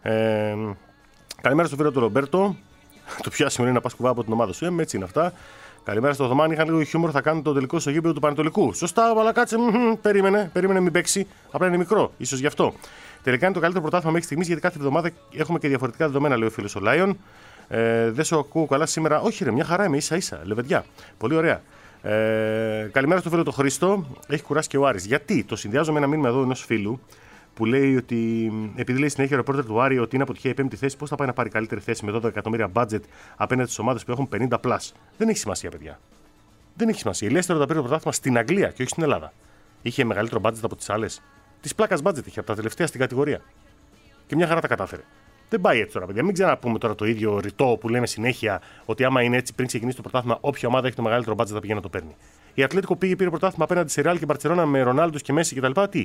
A: Καλημέρα στο φίλο του Ρομπέρτο. Το πιο άσχημο είναι να πας κουβά από την ομάδα σου. Έτσι είναι αυτά. Καλημέρα στο Δωμάνι. Είχαν λίγο χιούμορ, θα κάνουν το τελικό στο γήπεδο του Πανετολικού. Σωστά, αλλά κάτσε. Περίμενε, μην παίξει. Απλά είναι μικρό, ίσως γι' αυτό. Τελικά είναι το καλύτερο πρωτάθλημα μέχρι στιγμής, γιατί κάθε εβδομάδα έχουμε και διαφορετικά δεδομένα, λέει ο φίλος ο Λάιον. Δεν σου ακούω καλά σήμερα. Όχι, ρε, μια χαρά είμαι, ίσα-ίσα. Λεβεντιά. Πολύ ωραία. Καλημέρα στο φίλο του Χρήστο. Έχει κουράσει και ο Άρης. Γιατί το συνδυάζω με ένα μήνυμα εδώ ενός φίλου που λέει ότι επειδή λέει συνέχεια ο ρεπόρτερ του Άρη ότι είναι αποτυχία η 5η θέση, πώς θα πάει να πάρει καλύτερη θέση με 12 εκατομμύρια budget απέναντι στις ομάδες που έχουν 50+. Δεν έχει σημασία, παιδιά. Δεν έχει σημασία. Η Leicester τα πήρε το πρωτάθλημα στην Αγγλία και όχι στην Ελλάδα. Είχε μεγαλύτερο budget από τις άλλες. Τη πλάκα budget είχε από τα τελευταία στην κατηγορία. Και μια χαρά τα κατάφερε. Δεν πάει έτσι τώρα, παιδιά. Μην ξαναπούμε τώρα το ίδιο ρητό που λέμε συνέχεια ότι άμα είναι έτσι πριν ξεκινήσει το πρωτάθλημα, όποια ομάδα έχει το μεγαλύτερο budget θα πηγαίνει να το παίρνει. Η Ατλέτικο πήρε πρωτάθλημα απέναντι σε Real και Μπαρτσελόνα με Ρονάλντος και Μέση κτλ. Τι.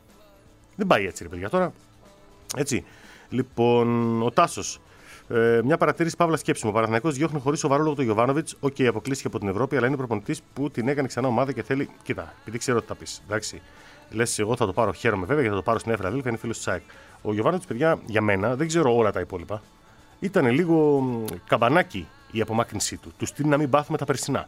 A: Δεν πάει έτσι, ρε παιδιά τώρα. Έτσι. Λοιπόν, ο Τάσος. Μια παρατήρηση παύλα σκέψη μου. Ο Παναθηναϊκός διώχνει χωρίς σοβαρό λόγο τον Γιοβάνοβιτς. Οκ, αποκλείστηκε από την Ευρώπη, αλλά είναι προπονητής που την έκανε ξανά ομάδα και θέλει. Κοίτα, επειδή ξέρω τι θα πει. Εντάξει. Λες, εγώ θα το πάρω, χαίρομαι βέβαια γιατί θα το πάρω στην Έφρα Δήλφα, είναι φίλος του ΣΑΕΚ. Ο Γιοβάνοβιτς, παιδιά, για μένα, δεν ξέρω όλα τα υπόλοιπα. Ήταν λίγο καμπανάκι η απομάκρυνσή του. Του στείλει να μην πάθουμε τα περσινά.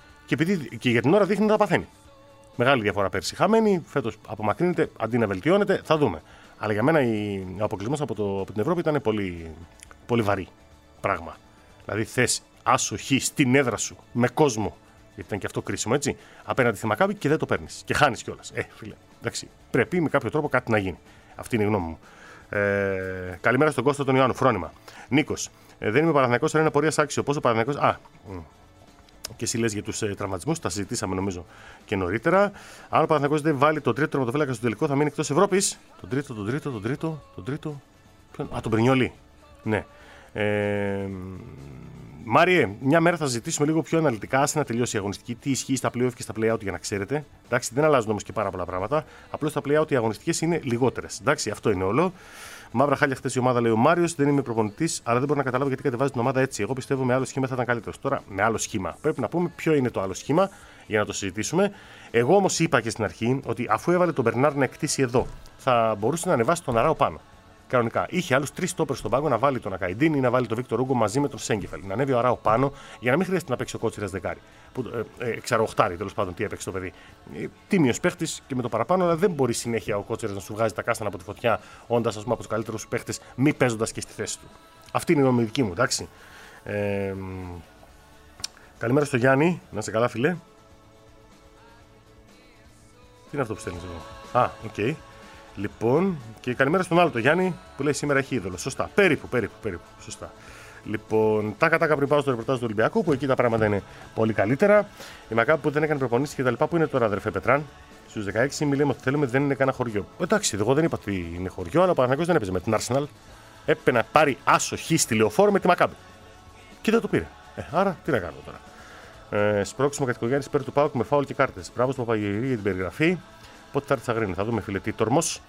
A: Και για την ώρα δείχνει να τα παθαίνει. Μεγάλη διαφορά πέρσι. Χαμένη, φέτος απομακρύνεται, αντί να βελτιώνεται, θα δούμε. Αλλά για μένα ο αποκλεισμός από την Ευρώπη ήταν πολύ, πολύ βαρύ πράγμα. Δηλαδή θες άσοχη στην έδρα σου, με κόσμο. Γιατί ήταν και αυτό κρίσιμο, έτσι. Απέναντι στη Μακάμπι και δεν το παίρνεις. Και χάνεις κιόλας. Φίλε, εντάξει. Πρέπει με κάποιο τρόπο κάτι να γίνει. Αυτή είναι η γνώμη μου. Καλημέρα στον Κώστα τον Ιωάννου. Φρόνημα. Νίκος. Δεν είμαι Παναθηναϊκός, αλλά είναι πορείας άξιο. Πόσο Παναθηναϊκός. Και εσύ λες για τους τραυματισμούς, τα συζητήσαμε νομίζω και νωρίτερα. Αν ο Παναθηναϊκός δεν βάλει τον τρίτο τερματοφύλακα στο τελικό, θα μείνει εκτός Ευρώπης. Τον τρίτο. Τον Πρινιόλι. Ναι. Μάριε, μια μέρα θα συζητήσουμε λίγο πιο αναλυτικά, άσε να τελειώσει η αγωνιστική, τι ισχύει στα play-off και στα play-out για να ξέρετε. Εντάξει, δεν αλλάζουν όμως και πάρα πολλά πράγματα. Απλώς στα play-out οι αγωνιστικές είναι λιγότερες. Εντάξει, αυτό είναι όλο. Μαύρα χάλια χθες η ομάδα, λέει ο Μάριος. Δεν είμαι προπονητής, αλλά δεν μπορώ να καταλάβω γιατί κατεβάζει την ομάδα έτσι. Εγώ πιστεύω με άλλο σχήμα θα ήταν καλύτερο. Τώρα, με άλλο σχήμα. Πρέπει να πούμε ποιο είναι το άλλο σχήμα για να το συζητήσουμε. Εγώ όμως είπα και στην αρχή ότι αφού έβαλε τον Μπερνάρ να εκτίσει εδώ, θα μπορούσε να ανεβάσει τον Αράο πάνω. Κανονικά. Είχε άλλους 3 στόπερ στον πάγκο να βάλει τον Ακαϊντίν ή να βάλει τον Βίκτορ Ούγκο μαζί με τον Σέγκεφελ. Να ανέβει ο Αράο πάνω για να μην χρειάζεται να παίξει ο Κότσιρας δεκάρι. Εξαροχτάρι τέλος πάντων τι έπαιξε το παιδί. Τίμιος παίχτης και με το παραπάνω, αλλά δεν μπορεί συνέχεια ο Κότσιρας να σου βγάζει τα κάστανα από τη φωτιά, όντας από τους καλύτερους παίχτες, μη παίζοντας και στη θέση του. Αυτή είναι η γνώμη δική μου, εντάξει. Καλημέρα στο Γιάννη, να είσαι καλά, φίλε. Τι είναι αυτό που στέλνεις εδώ. Οκ. Λοιπόν, και καλημέρα στον άλλο, το Γιάννη, που λέει σήμερα έχει είδωλο. Σωστά. Περίπου. Σωστά. Λοιπόν, τάκα πριν πάω στο ρεπορτάζ του Ολυμπιακού, που εκεί τα πράγματα είναι πολύ καλύτερα. Η Μακάμπη που δεν έκανε προπονήσεις και τα λοιπά, που είναι τώρα, αδερφέ Πετράν, στους 16, μιλάμε ότι θέλουμε, δεν είναι κανένα χωριό. Εντάξει, εγώ δεν είπα ότι είναι χωριό, αλλά ο Παναθηναϊκός δεν έπαιζε με την Arsenal. Έπρεπε να πάρει άσο χ στη Λεωφόρο με τη Μακάμπη. Και δεν το πήρε. Άρα τι να κάνω τώρα. Σπρώξιμο κατοικογέννη υπέρ του ΠΑΟΚ με φάουλ και κάρτες. Μπράβο στο Παπαγγελίδη για την περιγραφή. Πότε θα έρθει στα Γρίνη, θα δούμε φίλε τι τορμός.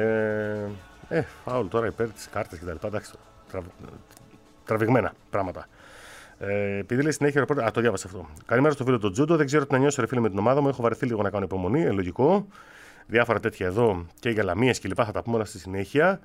A: Φάουλ τώρα υπέρ της κάρτες κτλ. Εντάξει, τραβηγμένα πράγματα. Επειδή λέει συνέχεια ρεπόρτερ. Το διάβασα αυτό. Καλημέρα στο φίλο του Τζούντο. Δεν ξέρω τι να νιώσω, ρε φίλε, με την ομάδα μου. Έχω βαρεθεί λίγο να κάνω υπομονή. Λογικό. Διάφορα τέτοια εδώ και για λαμίες κλπ. Θα τα πούμε όλα στη συνέχεια.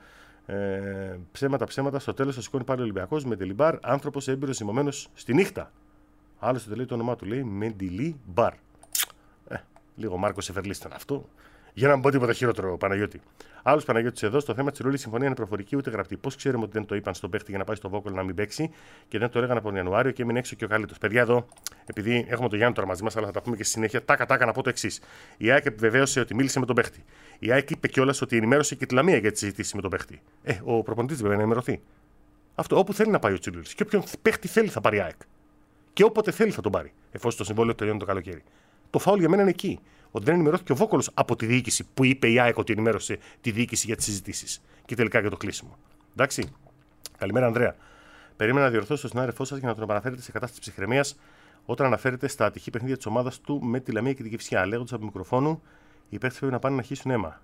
A: Ψέματα. Στο τέλος θα σηκώνει πάλι ο Ολυμπιακός με Ντελιμπάρ. Άνθρωπος έμπειρος ζυμωμένος στη νύχτα. Άλλωστε το λέει το όνομά του. Λέει Μεντιλιμπάρ. Λίγο Μάρκο Σεφερλής ήταν αυτό. Για να μην πω τίποτα χειρότερο, Παναγιώτη. Άλλο Παναγιώτη εδώ, στο θέμα τη ρόλη συμφωνία είναι προφορική ούτε γραπτή. Πώς ξέρουμε ότι δεν το είπαν στον παίχτη για να πάει στο Βόκολ να μην παίξει και δεν το έλεγαν από τον Ιανουάριο και έμεινε έξω και ο καλύτερος. Παιδιά, εδώ, επειδή έχουμε τον Γιάννη τώρα μαζί μας, αλλά θα τα πούμε και στη συνέχεια, τάκα να πω το εξής. Η ΑΕΚ επιβεβαίωσε ότι μίλησε με τον παίχτη. Η ΑΕΚ είπε κιόλας ότι ενημέρωσε και τη Λαμία για τη συζήτηση με τον παίχτη. Ο προπονητής βέβαια να ενημερωθεί. Αυτό, όπου θέλει να πάει ο Τσιλούλης και όποιον παίχτη θέλει θα πάρει η ΑΕΚ. Και όποτε θέλει θα τον πάρει, εφόσον το συμβόλαιο τελειώνει το καλοκαίρι. Το φάουλ για μένα είναι εκεί. Ότι δεν ενημερώθηκε ο Βόκολος από τη διοίκηση που είπε η ΑΕΚ ότι ενημέρωσε τη διοίκηση για τις συζητήσεις και τελικά για το κλείσιμο. Εντάξει. Καλημέρα, Ανδρέα. Περίμενα να διορθώσω τον συνάδελφό σας για να τον επαναφέρετε σε κατάσταση ψυχραιμίας όταν αναφέρεται στα ατυχή παιχνίδια της ομάδας του με τη Λαμία και την Κηφισιά. Λέγοντας από μικροφόνου, οι παίκτες πρέπει να πάνε να αρχίσουν αίμα.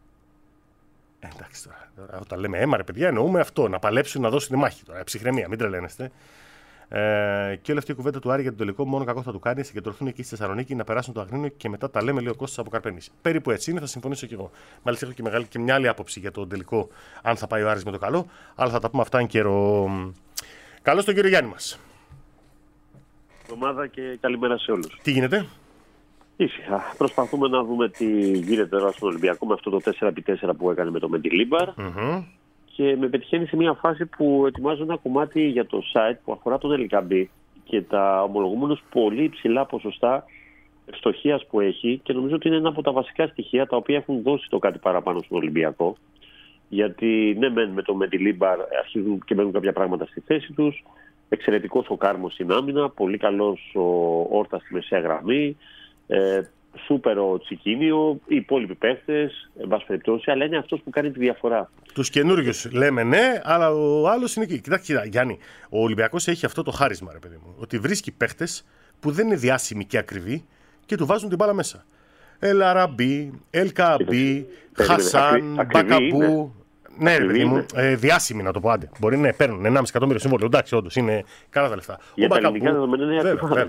A: Εντάξει τώρα. Όταν λέμε αίμα, ρε παιδιά, εννοούμε αυτό. Να παλέψουν να δώσουν τη μάχη τώρα. Ψυχραιμία, μην τρελαίνεστε. Και όλη αυτή η κουβέντα του Άρη για τον τελικό, μόνο κακό θα του κάνει. Συγκεντρωθούν εκεί στη Θεσσαλονίκη να περάσουν το Αγρίνιο και μετά τα λέμε, λέει ο Κώστας από Καρπενήσι. Περίπου έτσι είναι, θα συμφωνήσω κι εγώ. Μάλιστα, έχω και μια άλλη άποψη για τον τελικό, αν θα πάει ο Άρης με το καλό, αλλά θα τα πούμε αυτά εν καιρό. Καλώς τον κύριο Γιάννη μας.
D: Εβδομάδα και καλημέρα σε όλους.
A: Τι γίνεται?
D: Ήσυχα. Προσπαθούμε να δούμε τι γίνεται τώρα στον Ολυμπιακό με αυτό το 4x4 που έκανε με το Μεντιλίμπαρ. Και με πετυχαίνει σε μια φάση που ετοιμάζω ένα κομμάτι για το site που αφορά τον Ελκαμπή και τα ομολογούμενους πολύ υψηλά ποσοστά ευστοχίας που έχει και νομίζω ότι είναι ένα από τα βασικά στοιχεία τα οποία έχουν δώσει το κάτι παραπάνω στον Ολυμπιακό. Γιατί ναι, με το Μεντιλίμπαρ αρχίζουν και μένουν κάποια πράγματα στη θέση τους. Εξαιρετικός ο Κάρμος στην άμυνα, πολύ καλός ο Όρτας στη μεσαία γραμμή. Σούπερ ο Τσικίνιο, οι υπόλοιποι παίχτες, εν πάση περιπτώσει, αλλά είναι αυτός που κάνει τη διαφορά.
A: Τους καινούριους λέμε ναι, αλλά ο άλλος είναι εκεί. Κοιτάξτε, Γιάννη, ο Ολυμπιακός έχει αυτό το χάρισμα, ρε παιδί μου. Ότι βρίσκει παίχτες που δεν είναι διάσημοι και ακριβοί και του βάζουν την μπάλα μέσα. Ελαραμπή, Ελκαμπή, Χασάν, Μπακαμπού. Ναι, ρε παιδί μου, διάσημοι να το πω, άντε. Μπορεί να παίρνουν 1,5 εκατομμύριο συμβόλαιο. Εντάξει, όντως είναι καλά τα λεφτά.
D: Για τα ελληνικά δεδομένα είναι
A: βέβαια.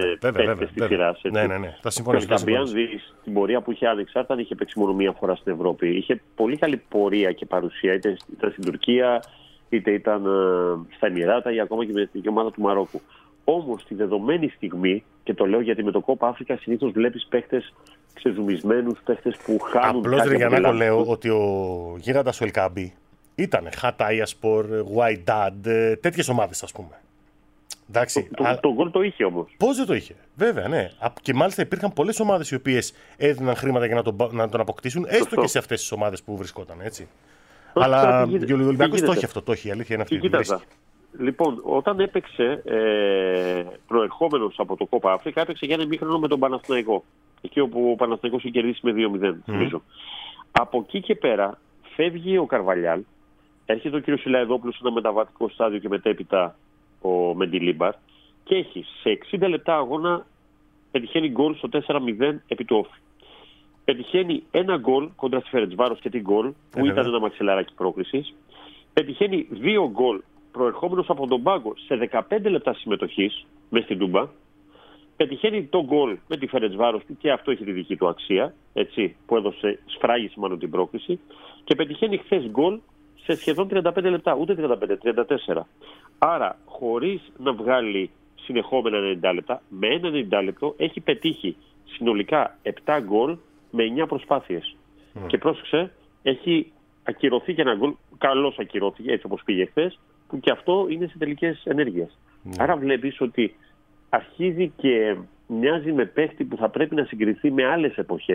A: Ναι, θα συμφωνήσω.
D: Ο αν δεις την πορεία που είχε ανεξάρτητα, αν είχε παίξει μόνο μία φορά στην Ευρώπη. Είχε πολύ καλή πορεία και παρουσία, είτε ήταν στην Τουρκία, είτε ήταν στα Εμιράτα ή ακόμα και με την εθνική ομάδα του Μαρόκου. Όμως, στη δεδομένη στιγμή, και το λέω γιατί με το Κόπα Αφρικα συνήθως βλέπεις παίχτες ξεζουμισμένους, παίχτες που χάνουν.
A: Απλώς ρε Γιαννάκο λέω ότι ο γίγαντας ο Ελκάμπη ήταν Χατάιασπορ, Γουαϊντάντ, τέτοιες ομάδες ας πούμε. Εντάξει.
D: Το γκολ το είχε όμως.
A: Πώς δεν το είχε? Βέβαια, ναι. Και μάλιστα υπήρχαν πολλές ομάδες οι οποίες έδιναν χρήματα για να τον αποκτήσουν, έστω και σε αυτές τις ομάδες που βρισκόταν, έτσι. Αλλά ο Ολυμπιακός το έχει αυτό, το έχει. Η αλήθεια είναι αυτή.
D: Λοιπόν, όταν έπαιξε προερχόμενος από το Κόπα Αφρικα, έπαιξε για ένα ημίχρονο με τον Παναθηναϊκό. Εκεί όπου ο Παναθηναϊκός είχε κερδίσει με 2-0, νομίζω. Από εκεί και πέρα φεύγει ο Καρβαλιάλ, έρχεται ο κύριος Σιλαεδόπουλος σε ένα μεταβατικό στάδιο και μετέπειτα ο Μεντιλίμπαρ και έχει σε 60 λεπτά αγώνα πετυχαίνει γκολ στο 4-0 επί του όφη. Πετυχαίνει ένα γκολ κόντρα στη Φερεντσβάρος και την γκολ που ήταν ένα μαξιλαράκι πρόκρισης. Πετυχαίνει 2 γκολ προερχόμενος από τον πάγκο σε 15 λεπτά συμμετοχής μες στην Τούμπα. Πετυχαίνει το γκολ με τη Φερεντσβάρος και αυτό έχει τη δική του αξία, έτσι, που έδωσε σφράγιση μάλλον την πρόκριση. Και πετυχαίνει χθες γκολ σε σχεδόν 35 λεπτά, ούτε 35, 34. Άρα, χωρίς να βγάλει συνεχόμενα 90 λεπτά, με ένα 90 λεπτό έχει πετύχει συνολικά 7 γκολ με 9 προσπάθειες. Και πρόσεξε, έχει ακυρωθεί και ένα γκολ, καλώς ακυρώθηκε, έτσι όπως πήγε χθες, που και αυτό είναι σε τελικές ενέργειες. Άρα βλέπεις ότι αρχίζει και μοιάζει με παίχτη που θα πρέπει να συγκριθεί με άλλες εποχές,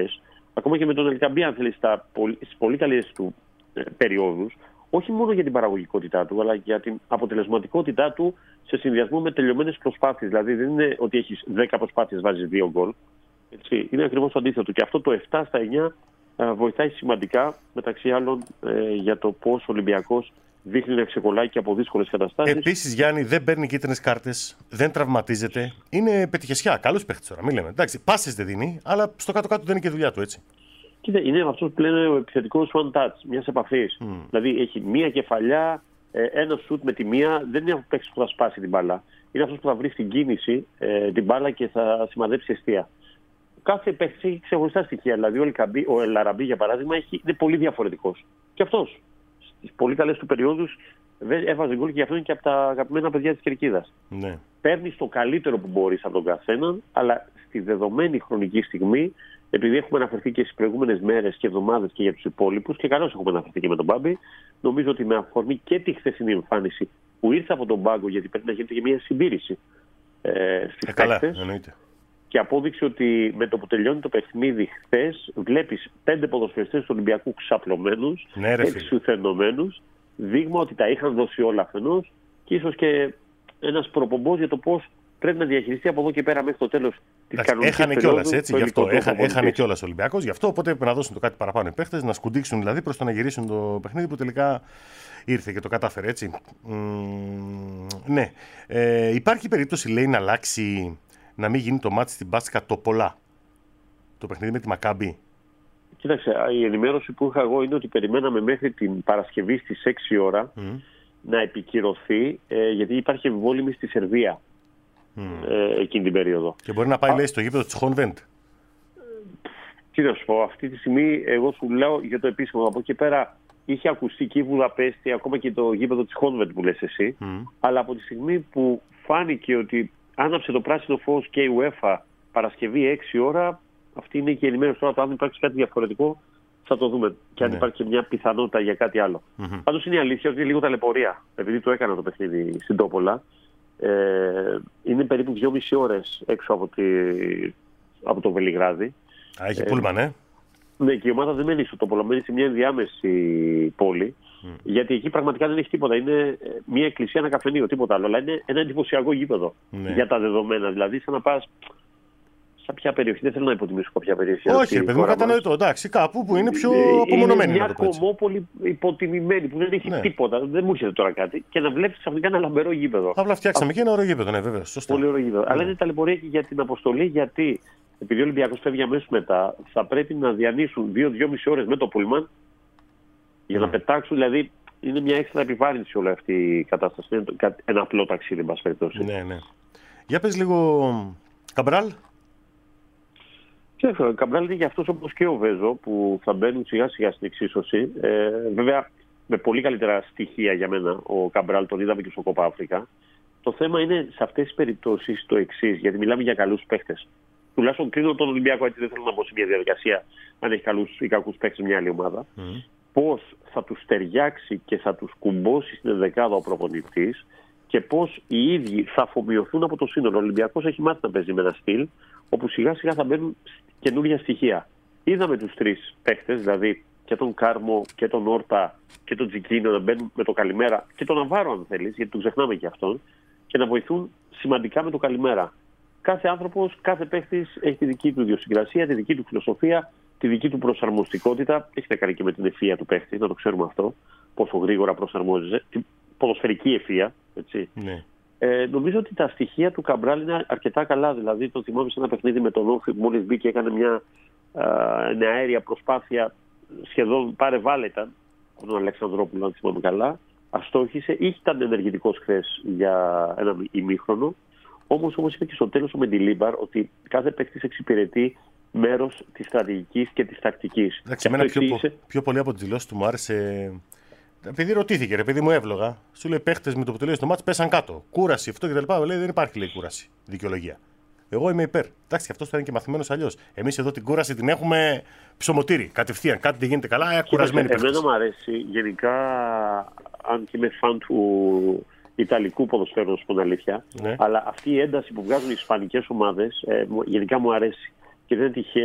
D: ακόμα και με τον Ελκαμπή, αν θέλει, στις πολύ καλές του περιόδους, όχι μόνο για την παραγωγικότητά του, αλλά για την αποτελεσματικότητά του σε συνδυασμό με τελειωμένες προσπάθειες. Δηλαδή δεν είναι ότι έχεις 10 προσπάθειες, βάζεις 2 γκολ. Είναι ακριβώς το αντίθετο. Και αυτό το 7 στα 9 βοηθάει σημαντικά, μεταξύ άλλων, για το πώς ο Ολυμπιακός δείχνει να ξεκολλάει και από δύσκολες καταστάσεις.
A: Επίσης, Γιάννη, δεν παίρνει κίτρινες κάρτες, δεν τραυματίζεται. Είναι πετυχεσιά. Καλός παίχτης τώρα, μην λέμε. Εντάξει, πάσες δεν δίνει, αλλά στο κάτω-κάτω δεν είναι και δουλειά του, έτσι.
D: Κοίτα, είναι αυτό που λένε ο επιθετικός one touch, μιας επαφής. Δηλαδή έχει μία κεφαλιά, ένα σουτ με τη μία, δεν είναι αυτό που θα σπάσει την μπάλα. Είναι αυτό που θα βρει στην κίνηση την μπάλα και θα σημαδέψει εστία. Κάθε παίκτη έχει ξεχωριστά στοιχεία. Δηλαδή ο Ελαραμπή, για παράδειγμα, είναι πολύ διαφορετικός. Και αυτός στις πολύ καλές του περιόδους έβαζε γκολ και γι' αυτό είναι και από τα αγαπημένα παιδιά της Κερκίδας.
A: Ναι.
D: Παίρνεις το καλύτερο που μπορείς από τον καθέναν, αλλά στη δεδομένη χρονική στιγμή, επειδή έχουμε αναφερθεί και στις προηγούμενες μέρες και εβδομάδες και για τους υπόλοιπους, και καλώς έχουμε αναφερθεί και με τον Μπάμπη, νομίζω ότι με αφορμή και τη χθεσινή εμφάνιση που ήρθε από τον πάγκο, γιατί πρέπει να γίνεται και μια συντήρηση στις παίκτες.
A: Εννοείται.
D: Και απόδειξε ότι με το που τελειώνει το παιχνίδι χθες, βλέπεις 5 ποδοσφαιριστές του Ολυμπιακού ξαπλωμένους, εξουθενωμένους, δείγμα ότι τα είχαν δώσει όλα αφενός και ίσως και ένας προπομπός για το πώς πρέπει να διαχειριστεί από εδώ και πέρα μέχρι το τέλος της κανονικής
A: περίοδου. Έχανε κιόλας, έτσι, γι' αυτό. Έχανε κιόλας ο Ολυμπιακός, γι' αυτό. Οπότε πρέπει να δώσουν το κάτι παραπάνω οι παίχτες, να σκουντίξουν δηλαδή προς το να γυρίσουν το παιχνίδι που τελικά ήρθε και το κατάφερε, έτσι. Ναι. Υπάρχει περίπτωση, λέει, να αλλάξει, να μην γίνει το μάτι στην μπάσκα το πολλά. Το παιχνίδι με τη Μακάμπι.
D: Κοίταξε, η ενημέρωση που είχα εγώ είναι ότι περιμέναμε μέχρι την Παρασκευή στις 6 ώρα να επικυρωθεί, γιατί υπάρχει εμβόλυμη στη Σερβία εκείνη την περίοδο.
A: Και μπορεί να πάει, λέει, στο γήπεδο της Χόνβεντ.
D: Τι να σου πω, αυτή τη στιγμή εγώ σου λέω για το επίσημο. Από εκεί πέρα είχε ακουστεί και η Βουδαπέστη, ακόμα και το γήπεδο της Χόνβεντ που λες εσύ. Αλλά από τη στιγμή που φάνηκε ότι άναψε το πράσινο φως και η UEFA Παρασκευή 6 ώρα, αυτή είναι και η ενημέρωση τώρα. Το αν υπάρξει κάτι διαφορετικό θα το δούμε. Και αν υπάρχει μια πιθανότητα για κάτι άλλο. Πάντως είναι η αλήθεια ότι είναι λίγο ταλαιπωρία. Επειδή το έκανα το παιχνίδι στην Τόπολα, είναι περίπου 2,5 ώρες έξω από το Βελιγράδι.
A: Έχει πούλμαν,
D: Ναι, και η ομάδα δεν μένει στο Τόπολα, μένει σε μια ενδιάμεση πόλη. Γιατί εκεί πραγματικά δεν έχει τίποτα. Είναι μια εκκλησία, ένα καφενείο, τίποτα άλλο. Αλλά είναι ένα εντυπωσιακό γήπεδο για τα δεδομένα. Δηλαδή, σαν να πας. Σε ποια περιοχή, δεν θέλω να υποτιμήσω κάποια περιοχή.
A: Όχι, παιδί μου, κατανοητό. Εντάξει, κάπου που είναι πιο απομονωμένη.
D: Είναι μια κομμόπολη υποτιμημένη που δεν έχει τίποτα. Δεν μου έρχεται τώρα κάτι. Και να βλέπει ξαφνικά ένα λαμπερό γήπεδο.
A: Απλά φτιάξαμε και ένα ωραίο γήπεδο, ναι, βέβαια. Σωστά.
D: Πολύ ωραίο γήπεδο. Αλλά είναι ταλαιπωρία και για την αποστολή, γιατί επειδή ο Ολυμπιακός φεύγει αμέσως μετά, θα πρέπει να διανύσουν 2-2,5 ώρες με το πούλμαν για να πετάξουν. Δηλαδή είναι μια έξτρα επιβάρυνση όλη αυτή η κατάσταση. Είναι ένα απλό ταξίδι, εν πάση περιπτώσει.
A: Ναι. Για πες λίγο, Καμπράλ.
D: Ο Καμπράλ είναι για αυτός όπως και ο Βέζο που θα μπαίνουν σιγά σιγά στην εξίσωση. Βέβαια με πολύ καλύτερα στοιχεία για μένα ο Καμπράλ, τον είδαμε και στο Κόπα Αφρικα. Το θέμα είναι σε αυτές τις περιπτώσεις το εξής, γιατί μιλάμε για καλούς παίχτες. Τουλάχιστον κρίνω τον Ολυμπιακό, έτσι δεν θέλω να μπω σε μια διαδικασία αν έχει καλούς ή κακούς παίχτες μια άλλη ομάδα. Πώς θα τους ταιριάξει και θα τους κουμπώσει στην ενδεκάδα ο προπονητής και πώς οι ίδιοι θα αφομοιωθούν από το σύνολο. Ο Ολυμπιακός έχει μάθει να παίζει με ένα στυλ όπου σιγά σιγά θα μπαίνουν καινούργια στοιχεία. Είδαμε τους τρεις παίχτες, δηλαδή και τον Κάρμο και τον Όρτα και τον Τζικίνο να μπαίνουν με το καλημέρα και τον Ναβάρο, αν θέλεις, γιατί τον ξεχνάμε και αυτόν, και να βοηθούν σημαντικά με το καλημέρα. Κάθε άνθρωπος, κάθε παίχτης έχει τη δική του ιδιοσυγκρασία, τη δική του φιλοσοφία, τη δική του προσαρμοστικότητα. Έχει να κάνει και με την ευφυΐα του παίχτη, να το ξέρουμε αυτό, πόσο γρήγορα προσαρμόζεται, την ποδοσφαιρική ευφυΐα.
A: Ναι.
D: Νομίζω ότι τα στοιχεία του Καμπράλ είναι αρκετά καλά. Δηλαδή, το θυμάμαι σε ένα παιχνίδι με τον Όφη που μόλις μπήκε, έκανε μια αέρια προσπάθεια, σχεδόν πάρε βάλε ήταν, από τον Αλεξανδρόπουλο, αν θυμάμαι καλά. Αστόχησε, ήταν ενεργητικός χθες για ένα ημίχρονο. Όμως είπε και στο τέλος ο Μεντιλίμπαρ ότι κάθε παίκτης εξυπηρετεί μέρος της στρατηγικής και της τακτικής.
A: Εντάξει, εμένα πιο πολύ από τις δηλώσεις του μου άρεσε. Επειδή ρωτήθηκε, επειδή μου εύλογα, σου λέει παίχτες με το που τελείωσε το μάτς πέσαν κάτω. Κούραση, αυτό κτλ. Λέει δεν υπάρχει, λέει, κούραση. Δικαιολογία. Εγώ είμαι υπέρ. Εντάξει, αυτό θα είναι και μαθημένος αλλιώς. Εμείς εδώ την κούραση την έχουμε ψωμοτήρι. Κατευθείαν. Κάτι δεν γίνεται καλά, κουρασμένοι παίχτες.
D: Εμένα μου αρέσει γενικά, αν και είμαι φαν του Ιταλικού ποδοσφαίρου, να σου πω την αλήθεια. Αλλά αυτή η ένταση που βγάζουν οι ισπανικές ομάδες γενικά μου αρέσει. Και δεν είναι τυχαίο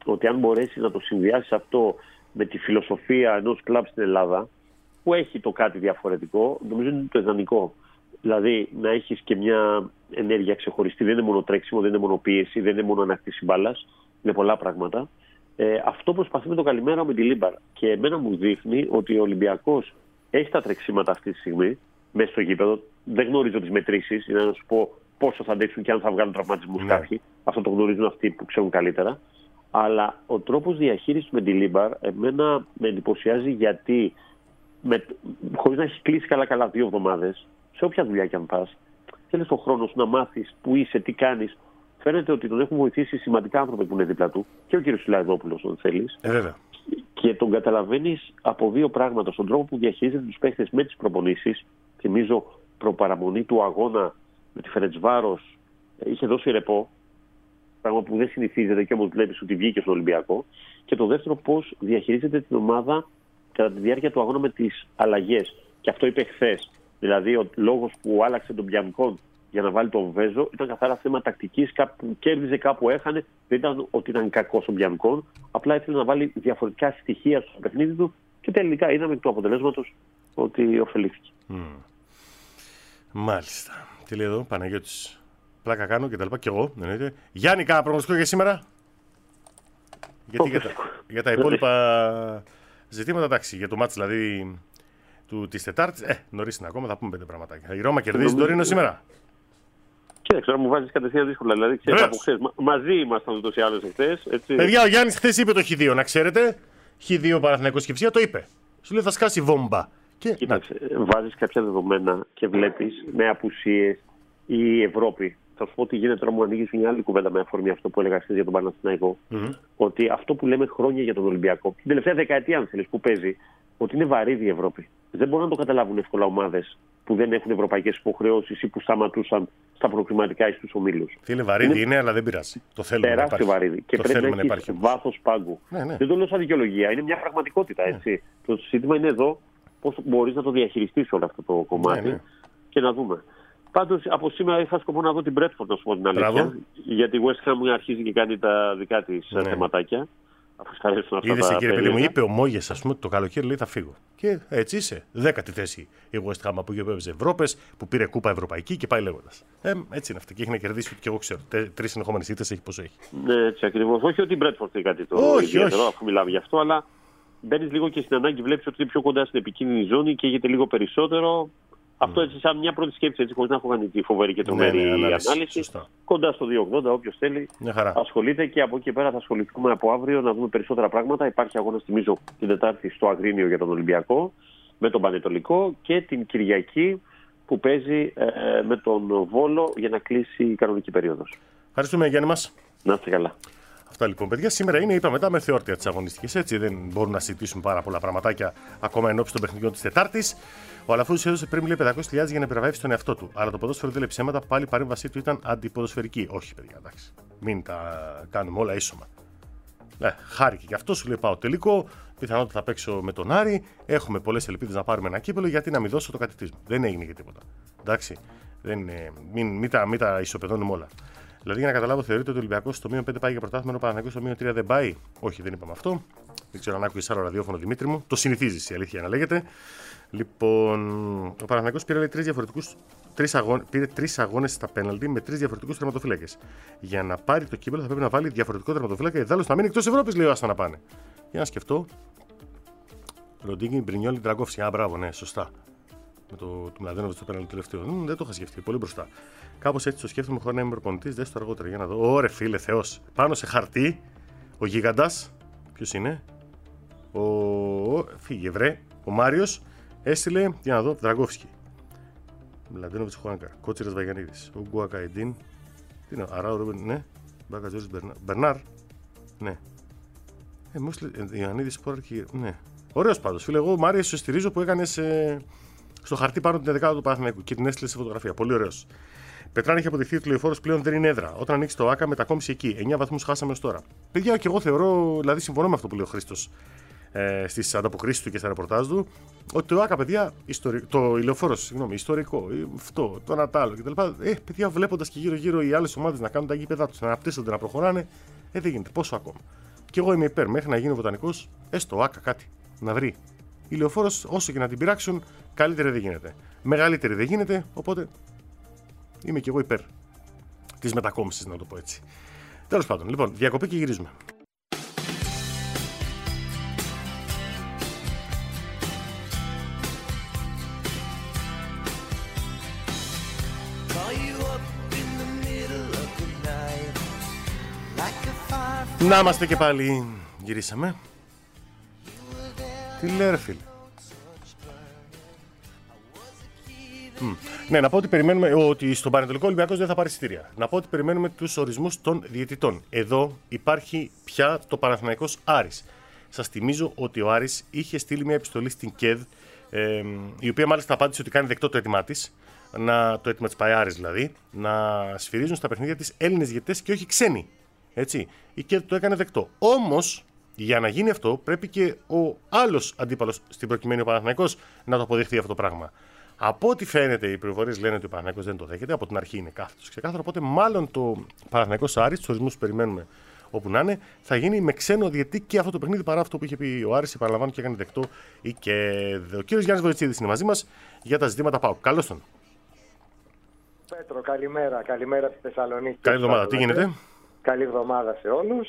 D: ότι αν μπορέσει να το συνδυάσει αυτό με τη φιλοσοφία ενός κλαμπ στην Ελλάδα, που έχει το κάτι διαφορετικό, νομίζω είναι το ιδανικό. Δηλαδή να έχεις και μια ενέργεια ξεχωριστή, δεν είναι μόνο τρέξιμο, δεν είναι μόνο πίεση, δεν είναι μόνο ανακτήση μπάλας, είναι πολλά πράγματα. Αυτό προσπαθεί με το καλημέρα με τη Λίμπαρ. Και εμένα μου δείχνει ότι ο Ολυμπιακός έχει τα τρεξίματα αυτή τη στιγμή μέσα στο γήπεδο. Δεν γνωρίζω τις μετρήσεις, είναι να σου πω πόσο θα αντέξουν και αν θα βγάλουν τραυματισμούς κάποιοι. Αυτό το γνωρίζουν αυτοί που ξέρουν καλύτερα. Αλλά ο τρόπος διαχείρισης με τη Λίμπαρ εμένα με εντυπωσιάζει, γιατί χωρίς να έχει κλείσει καλά 2 εβδομάδες, σε όποια δουλειά και αν πας, θέλεις τον χρόνο σου να μάθεις που είσαι, τι κάνεις. Φαίνεται ότι τον έχουν βοηθήσει σημαντικά άνθρωποι που είναι δίπλα του, και ο κ. Σιλαϊδόπουλος, αν θέλεις.
A: Βέβαια.
D: Και τον καταλαβαίνεις από 2 πράγματα. Στον τρόπο που διαχειρίζεται τους παίχτες με τις προπονήσεις. Θυμίζω, προπαραμονή του αγώνα με τη Φερεντσβάρος είχε δώσει ρεπό. Πράγμα που δεν συνηθίζεται και όμως βλέπεις ότι βγήκε στον Ολυμπιακό. Και το δεύτερο, πώς διαχειρίζεται την ομάδα κατά τη διάρκεια του αγώνα με τις αλλαγές. Και αυτό είπε χθες. Δηλαδή, ο λόγος που άλλαξε τον Μπιανκόν για να βάλει τον Βέζο ήταν καθαρά θέμα τακτικής. Κάπου κέρδιζε, κάπου έχανε. Δεν ήταν ότι ήταν κακός ο Μπιανκόν. Απλά ήθελε να βάλει διαφορετικά στοιχεία στο παιχνίδι του και τελικά είδαμε του αποτελέσματος ότι ωφελήθηκε.
A: Μάλιστα. Τι λέει εδώ, Παναγιώτης. Πλάκα κάνω και τα λοιπά. Και εγώ, εννοείται. Γιάννη, κάνα προγνωστικό για σήμερα? Γιατί για τα υπόλοιπα ζητήματα, εντάξει, για το μάτς δηλαδή της Τετάρτης, νωρίς είναι ακόμα, θα πούμε 5 πραγματάκια. Η Ρώμα κερδίζει τον Τωρίνο σήμερα.
D: Κοίταξε, τώρα μου βάζεις κατευθείαν δύσκολα. Δηλαδή, μαζί ήμασταν ούτως ή άλλως εχθές.
A: Παιδιά, ο Γιάννης χθες είπε το Χ2, να ξέρετε. Χ2 Παναθηναϊκός Κυφσία, το είπε. Σου λέει θα σκάσει βόμμπα.
D: Κοίταξε, βάζεις κάποια δεδομένα και βλέπεις με απουσίες η Ευρώπη. Θα σου πω ότι γίνεται τώρα, μου ανοίγεις μια άλλη κουβέντα με αφορμή αυτό που έλεγα χθες για τον Παναθηναϊκό. Ότι αυτό που λέμε χρόνια για τον Ολυμπιακό, την τελευταία δεκαετία, αν θέλεις, που παίζει, ότι είναι βαρύδι η Ευρώπη. Δεν μπορούν να το καταλάβουν εύκολα ομάδες που δεν έχουν ευρωπαϊκές υποχρεώσεις ή που σταματούσαν στα προκριματικά ή στους ομίλους.
A: Φίλε, βαρύδι είναι, αλλά δεν πειράζει. Το θέλουμε.
D: Τεράστιο βαρύδι. Και πρέπει να έχει βάθος πάγκου. Ναι. Δεν το λέω σαν δικαιολογία, είναι μια πραγματικότητα. Έτσι. Το ζήτημα είναι εδώ πώς μπορείς να το διαχειριστείς όλο αυτό το κομμάτι και να δούμε. Πάντως, από σήμερα είχα σκοπό να δω την Μπρέτφορντ, να σου πω την αλήθεια. Γιατί η West Ham αρχίζει και κάνει τα δικά της θεματάκια.
A: Είδες, κύριε παιδί μου, είπε ο Μόγες, ας πούμε, το καλοκαίρι λέει θα φύγω. Και έτσι είσαι. 10η θέση η West Ham που έπαιζε Ευρώπες, που πήρε κούπα ευρωπαϊκή και πάει λέγοντας. Έτσι είναι αυτό. Και έχει να κερδίσει, και εγώ ξέρω. 3 συνεχόμενες ήττες έχει πόσο έχει.
D: Ναι, έτσι ακριβώς. Όχι ότι η Μπρέτφορντ είναι κάτι το ιδιαίτερο, αφού μιλάμε γι' αυτό, αλλά μπαίνεις λίγο και στην ανάγκη, βλέπεις ότι είναι πιο κοντά στην επικίνδυνη ζώνη και έχετε λίγο περισσότερο. Αυτό έτσι, σαν μια πρώτη σκέψη, έτσι, χωρίς να έχω κάνει τη φοβερή και τρομερή ανάλυση. Σωστά. Κοντά στο 2,80, όποιος θέλει ασχολείται, και από εκεί πέρα θα ασχοληθούμε από αύριο να δούμε περισσότερα πράγματα. Υπάρχει αγώνας, θυμίζω, την Τετάρτη στο Αγρίνιο για τον Ολυμπιακό, με τον Πανετολικό, και την Κυριακή που παίζει με τον Βόλο για να κλείσει η κανονική περίοδος.
A: Ευχαριστούμε, Γιάννη μας.
D: Να είστε καλά.
A: Αυτά λοιπόν, παιδιά. Σήμερα είναι, είπαμε, τα μεθεόρτια της αγωνιστικής. Έτσι, δεν μπορούν να συζητήσουν πάρα πολλά πραγματάκια ακόμα εν ώψη των παιχνιδιών της Τετάρτης. Ο Αλαφούζος έδωσε πριν 500.000 για να επιβραβεύσει τον εαυτό του. Αλλά το ποδόσφαιρο δεν λέει ψέματα, πάλι η παρέμβασή του ήταν αντιποδοσφαιρική. Όχι, παιδιά, εντάξει. Μην τα κάνουμε όλα ίσωμα. Χάρηκε και αυτό, σου λέει πάω τελικό. Πιθανότητα θα παίξω με τον Άρη. Έχουμε πολλές ελπίδες να πάρουμε ένα κύπελο, γιατί να μην δώσω το κατητής μου. Δεν έγινε και τίποτα. Εντάξει. Μην τα ισοπεδώνουμε όλα. Δηλαδή, για να καταλάβω, θεωρείτε ότι ο Ολυμπιακός στο μείον 5 πάει για πρωτάθλημα, ενώ ο Παναθηναϊκός στο μείον 3 δεν πάει? Όχι, δεν είπαμε αυτό. Δεν ξέρω αν άκουγες άλλο ραδιόφωνο, Δημήτρη μου. Το συνηθίζεις, η αλήθεια να λέγεται. Λοιπόν, ο Παναθηναϊκός πήρε 3 αγώνες στα πέναλτι με 3 διαφορετικούς τερματοφύλακες. Για να πάρει το κύπελο θα πρέπει να βάλει διαφορετικό τερματοφύλακα, ιδάλλως να μείνει εκτός Ευρώπης, λέει ο Άστα να πάνε. Για να σκεφτώ. Ροντίνγκι, Μπρινιόλι, Ντραγκόφσκι. Μπράβο, ναι, σωστά. Με του Μλαδένοβιτ στο πέναλτι τελευταίο. Δεν το είχα σκεφτεί, πολύ μπροστά. Κάπως έτσι το σκέφτομαι χωρίς να είμαι προπονητής. Δες το αργότερα για να δω. Ωρε φίλε, Θεός. Πάνω σε χαρτί, ο γίγαντας. Ποιος είναι? Φύγε βρε. Ο Μάριος έστειλε, για να δω, Δραγκόφσκι. Μλαντένοβιτς Χουάνκα. Κότσιρας Βαγιανίδης. Ο Γκουακαϊντίν. Τι είναι, Αράου Ρόμπεν, ναι. Μπακατζόρις Μπερνάρ. Ναι. Μου έστειλε Ιωαννίδης Πόραρκη. Ναι. Ωραίος πάντως, φίλε. Εγώ, Μάριο, σου στηρίζω που έκανες στο χαρτί πάνω την 11η του Παναθηναϊκού και την έστειλε σε φωτογραφία. Πολύ ωραίος. Πετράν έχει αποδειχθεί ότι ο Λεωφόρος πλέον δεν είναι έδρα. Όταν ανοίξει το ΆΚΑ, μετακόμισε εκεί. 9 βαθμούς χάσαμε ως τώρα. Παιδιά, και εγώ θεωρώ, δηλαδή συμφωνώ με αυτό που λέει ο Χρήστος στις ανταποκρίσεις του και στα ρεπορτάζ του, ότι το ΆΚΑ, παιδιά, το Λεωφόρος, συγγνώμη, ιστορικό, αυτό, το Νατάλο κτλ. Παιδιά, βλέποντας και γύρω-γύρω οι άλλες ομάδες να κάνουν τα γήπεδά τους, να αναπτύσσονται, να προχωράνε, δεν γίνεται. Πόσο ακόμα. Και εγώ είμαι υπέρ μέχρι να γίνει ο Βοτανικός, έστω άκα κάτι να βρει. Η Λεωφόρος, όσο και να την πειράξουν, καλύτερη δεν γίνεται. Μεγαλύτερη δεν γίνεται, οπότε είμαι κι εγώ υπέρ της μετακόμισης, να το πω έτσι. Τέλος πάντων, λοιπόν, διακοπή και γυρίζουμε. Να είμαστε και πάλι. Γυρίσαμε. Τι λέει ρε φίλε. Ναι, να πω ότι περιμένουμε ότι στον Πανετολικό Ολυμπιακός δεν θα πάρει εισιτήρια. Να πω ότι περιμένουμε τους ορισμούς των διαιτητών. Εδώ υπάρχει πια το Παναθηναϊκός Άρης. Σας θυμίζω ότι ο Άρης είχε στείλει μια επιστολή στην ΚΕΔ, η οποία μάλιστα απάντησε ότι κάνει δεκτό το αίτημά της, το αίτημα της ΠΑΕ δηλαδή, να σφυρίζουν στα παιχνίδια της Έλληνες διαιτητές και όχι ξένοι. Έτσι. Η ΚΕΔ το έκανε δεκτό. Όμως, για να γίνει αυτό, πρέπει και ο άλλος αντίπαλος, στην προκειμένη ο Παναθηναϊκός, να το αποδεχθεί αυτό το πράγμα. Από ό,τι φαίνεται, οι πληροφορίες λένε ότι ο Παναθηναϊκός δεν το δέχεται. Από την αρχή είναι κάθετος ξεκάθαρο. Οπότε, μάλλον το Παναθηναϊκός Άρης, τους ορισμούς που περιμένουμε όπου να είναι, θα γίνει με ξένο διαιτητή και αυτό το παιχνίδι παρά αυτό που είχε πει ο Άρης. Επαναλαμβάνω και έκανε δεκτό η ΚΕΔ. Ο κύριος Γιάννης Βοητσίδης είναι μαζί μας για τα ζητήματα ΠΑΟΚ. Καλώς τον.
E: Πέτρο, καλημέρα. Καλημέρα στη Θεσσαλονίκη.
A: Καλή εβδομάδα. Τι γίνεται?
E: Καλή εβδομάδα σε όλους.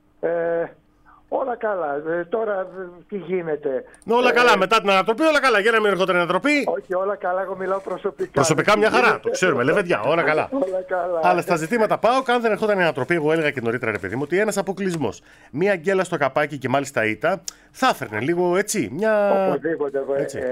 E: Όλα καλά. Τώρα τι γίνεται?
A: Όλα καλά. Μετά την ανατροπή, όλα καλά. Για να μην ερχόταν η ανατροπή.
E: Όχι, όλα καλά. Εγώ μιλάω προσωπικά.
A: Προσωπικά μια χαρά. Το ξέρουμε. Λεβέντια. Όλα καλά.
E: Όλα καλά.
A: Αλλά στα ζητήματα πάω, αν δεν ερχόταν η ανατροπή, εγώ έλεγα και νωρίτερα, ρε παιδί μου, ότι ένας αποκλεισμός, μία γκέλα στο καπάκι και μάλιστα ήττα, θα έφερνε λίγο έτσι.
E: Οπωσδήποτε.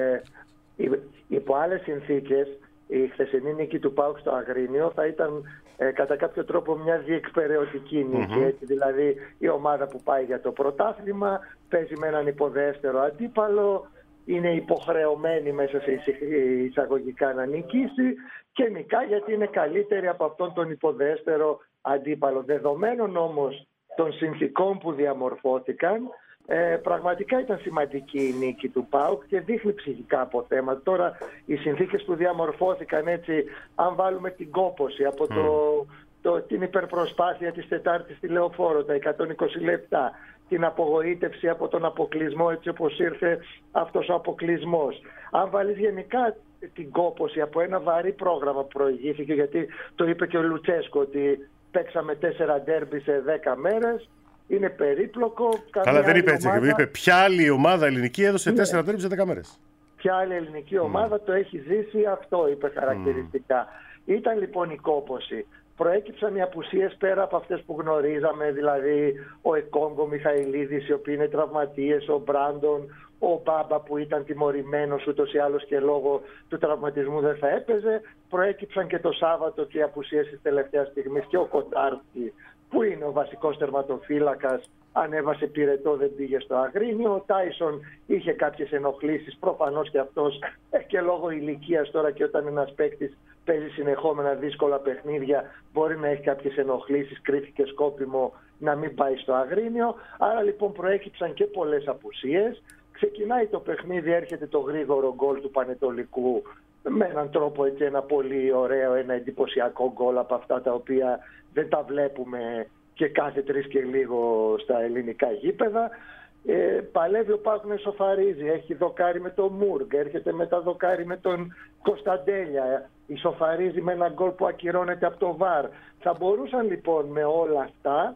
E: Υπό άλλες συνθήκες, η χθεσινή νίκη του ΠΑΟΚ στο Αγρίνιο θα ήταν κατά κάποιο τρόπο μια διεκπεραιωτική νίκη. Έτσι, δηλαδή η ομάδα που πάει για το πρωτάθλημα παίζει με έναν υποδέστερο αντίπαλο, είναι υποχρεωμένη μέσα σε εισαγωγικά να νικήσει και νικά γιατί είναι καλύτερη από αυτόν τον υποδέστερο αντίπαλο. Δεδομένων όμως των συνθήκων που διαμορφώθηκαν, πραγματικά ήταν σημαντική η νίκη του ΠΑΟΚ και δείχνει ψυχικά αποθέματα. Τώρα οι συνθήκες που διαμορφώθηκαν έτσι, αν βάλουμε την κόπωση από την υπερπροσπάθεια της Τετάρτης στη Λεωφόρο, τα 120 λεπτά, την απογοήτευση από τον αποκλεισμό έτσι όπως ήρθε αυτός ο αποκλεισμός. Αν βάλεις γενικά την κόπωση από ένα βαρύ πρόγραμμα που προηγήθηκε, γιατί το είπε και ο Λουτσέσκο ότι παίξαμε 4 ντέρμπι σε 10 μέρες, είναι περίπλοκο.
A: Καλά, δεν είπε έτσι. Είπε ποια άλλη ομάδα ελληνική έδωσε 4 ντέρμπι σε 10 μέρες.
E: Ποια άλλη ελληνική ομάδα το έχει ζήσει, αυτό είπε χαρακτηριστικά. Ήταν λοιπόν η κόπωση. Προέκυψαν οι απουσίες πέρα από αυτές που γνωρίζαμε, δηλαδή ο Εκόγκο Μιχαηλίδης, οι οποίοι είναι τραυματίες, ο Μπράντον, ο Μπάμπα που ήταν τιμωρημένος ούτως ή άλλως και λόγω του τραυματισμού δεν θα έπαιζε. Προέκυψαν και το Σάββατο και οι απουσίες της τελευταίας στιγμής και ο Κοτάρσκι, που είναι ο βασικός τερματοφύλακας, ανέβασε πυρετό, δεν πήγε στο Αγρίνιο. Ο Τάισον είχε κάποιες ενοχλήσεις, προφανώς και αυτός και λόγω ηλικίας τώρα, και όταν ένας παίκτης παίζει συνεχόμενα δύσκολα παιχνίδια μπορεί να έχει κάποιες ενοχλήσεις, κρίθηκε σκόπιμο να μην πάει στο Αγρίνιο. Άρα λοιπόν προέκυψαν και πολλές απουσίες. Ξεκινάει το παιχνίδι, έρχεται το γρήγορο γκολ του Πανετολικού με έναν τρόπο έτσι, ένα πολύ ωραίο, ένα εντυπωσιακό γκολ από αυτά τα οποία δεν τα βλέπουμε και κάθε 3 και λίγο στα ελληνικά γήπεδα. Παλεύει ο ΠΑΟΚ να ισοφαρίζει, έχει δοκάρι με τον Μούργκ, έρχεται μετά δοκάρι με τον Κωνσταντέλια, ισοφαρίζει με ένα γκολ που ακυρώνεται από το ΒΑΡ. Θα μπορούσαν λοιπόν με όλα αυτά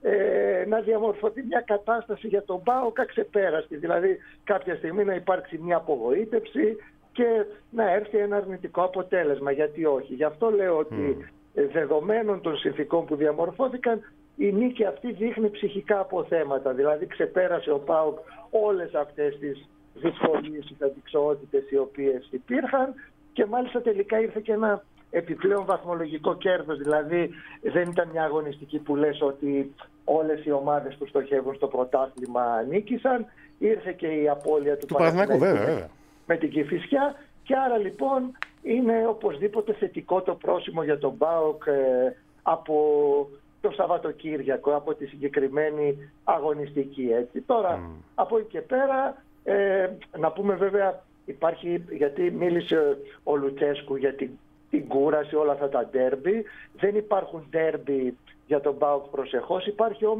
E: να διαμορφωθεί μια κατάσταση για τον ΠΑΟΚ αξεπέραστη, δηλαδή κάποια στιγμή να υπάρξει μια απογοήτευση και να έρθει ένα αρνητικό αποτέλεσμα. Γιατί όχι? Γι' αυτό λέω ότι δεδομένων των συνθήκων που διαμορφώθηκαν, η νίκη αυτή δείχνει ψυχικά αποθέματα. Δηλαδή ξεπέρασε ο ΠΑΟΚ όλες αυτές τις δυσκολίες, τις αντικσοότητες οι οποίες υπήρχαν και μάλιστα τελικά ήρθε και ένα επιπλέον βαθμολογικό κέρδος. Δηλαδή δεν ήταν μια αγωνιστική που λες ότι όλες οι ομάδες που στοχεύουν στο πρωτάθλημα νίκησαν. Ήρθε και η απώλεια του Παναθηναϊκού με την Κηφισιά και άρα λοιπόν είναι οπωσδήποτε θετικό το πρόσημο για τον ΠΑΟΚ από το Σαββατοκύριακο, από τη συγκεκριμένη αγωνιστική. Έτσι. Τώρα από εκεί και πέρα να πούμε βέβαια υπάρχει, γιατί μίλησε ο Λουτσέσκου για την κούραση, όλα αυτά τα ντέρμπι. Δεν υπάρχουν ντέρμπι για τον ΠΑΟΚ προσεχώς. Υπάρχει όμως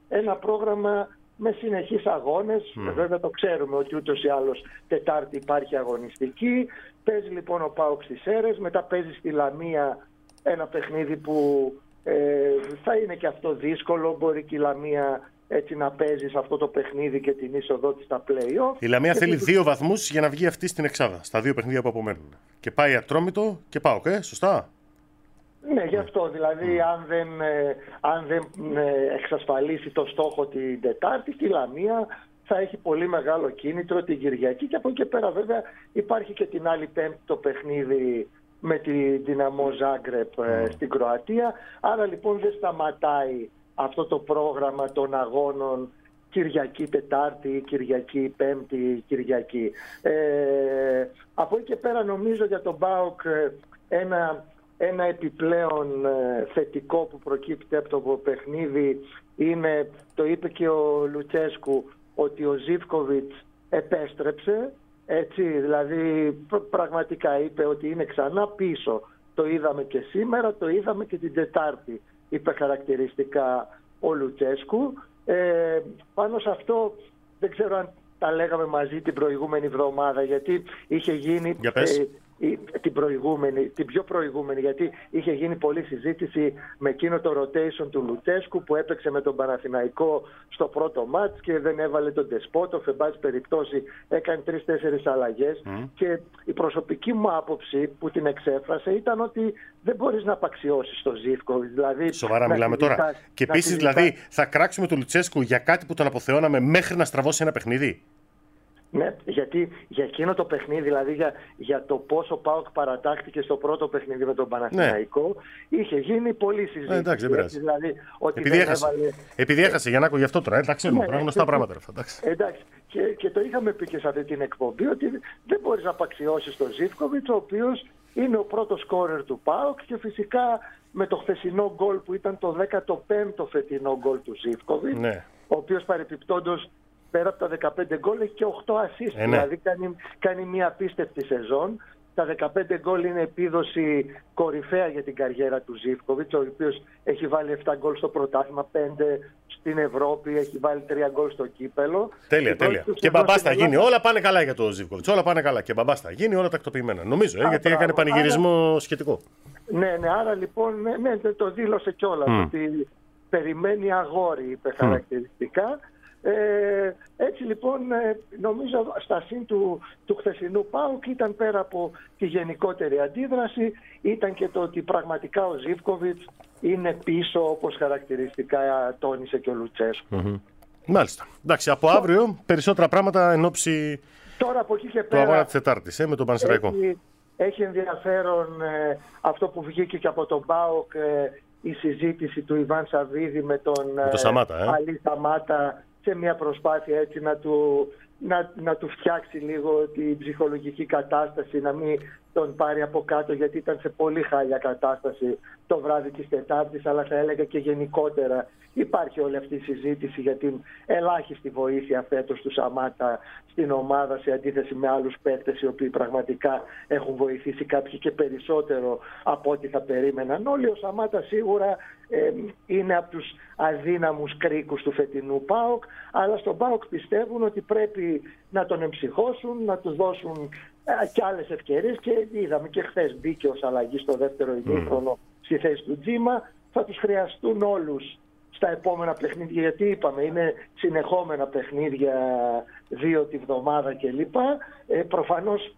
E: ένα πρόγραμμα με συνεχείς αγώνες. Βέβαια το ξέρουμε ότι ούτως ή άλλως Τετάρτη υπάρχει αγωνιστική. Παίζει λοιπόν ο ΠΑΟΚ στις Σέρρες, μετά παίζει στη Λαμία ένα παιχνίδι που θα είναι και αυτό δύσκολο. Μπορεί και η Λαμία έτσι να παίζει σε αυτό το παιχνίδι και την είσοδό της στα play-off.
A: Η Λαμία θέλει 2 βαθμούς για να βγει αυτή στην εξάδα, στα 2 παιχνίδια που απομένουν. Και πάει Ατρόμητο και ΠΑΟΚ, σωστά.
E: Ναι, γι' αυτό δηλαδή αν δεν εξασφαλίσει το στόχο την Τετάρτη, η Λαμία θα έχει πολύ μεγάλο κίνητρο την Κυριακή, και από εκεί και πέρα βέβαια υπάρχει και την άλλη Πέμπτη το παιχνίδι με τη Δυναμό Ζάγκρεπ στην Κροατία. Άρα λοιπόν δεν σταματάει αυτό το πρόγραμμα των αγώνων Κυριακή Τετάρτη, Κυριακή Πέμπτη, Κυριακή. Από εκεί και πέρα νομίζω για τον ΠΑΟΚ ένα επιπλέον θετικό που προκύπτει από το παιχνίδι είναι, το είπε και ο Λουτσέσκου, ότι ο Ζίβκοβιτς επέστρεψε, έτσι, δηλαδή πραγματικά είπε ότι είναι ξανά πίσω. Το είδαμε και σήμερα, το είδαμε και την Τετάρτη, είπε χαρακτηριστικά ο Λουτσέσκου. Πάνω σε αυτό δεν ξέρω αν τα λέγαμε μαζί την προηγούμενη εβδομάδα, γιατί είχε γίνει την πιο προηγούμενη, γιατί είχε γίνει πολλή συζήτηση με εκείνο το rotation του Λουτσέσκου που έπαιξε με τον Παναθηναϊκό στο πρώτο μάτς και δεν έβαλε τον Ντεσπότοφ, εν πάση περιπτώσει έκανε 3-4 αλλαγές. Και η προσωπική μου άποψη που την εξέφρασε ήταν ότι δεν μπορείς να απαξιώσεις τον Ζίβκοβιτς. Δηλαδή,
A: σοβαρά μιλάμε τώρα. Και επίσης δηλαδή θα κράξουμε τον Λουτσέσκου για κάτι που τον αποθεώναμε μέχρι να στραβώσει ένα παιχνίδι.
E: Ναι, γιατί για εκείνο το παιχνίδι, δηλαδή για το πόσο ΠΑΟΚ παρατάχθηκε στο πρώτο παιχνίδι με τον Παναθηναϊκό, είχε γίνει πολλή συζήτηση.
A: Εντάξει, δεν πειράζει.
E: Δηλαδή, ότι
A: επειδή έχασε, Γιαννάκο, γι' αυτό τώρα. Εντάξει, γνωστά πράγματα.
E: Εντάξει. Και το είχαμε πει και σε αυτή την εκπομπή, ότι δεν μπορείς να απαξιώσεις τον Ζίβκοβιτς, ο οποίος είναι ο πρώτος σκόρερ του ΠΑΟΚ, και φυσικά με το χθεσινό γκολ που ήταν το 15ο φετινό γκολ του Ζίβκοβιτς, ο οποίος παρεπιπτόντως πέρα από τα 15 γκολ έχει και 8 assist, δηλαδή κάνει μια απίστευτη σεζόν. Τα 15 γκολ είναι επίδοση κορυφαία για την καριέρα του Ζίβκοβιτς, ο οποίος έχει βάλει 7 γκολ στο πρωτάθλημα, 5 στην Ευρώπη, έχει βάλει 3 γκολ στο κύπελο.
A: Τέλεια. Και μπαμπάς θα γίνει. Όλα πάνε καλά για τον Ζίβκοβιτς. Όλα πάνε καλά. Και μπαμπάς θα γίνει, όλα τακτοποιημένα. Νομίζω, γιατί έκανε πανηγυρισμό σχετικό.
E: Ναι, άρα λοιπόν το δήλωσε κιόλας ότι περιμένει αγόρι, είπε χαρακτηριστικά. Έτσι λοιπόν νομίζω στα συν του χθεσινού ΠΑΟΚ ήταν, πέρα από τη γενικότερη αντίδραση, ήταν και το ότι πραγματικά ο Ζίβκοβιτς είναι πίσω, όπως χαρακτηριστικά τόνισε και ο Λουτσέσκου.
A: Μάλιστα. Εντάξει, από αύριο περισσότερα πράγματα εν ώψη
E: τώρα από εκεί και
A: του
E: πέρα,
A: αγώνα της Τετάρτης με τον Πανσεραϊκό.
E: Έχει ενδιαφέρον αυτό που βγήκε και από τον ΠΑΟΚ, η συζήτηση του Ιβάν Σαββίδη με τον Αλή Σαμάτα, σε μια προσπάθεια έτσι να του φτιάξει λίγο την ψυχολογική κατάσταση, να μην τον πάρει από κάτω, γιατί ήταν σε πολύ χάλια κατάσταση το βράδυ της Τετάρτης, αλλά θα έλεγα και γενικότερα υπάρχει όλη αυτή η συζήτηση για την ελάχιστη βοήθεια φέτος του Σαμάτα στην ομάδα, σε αντίθεση με άλλους παίκτες οι οποίοι πραγματικά έχουν βοηθήσει, κάποιοι και περισσότερο από ό,τι θα περίμεναν όλοι. Ο Σαμάτα σίγουρα είναι από τους αδύναμους κρίκους του φετινού ΠΑΟΚ, αλλά στον ΠΑΟΚ πιστεύουν ότι πρέπει να τον εμψυχώσουν, να του δώσουν και άλλες ευκαιρίες, και είδαμε και χθες μπήκε ως αλλαγή στο δεύτερο ημίχρονο στη θέση του Τζίμα. Θα τους χρειαστούν όλους στα επόμενα παιχνίδια, γιατί είπαμε είναι συνεχόμενα παιχνίδια, 2 τη βδομάδα κλπ. Προφανώς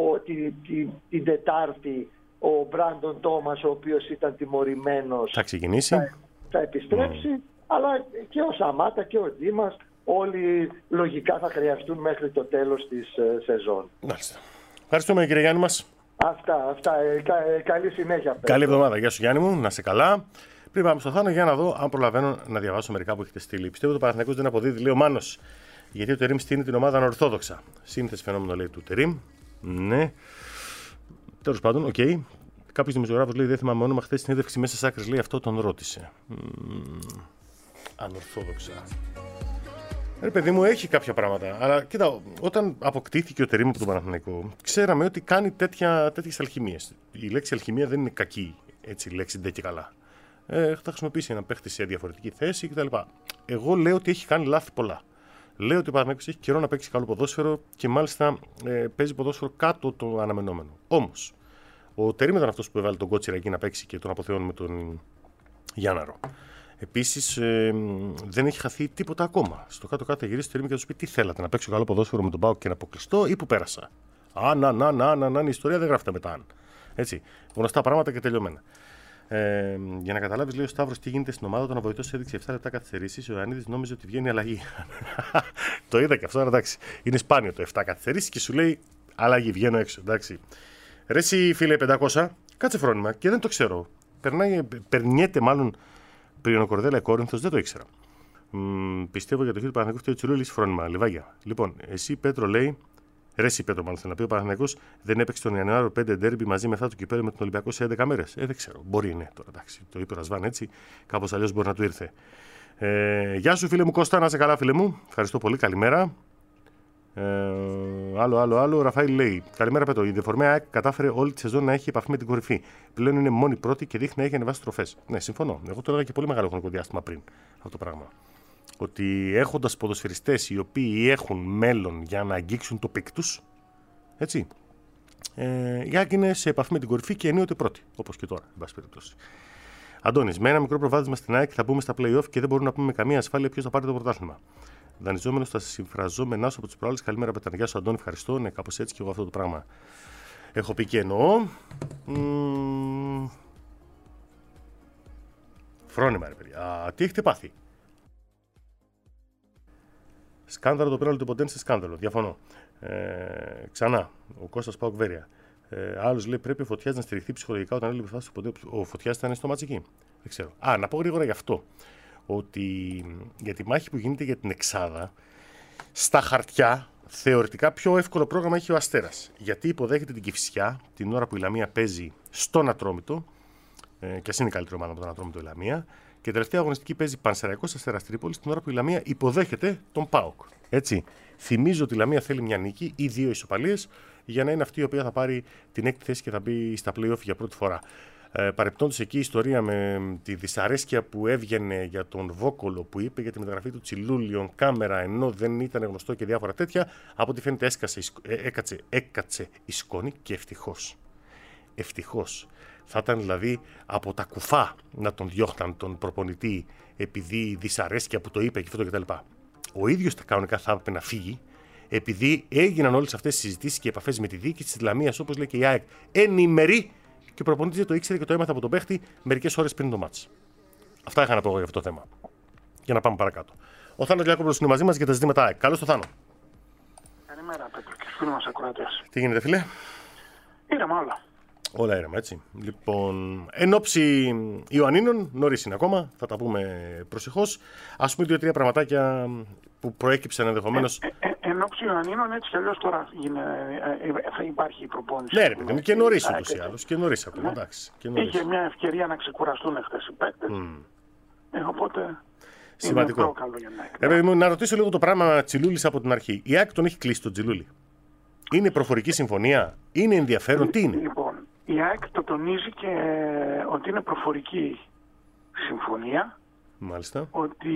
E: την Τετάρτη ο Μπράντον Τόμας, ο οποίος ήταν τιμωρημένος,
A: θα ξεκινήσει,
E: θα επιστρέψει, αλλά και ο Σαμάτα και ο Τζίμας όλοι λογικά θα χρειαστούν μέχρι το τέλος της σεζόν.
A: Μάλιστα. Ευχαριστούμε, κύριε Γιάννη μας.
E: Αυτά. Καλή συνέχεια.
A: Καλή εβδομάδα. Γεια σου, Γιάννη μου. Να είσαι καλά. Πριν πάμε στο Θάνο, για να δω αν προλαβαίνω να διαβάσω μερικά που έχετε στείλει. Πιστεύω ότι ο Παναθηναϊκός δεν αποδίδει, λέει ο Μάνος, γιατί ο Τερίμ στείνει την ομάδα ανορθόδοξα. Σύνθεση φαινόμενο, λέει, του Τερίμ. Ναι. Τέλος πάντων, οκ. Κάποιος δημοσιογράφος λέει: δεν θυμάμαι όνομα, χθες συνέντευξη μέσα στις άκρες, λέει, αυτό τον ρώτησε. Ανορθόδοξα. Ρε παιδί μου, έχει κάποια πράγματα. Αλλά κοίτα, όταν αποκτήθηκε ο Τερίμ από τον Παναθηναϊκό, ξέραμε ότι κάνει τέτοιες αλχημίες. Η λέξη αλχημία δεν είναι κακή, έτσι, η λέξη ντε και καλά. θα χρησιμοποιήσει έναν παίχτη σε διαφορετική θέση κτλ. Εγώ λέω ότι έχει κάνει λάθη πολλά. Λέω ότι ο Παναθηναϊκός έχει καιρό να παίξει καλό ποδόσφαιρο και μάλιστα παίζει ποδόσφαιρο κάτω το αναμενόμενο. Όμως, ο Τερίμ ήταν αυτός που έβαλε τον Κότσιρα εκεί να παίξει και τον αποθεώνει με τον Γιάνναρο. Επίσης, δεν έχει χαθεί τίποτα ακόμα. Στο κάτω-κάτω θα γυρίσει το Τερίμ και θα του πει: τι θέλατε, να παίξω καλό ποδόσφαιρο με τον ΠΑΟΚ και να αποκλειστώ ή που πέρασα. Η ιστορία δεν γράφεται μετά. Έτσι. Γνωστά πράγματα και τελειωμένα. Για να καταλάβεις, λέει ο Σταύρος, τι γίνεται στην ομάδα, όταν ο βοηθός έδειξε 7 λεπτά καθυστερήσεις, ο Ιωαννίδης νόμιζε ότι βγαίνει αλλαγή. Το είδα και αυτό, εντάξει. Είναι σπάνιο το 7 καθυστερήσεις και σου λέει αλλαγή, βγαίνω έξω. Εντάξει. Ρε εσύ, φίλε 500, κάτσε φρόνημα και δεν το ξέρω. Περνιέται μάλλον πριν ο Κορδέλα Κόρινθος, δεν το ήξερα. Πιστεύω για το χείο του Παναθηναϊκού φταίει ο Τσιλούλης, φρόνημα, λιβάγια. Λοιπόν, εσύ Πέτρο λέει. Ρε εσύ Πέτρο, μάλλον θέλω να πει, ο Παναθηναϊκός δεν έπαιξε τον Ιανουάριο 5 ντέρμπι μαζί με αυτά του κυπέλλου με τον Ολυμπιακό σε 11 μέρες. Δεν ξέρω. Μπορεί, ναι, τώρα εντάξει. Το είπε ο Ρασβάν έτσι. Κάπως αλλιώς μπορεί να του ήρθε. Γεια σου, φίλε μου Κώστα, να είσαι καλά, φίλε μου. Ευχαριστώ πολύ, καλημέρα. Άλλο. Ραφαήλ λέει: καλημέρα, Πέτρο. Η Δεφορμαία κατάφερε όλη τη σεζόν να έχει επαφή με την κορυφή. Πλέον είναι μόνη πρώτη και δείχνει να έχει ανεβάσει τροφές. Ναι, συμφωνώ. Εγώ το έλεγα και πολύ μεγάλο χρονικό διάστημα πριν αυτό το πράγμα. Ότι έχοντας ποδοσφαιριστές οι οποίοι έχουν μέλλον για να αγγίξουν το πικ τους, έτσι, η ΑΕΚ είναι σε επαφή με την κορυφή και ενίοτε πρώτη, όπως και τώρα, εν πάση περιπτώσει. Αντώνης, με ένα μικρό προβάδισμα στην ΑΕΚ θα μπούμε στα play-off και δεν μπορούμε να πούμε με καμία ασφάλεια ποιος θα πάρει το πρωτάθλημα. Δανειζόμενος στα συμφραζόμενά σου από τους προάλλες. Καλημέρα, Πετρανιά. Γεια σου, Αντώνη, ευχαριστώ. Ναι, κάπως έτσι και εγώ αυτό το πράγμα έχω πει και εννοώ. Φρόνημα, ρε παιδιά. Τι έχετε πάθει? Σκάνδαλο το πέναλτι του Ποντένσε, σκάνδαλο. Διαφωνώ. Ξανά, ο Κώστας Παουκβέρια. Άλλος λέει: πρέπει ο Φωτιάς να στηριχθεί ψυχολογικά όταν έλειπε φάση του Ποντένσε. Ο Φωτιάς ήταν στο μάτσο εκεί. Δεν ξέρω. Να πω γρήγορα γι' αυτό. Ότι για τη μάχη που γίνεται για την εξάδα, στα χαρτιά θεωρητικά πιο εύκολο πρόγραμμα έχει ο Αστέρας. Γιατί υποδέχεται την Κηφισιά την ώρα που η Λαμία παίζει στον Ατρόμητο. Και ας είναι η καλύτερη ομάδα από τον Ατρόμητο η Λαμία. Και τελευταία αγωνιστική παίζει Πανσεραϊκός Αστέρας Τρίπολης την ώρα που η Λαμία υποδέχεται τον ΠΑΟΚ. Έτσι. Θυμίζω ότι η Λαμία θέλει μια νίκη ή 2 ισοπαλίες για να είναι αυτή η οποία θα πάρει την 6η θέση και θα μπει στα play-off για πρώτη φορά. Παρεπτόντως εκεί η ιστορία με τη δυσαρέσκεια που έβγαινε για τον Βόκολο που είπε για τη μεταγραφή του Τσιλούλιον κάμερα ενώ δεν ήταν γνωστό και διάφορα τέτοια, από ό,τι φαίνεται έκατσε η σκόνη και ευτυχώς. Θα ήταν δηλαδή από τα κουφά να τον διώχναν τον προπονητή επειδή η δυσαρέσκεια που το είπε και αυτό κτλ. Ο ίδιος κανονικά θα έπρεπε να φύγει επειδή έγιναν όλες αυτές τις συζητήσεις και επαφές με τη διοίκηση της Λαμίας, όπως λέει και η ΑΕΚ, ενημερή. Και ο προπονητής δεν το ήξερε και το έμαθε από τον παίχτη μερικές ώρες πριν το μάτς. Αυτά είχα να πω για αυτό το θέμα. Για να πάμε παρακάτω. Ο Θάνος Λιάκομπλος είναι μαζί μας για τα ζητήματα ΑΕΚ. Καλώς το Θάνο.
F: Καλημέρα, Πέτρο, και φίλοι μας ακροατές.
A: Τι γίνεται, φίλε?
F: Ήρεμα όλα.
A: Όλα ήρεμα, έτσι. Λοιπόν, εν όψη Ιωαννίνων, νωρίς είναι ακόμα, θα τα πούμε προσεχώς. Ας πούμε 2-3 πραγματάκια που προέκυψαν ενδεχομένως.
F: Εν όψη Ιωαννίνων, έτσι κι αλλιώς τώρα θα υπάρχει η προπόνηση.
A: Ναι, ρε παιδί μου, και νωρίς ούτως ή άλλως. Και νωρίς ακόμα, εντάξει.
F: Είχε μια ευκαιρία να ξεκουραστούν χθες οι παίκτες. Οπότε.
A: Σημαντικό. Να ρωτήσω λίγο το πράγμα Τσιλούλης από την αρχή. Η ΑΕΚ τον έχει κλείσει τον Τσιλούλη. Είναι προφορική συμφωνία, είναι ενδιαφέρον, τι είναι?
F: Λοιπόν, η ΑΕΚ το τονίζει και ότι είναι προφορική συμφωνία.
A: Μάλιστα.
F: Ότι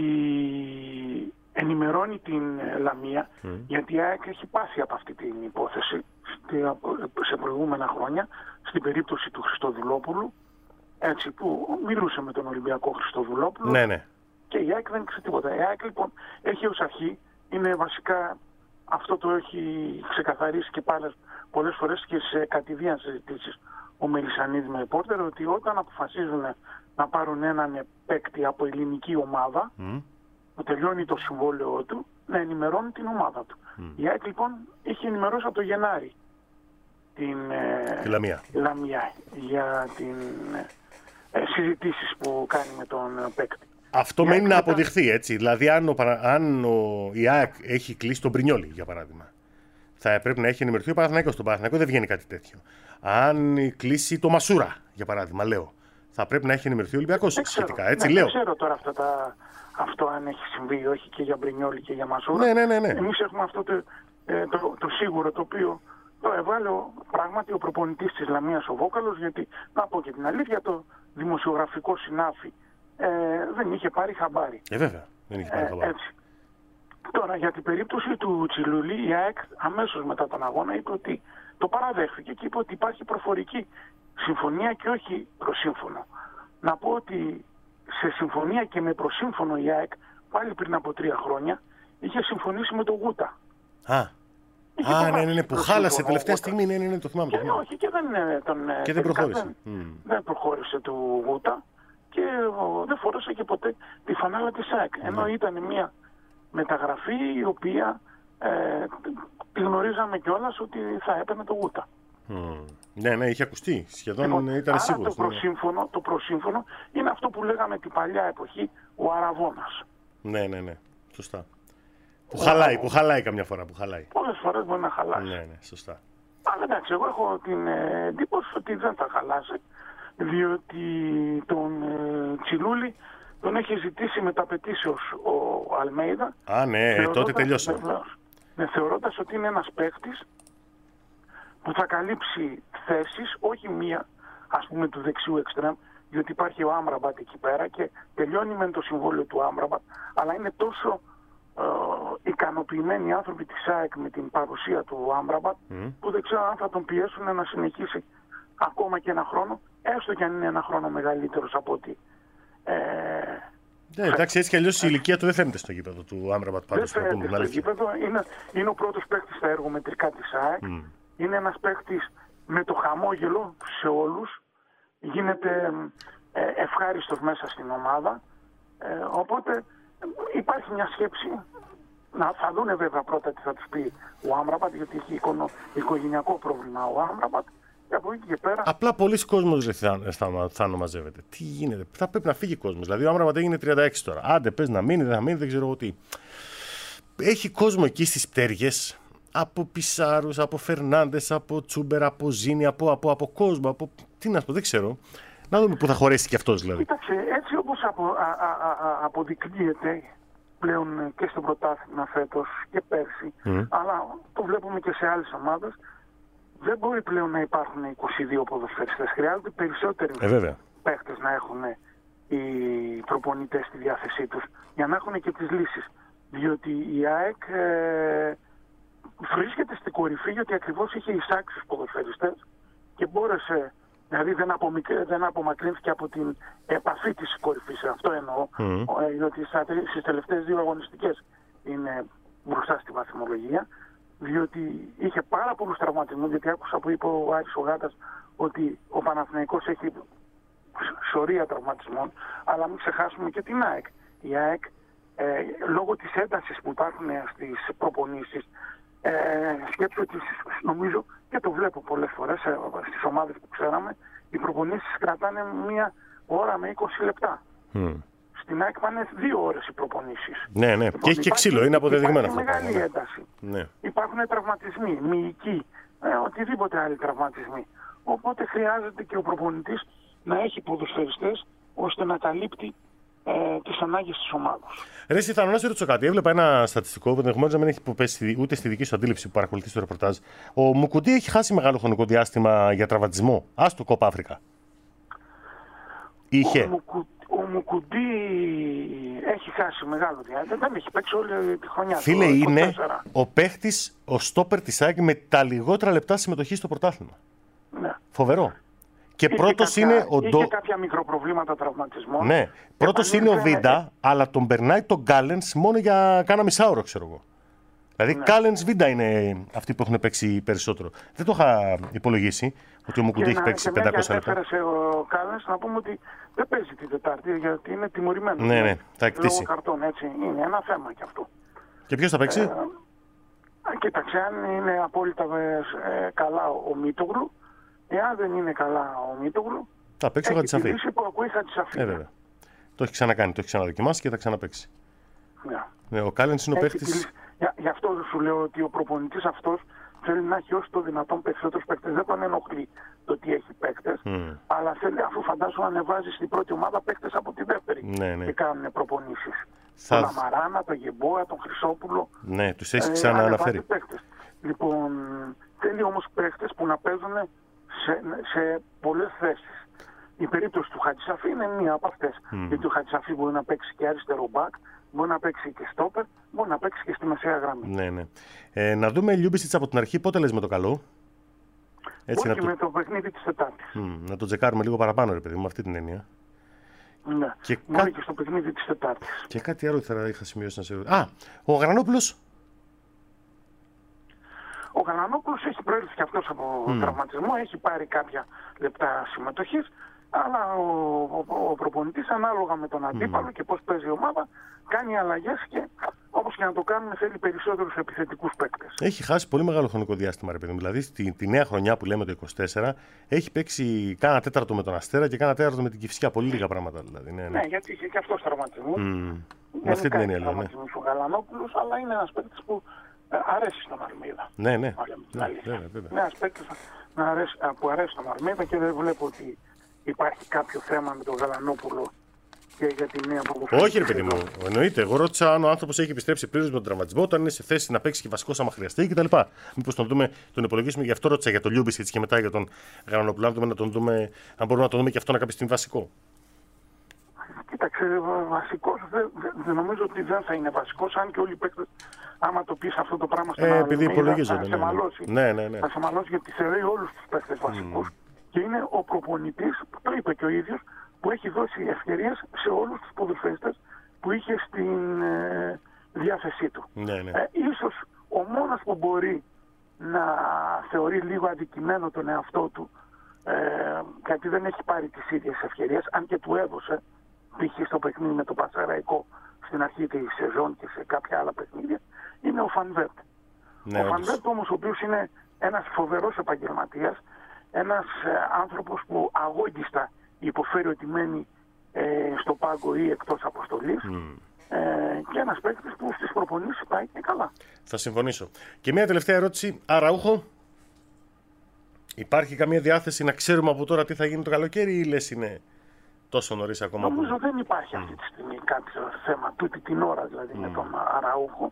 F: ενημερώνει την Λαμία, γιατί η ΑΕΚ έχει πάθει από αυτή την υπόθεση σε προηγούμενα χρόνια, στην περίπτωση του Χριστοδουλόπουλου, έτσι, που μιλούσε με τον Ολυμπιακό Χριστοδουλόπουλο.
A: Ναι.
F: Και η ΑΕΚ δεν ξέρει τίποτα. Η ΑΕΚ λοιπόν έχει ως αρχή, είναι βασικά, αυτό το έχει ξεκαθαρίσει και πολλές φορές και σε κατηδίαν συζητήσεις ο Μελισσανίδης με ρεπόρτερ, ότι όταν αποφασίζουν να πάρουν έναν παίκτη από ελληνική ομάδα, που τελειώνει το συμβόλαιό του, να ενημερώνει την ομάδα του. Η ΑΕΚ λοιπόν είχε ενημερώσει από το Γενάρη την Λαμία για την συζητήσεις που κάνει με τον παίκτη.
A: Αυτό μένει να αποδειχθεί, έτσι. Δηλαδή, αν η ΑΕΚ έχει κλείσει τον Πρινιόλι, για παράδειγμα, θα πρέπει να έχει ενημερωθεί ο Παναθηναϊκός. Στον Παναθηναϊκό δεν βγαίνει κάτι τέτοιο. Αν κλείσει το Μασούρα, για παράδειγμα, λέω, θα πρέπει να έχει ενημερωθεί ο Ολυμπιακός σχετικά. Έτσι, λέω.
F: Δεν ξέρω τώρα αυτό αν έχει συμβεί ή όχι και για Μπρινιόλι και για Μασούρα.
A: Ναι.
F: Εμείς έχουμε αυτό το σίγουρο, το οποίο το έβαλε πράγματι ο προπονητής της Λαμίας, ο Βόκαλος, γιατί να πω και την αλήθεια, δημοσιογραφικό συνάφι, δεν είχε πάρει χαμπάρι.
A: Βέβαια, δεν είχε πάρει χαμπάρι.
F: Έτσι. Τώρα, για την περίπτωση του Τσιλουλή, η ΑΕΚ αμέσως μετά τον αγώνα είπε ότι το παραδέχθηκε και είπε ότι υπάρχει προφορική συμφωνία και όχι προσύμφωνο. Να πω ότι σε συμφωνία και με προσύμφωνο η ΑΕΚ πάλι πριν από 3 χρόνια είχε συμφωνήσει με τον Γούτα.
A: Ναι, που χάλασε τελευταία στιγμή, ναι, το θυμάμαι.
F: Όχι, και
A: δεν προχώρησε.
F: Δεν προχώρησε του Γούτα και δεν φόρεσε και ποτέ τη φανέλα της ΑΕΚ. Ενώ ήταν μια μεταγραφή η οποία τη γνωρίζαμε κιόλας ότι θα έπαιρνε το Γούτα.
A: Ναι, είχε ακουστεί. Σχεδόν ήταν σίγουρος.
F: Το προσύμφωνο είναι αυτό που λέγαμε την παλιά εποχή, ο Αραβώνας.
A: Ναι. Σωστά. Που χαλάει καμιά φορά.
F: Πολλές φορές μπορεί να χαλάσει.
A: Ναι, σωστά.
F: Αλλά εντάξει, εγώ έχω την εντύπωση ότι δεν θα χαλάσει, διότι τον Τσιλούλη τον έχει ζητήσει μεταπαιτήσεως ο Αλμέιδα.
A: Τότε τελειώσε.
F: Θεωρώντας ότι είναι ένας παίκτης που θα καλύψει θέσεις, όχι μία, ας πούμε, του δεξιού εξτρέμ, διότι υπάρχει ο Άμραμπατ εκεί πέρα και τελειώνει με το συμβόλαιο του Άμραμπατ, αλλά είναι τόσο ικανοποιημένοι οι άνθρωποι της ΑΕΚ με την παρουσία του Άμραμπατ, που δεν ξέρω αν θα τον πιέσουν να συνεχίσει ακόμα και 1 χρόνο, έστω και αν είναι 1 χρόνο μεγαλύτερος από ότι...
A: εντάξει, έτσι κι αλλιώς η ηλικία του δεν φαίνεται στο γήπεδο του Άμραμπατ.
F: Δεν φαίνεται στο γήπεδο, είναι ο πρώτος παίκτης στα εργομετρικά της ΑΕΚ, είναι ένας παίκτης με το χαμόγελο σε όλους, γίνεται ευχάριστος μέσα στην ομάδα, οπότε υπάρχει μια σκέψη. Θα δούνε βέβαια πρώτα τι θα τους πει ο Άμραμπατ, γιατί έχει οικογενειακό πρόβλημα ο Άμραμπατ, και από εκεί και πέρα...
A: Απλά πολλοί κόσμος θα μαζεύεται. Τι γίνεται, θα πρέπει να φύγει κόσμος. Δηλαδή ο Άμραμπατ έγινε 36 τώρα. Άντε πες να μείνει, δεν θα μείνει, δεν ξέρω εγώ τι. Έχει κόσμο εκεί στις πτέρυγες, από Πισάρους, από Φερνάντες, από Τσούμπερ, από Ζήνη, από κόσμο, τι να σου πω, δεν ξέρω. Να δούμε πού θα χωρέσει κι αυτός δηλαδή.
F: Κοίταξε, έτσι όπως αποδεικνύεται πλέον και στο πρωτάθλημα φέτος και πέρσι, αλλά το βλέπουμε και σε άλλες ομάδες, δεν μπορεί πλέον να υπάρχουν 22 ποδοσφαιριστές. Χρειάζονται περισσότεροι παίχτες να έχουν οι προπονητές στη διάθεσή τους, για να έχουν και τις λύσεις. Διότι η ΑΕΚ βρίσκεται στην κορυφή, γιατί ακριβώς είχε εισάξει ποδοσφαιριστές και μπόρεσε, δηλαδή δεν απομακρύνθηκε από την επαφή της κορυφής. Αυτό εννοώ, διότι στις τελευταίες 2 αγωνιστικές είναι μπροστά στη βαθμολογία, διότι είχε πάρα πολλούς τραυματισμούς, γιατί άκουσα που είπε ο Άρης ο Γάτας ότι ο Παναθηναϊκός έχει σωρία τραυματισμών, αλλά μην ξεχάσουμε και την ΑΕΚ. Η ΑΕΚ, λόγω της έντασης που υπάρχουν στις προπονήσεις, σκέψου ότι νομίζω και το βλέπω πολλές φορές στις ομάδες που ξέραμε, οι προπονήσεις κρατάνε 1 ώρα με 20 λεπτά. Στην ΑΕΚ πάνε 2 ώρες οι προπονήσεις.
A: Ναι, λοιπόν, και έχει και ξύλο, είναι αποδεδειγμένο αυτό.
F: Υπάρχει μεγάλη ένταση. Υπάρχουν τραυματισμοί, μυϊκοί, οτιδήποτε άλλοι τραυματισμοί. Οπότε χρειάζεται και ο προπονητής να έχει ποδοσφαιριστές ώστε να καλύπτει τις ανάγκες της ομάδας.
A: Ρε Στιθάνο, να σε ρωτήσω κάτι. Έβλεπα ένα στατιστικό που ενδεχομένως να μην έχει πέσει ούτε στη δική σου αντίληψη που παρακολουθεί το ρεπορτάζ. Ο Μουκουντή έχει χάσει μεγάλο χρονικό διάστημα για τραυματισμό. Άστο Κόπα Αφρικα. Είχε.
F: Ο Μουκουντή έχει χάσει μεγάλο διάστημα. Δεν έχει παίξει όλη τη χρονιά.
A: Φίλε, είναι ο παίχτης, ο στόπερ της ΑΕΚ με τα λιγότερα λεπτά συμμετοχή στο πρωτάθλημα.
F: Ναι.
A: Φοβερό. Και πρώτος είναι ο
F: Είχε κάποια μικροπροβλήματα τραυματισμών.
A: Ναι. Πρώτος είναι ο Βίντα, αλλά τον περνάει τον Γκάλενς μόνο για κάνα μισάωρο, ξέρω εγώ. Δηλαδή, Γκάλενς Βίντα είναι αυτοί που έχουν παίξει περισσότερο. Δεν το είχα υπολογίσει ότι ο Μουκουντή έχει παίξει 500 λεπτά.
F: Έφερε ο Γκάλενς να πούμε ότι δεν παίζει την Τετάρτη γιατί είναι τιμωρημένο.
A: Ναι, θα εκτίσει.
F: Λόγω καρτών, έτσι. Είναι ένα θέμα κι αυτό.
A: Και ποιος θα παίξει?
F: Κοίταξε, αν είναι απόλυτα καλά ο Μίτογλου. Εάν δεν είναι καλά ο Μίτογλου,
A: θα παίξει ο Χατζησαφή.
F: Βέβαια.
A: Το έχει ξανακάνει, το έχει ξαναδοκιμάσει και θα ξαναπαίξει. Ναι, ο Κάλενς είναι ο παίχτης.
F: Γι' αυτό σου λέω ότι ο προπονητής αυτός θέλει να έχει όσο το δυνατόν περισσότερους παίκτες. Δεν τον ενοχλεί το ότι έχει παίκτες, αλλά θέλει, αφού φαντάζομαι, να ανεβάζει στην πρώτη ομάδα παίκτες από τη δεύτερη και κάνουν προπονήσεις. Τον Αμαράνα, τον Γεμπόα, τον Χρυσόπουλο.
A: Ναι, τους έχει ξανααναφέρει.
F: Λοιπόν, θέλει όμως παίκτες που να παίζουν σε πολλές θέσεις. Η περίπτωση του Χατζησαφή είναι μία από αυτές. Γιατί ο Χατζησαφή μπορεί να παίξει και αριστερό μπακ, μπορεί να παίξει και στόπερ, μπορεί να παίξει και στη μεσαία γραμμή.
A: Ναι, ναι. Να δούμε Λιούμπισιτς από την αρχή, πότε λες με το καλό.
F: Έτσι, όχι με το παιχνίδι της Τετάρτης.
A: Να το τσεκάρουμε λίγο παραπάνω, ρε παιδί μου, με αυτή την έννοια.
F: Ναι, και μόνο και στο παιχνίδι της Τετάρτης.
A: Και κάτι άλλο θα είχα σημειώσει να σε ρωτήσω. Ο Γρανόπουλος.
F: Ο Γαλανόπουλος έχει προέλθει και αυτός από τραυματισμό, έχει πάρει κάποια λεπτά συμμετοχής, αλλά ο προπονητής ανάλογα με τον αντίπαλο και πώς παίζει η ομάδα κάνει αλλαγές και όπως και να το κάνουμε θέλει περισσότερους επιθετικούς παίκτες.
A: Έχει χάσει πολύ μεγάλο χρονικό διάστημα, ρε παιδί μου. Δηλαδή τη νέα χρονιά που λέμε το 24 έχει παίξει κάνα τέταρτο με τον Αστέρα και κάνα τέταρτο με την Κηφισιά. Πολύ λίγα πράγματα δηλαδή.
F: Ναι, γιατί είχε και αυτός τραυματισμό.
A: Με αυτή την έννοια λέω. Ναι.
F: Ο Γαλανόπουλος, αλλά είναι ένας παίκτης που αρέσει στον Αρμίδα.
A: Ναι.
F: Είναι ένας παίκτης που αρέσει στον Αρμίδα και δεν βλέπω ότι υπάρχει κάποιο θέμα με τον Γαλανόπουλο και για τη νέα πρωτοβουλία.
A: Όχι, ρε παιδί μου, εννοείται. Εγώ ρώτησα αν ο άνθρωπος έχει επιστρέψει πλήρως με τον τραυματισμό, όταν είναι σε θέση να παίξει και βασικός άμα χρειαστεί κτλ. Μήπως τον υπολογίσουμε, γι' αυτό ρώτησα για τον Λιούμπισιτς και μετά για τον Γαλανόπουλο. Να τον δούμε, αν μπορούμε να τον δούμε και αυτό να κάποια στιγμή βασικό.
F: Κοίταξε, βασικός δεν νομίζω ότι δεν θα είναι βασικός, αν και όλοι οι παίκτες, άμα το πεις αυτό το πράγμα στον Αρμίδα, θα σε μαλώσει.
A: Ναι.
F: Θα σε μαλώσει γιατί θεωρεί όλους τους παίκτες βασικούς και είναι ο προπονητής, που το είπε και ο ίδιος, που έχει δώσει ευκαιρίες σε όλους τους ποδοσφαιριστές που είχε στην διάθεσή του.
A: Ναι.
F: Ίσως ο μόνος που μπορεί να θεωρεί λίγο αδικημένο τον εαυτό του, γιατί δεν έχει πάρει τις ίδιες ευκαιρίες, αν και του έδωσε, π.χ. στο παιχνίδι με το Πανσεραϊκό στην αρχή της σεζόν και σε κάποια άλλα παιχνίδια, είναι ο Φανβέρτ. Ο Φανβέρτ όμως, ο οποίος είναι ένας φοβερός επαγγελματίας, ένας άνθρωπος που αγώγιστα υποφέρει ότι μένει στο πάγκο ή εκτός αποστολής και ένας παίκτης που στις προπονήσεις πάει και καλά.
A: Θα συμφωνήσω. Και μια τελευταία ερώτηση. Αραούχο, υπάρχει καμία διάθεση να ξέρουμε από τώρα τι θα γίνει το καλοκαίρι ή λες είναι τόσο νωρίς ακόμα?
F: Νομίζω δεν υπάρχει αυτή τη στιγμή κάποιο θέμα τούτη την ώρα δηλαδή με τον Αραούχο.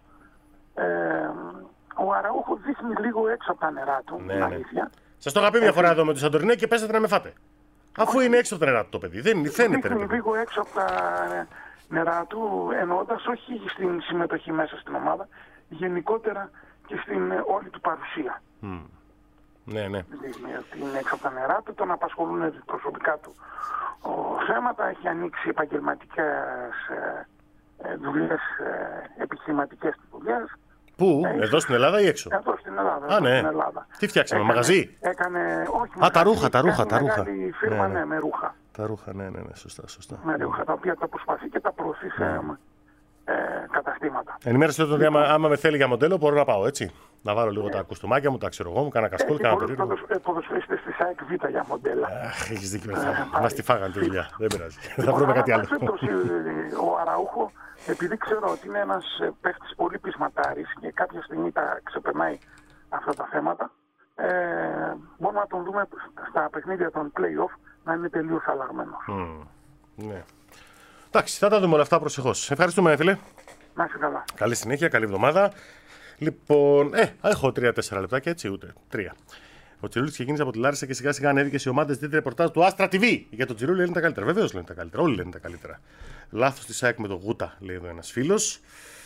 F: Ο Αραούχο δείχνει λίγο έξω από τα νερά του, την αλήθεια.
A: Σας το είχα πει μια φορά εδώ με τον Σαντορινέ και πέσατε να με φάτε. Αφού είναι έξω από τα νερά του το παιδί, δεν φαίνεται.
F: Δείχνει λίγο έξω από τα νερά του, εννοώντας όχι στην συμμετοχή μέσα στην ομάδα, γενικότερα και στην όλη του παρουσία.
A: Ναι.
F: Δείχνει ότι είναι έξω από τα νερά του, τον απασχολούν προσωπικά του θέματα, έχει ανοίξει επαγγελματικές δουλειές, επιχειρηματικές δουλειές.
A: Πού, εδώ στην Ελλάδα ή έξω?
F: Εδώ στην Ελλάδα.
A: Ναι.
F: Στην Ελλάδα.
A: Τι φτιάξαμε, μαγαζί?
F: Όχι,
A: τα ρούχα.
F: Μεγάλη φίρμα, με ρούχα.
A: Τα ρούχα, ναι, σωστά.
F: Με ρούχα, τα οποία τα προσπαθεί και τα προωθεί σε καταστήματα.
A: Ενημέρωσε τον ότι άμα με θέλει για μοντέλο μπορώ να πάω, έτσι. Να βάλω λίγο τα κουστούμάκια μου, τα ξέρω εγώ, μου κάνα κασκόλ, κάνα περίεργο.
F: Ποδοσφαιριστές της ΑΕΚ Β για μοντέλα.
A: Έχεις δίκιο με αυτά. Μας τη φάγανε τη δουλειά. Δεν πειράζει. Θα βρούμε κάτι άλλο.
F: Ο Αραούχο, επειδή ξέρω ότι είναι ένας παίχτης πολύ πεισματάρης και κάποια στιγμή τα ξεπερνάει αυτά τα θέματα, μπορούμε να τον δούμε στα παιχνίδια των play-off να είναι τελείως αλλαγμένος.
A: Ναι. Εντάξει, θα τα δούμε όλα αυτά προσεχώς. Ευχαριστούμε, φίλε.
F: Να είσαι καλά.
A: Καλή συνέχεια, καλή εβδομάδα. Λοιπόν, έχω 3-4 λεπτάκια, έτσι, ούτε 3. Ο Τσιρούλης ξεκίνησε από τη Λάρισα και σιγά σιγά ανέβηκε σε ομάδες. Δείτε ρεπορτάζ του Άστρα TV. Για τον Τσιρούλη λένε τα καλύτερα. Βεβαίως λένε τα καλύτερα. Όλοι λένε τα καλύτερα. Λάθος τη ΑΕΚ με τον Γούτα, λέει εδώ ένας φίλος.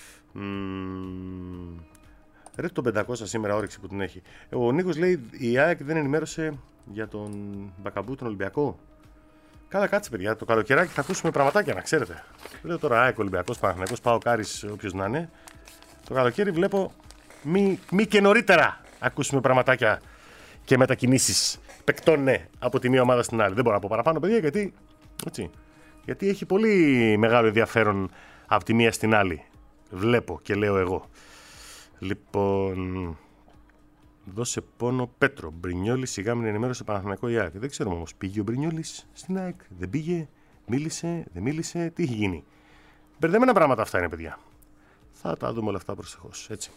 A: Ρε το 500 σήμερα όρεξη που την έχει. Ο Νίκος λέει η ΑΕΚ δεν ενημέρωσε για τον Μπακαμπού τον Ολυμπιακό. Καλά, κάτσε παιδιά. Το καλοκαιράκι θα ακούσουμε πραγματάκια, να ξέρετε. Λέω τώρα ΑΕΚ, Ολυμπιακός, Παναθηναϊκός, Παοκάρης, όποιος να είναι. Το καλοκαίρι βλέπω μη και νωρίτερα ακούσουμε πραγματάκια και μετακινήσεις παικτών, ναι, από τη μία ομάδα στην άλλη. Δεν μπορώ να πω παραπάνω, παιδιά, γιατί έχει πολύ μεγάλο ενδιαφέρον από τη μία στην άλλη. Βλέπω και λέω εγώ. Λοιπόν, δώσε πόνο Πέτρο. Μπρινιόλη σιγά μην ενημέρωσε Παναθηναϊκό η ΑΕΚ. Δεν ξέρουμε όμως, πήγε ο Μπρινιόλης στην ΑΕΚ, δεν πήγε, μίλησε, δεν μίλησε, τι έχει γίνει? Μπερδεμένα πράγματα αυτά είναι, παιδιά. Θα τα δούμε όλα αυτά προσεχώς, έτσι.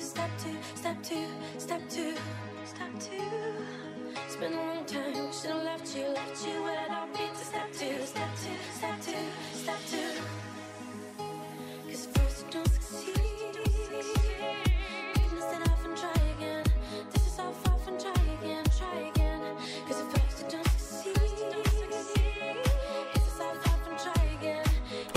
G: Step two. It's been a long time. Should've left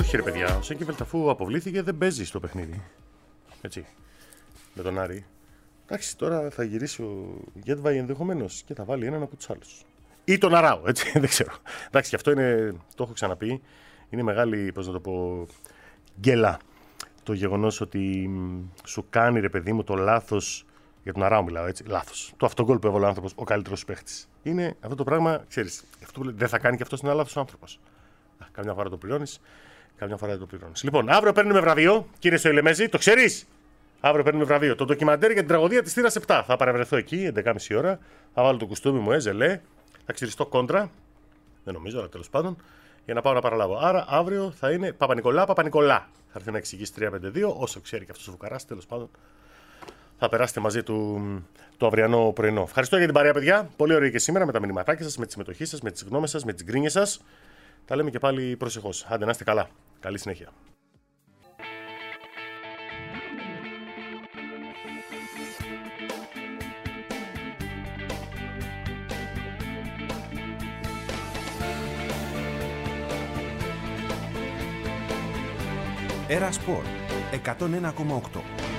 A: όχι ρε παιδιά, ο Σέκεφελτ αφού αποβλήθηκε δεν παίζει στο παιχνίδι. Έτσι, με τον Άρη. Εντάξει, τώρα θα γυρίσει ο Γέτβαϊ ενδεχομένως και θα βάλει έναν από τους άλλους. Ή τον Αράο, έτσι, δεν ξέρω. Εντάξει, και αυτό είναι, το έχω ξαναπεί, είναι μεγάλη, πώς να το πω, γκέλα. Το γεγονός ότι σου κάνει ρε παιδί μου το λάθος, για τον Αράο μιλάω έτσι, λάθος. Το αυτογκόλ που έβαλε ο άνθρωπος, ο καλύτερος παίχτης. Είναι αυτό το πράγμα, ξέρεις, αυτό δεν θα κάνει και αυτός ένα λάθος ο άνθρωπος. Καμιά φορά το πληρώνεις, καμιά φορά δεν το πληρώνεις. Λοιπόν, αύριο παίρνουμε βραβείο, κύριε Σοηλεμέζη, το ξέρεις. Αύριο παίρνουμε βραβείο. Το ντοκιμαντέρ για την τραγωδία της θύρας 7. Θα παρευρεθώ εκεί, 11.30 ώρα. Θα βάλω το κουστούμι μου, ζελέ. Θα ξυριστώ κόντρα. Δεν νομίζω, αλλά τέλος πάντων. Για να πάω να παραλάβω. Άρα αύριο θα είναι Παπα-Νικολά. Θα έρθει να εξηγήσει 352. Όσο ξέρει και αυτός ο φουκαράς, τέλος πάντων. Θα περάσετε μαζί του το αυριανό πρωινό. Ευχαριστώ για την παρέα, παιδιά. Πολύ ωραία και σήμερα με τα μηνυματάκια σας, με τη συμμετοχή σας, με τις γνώμες σας, με τις γκρίνιες σας. Τα λέμε και πάλι προσεχώς. Άντε να είστε καλά. Καλή συνέχεια.
G: Era Sport 101,8.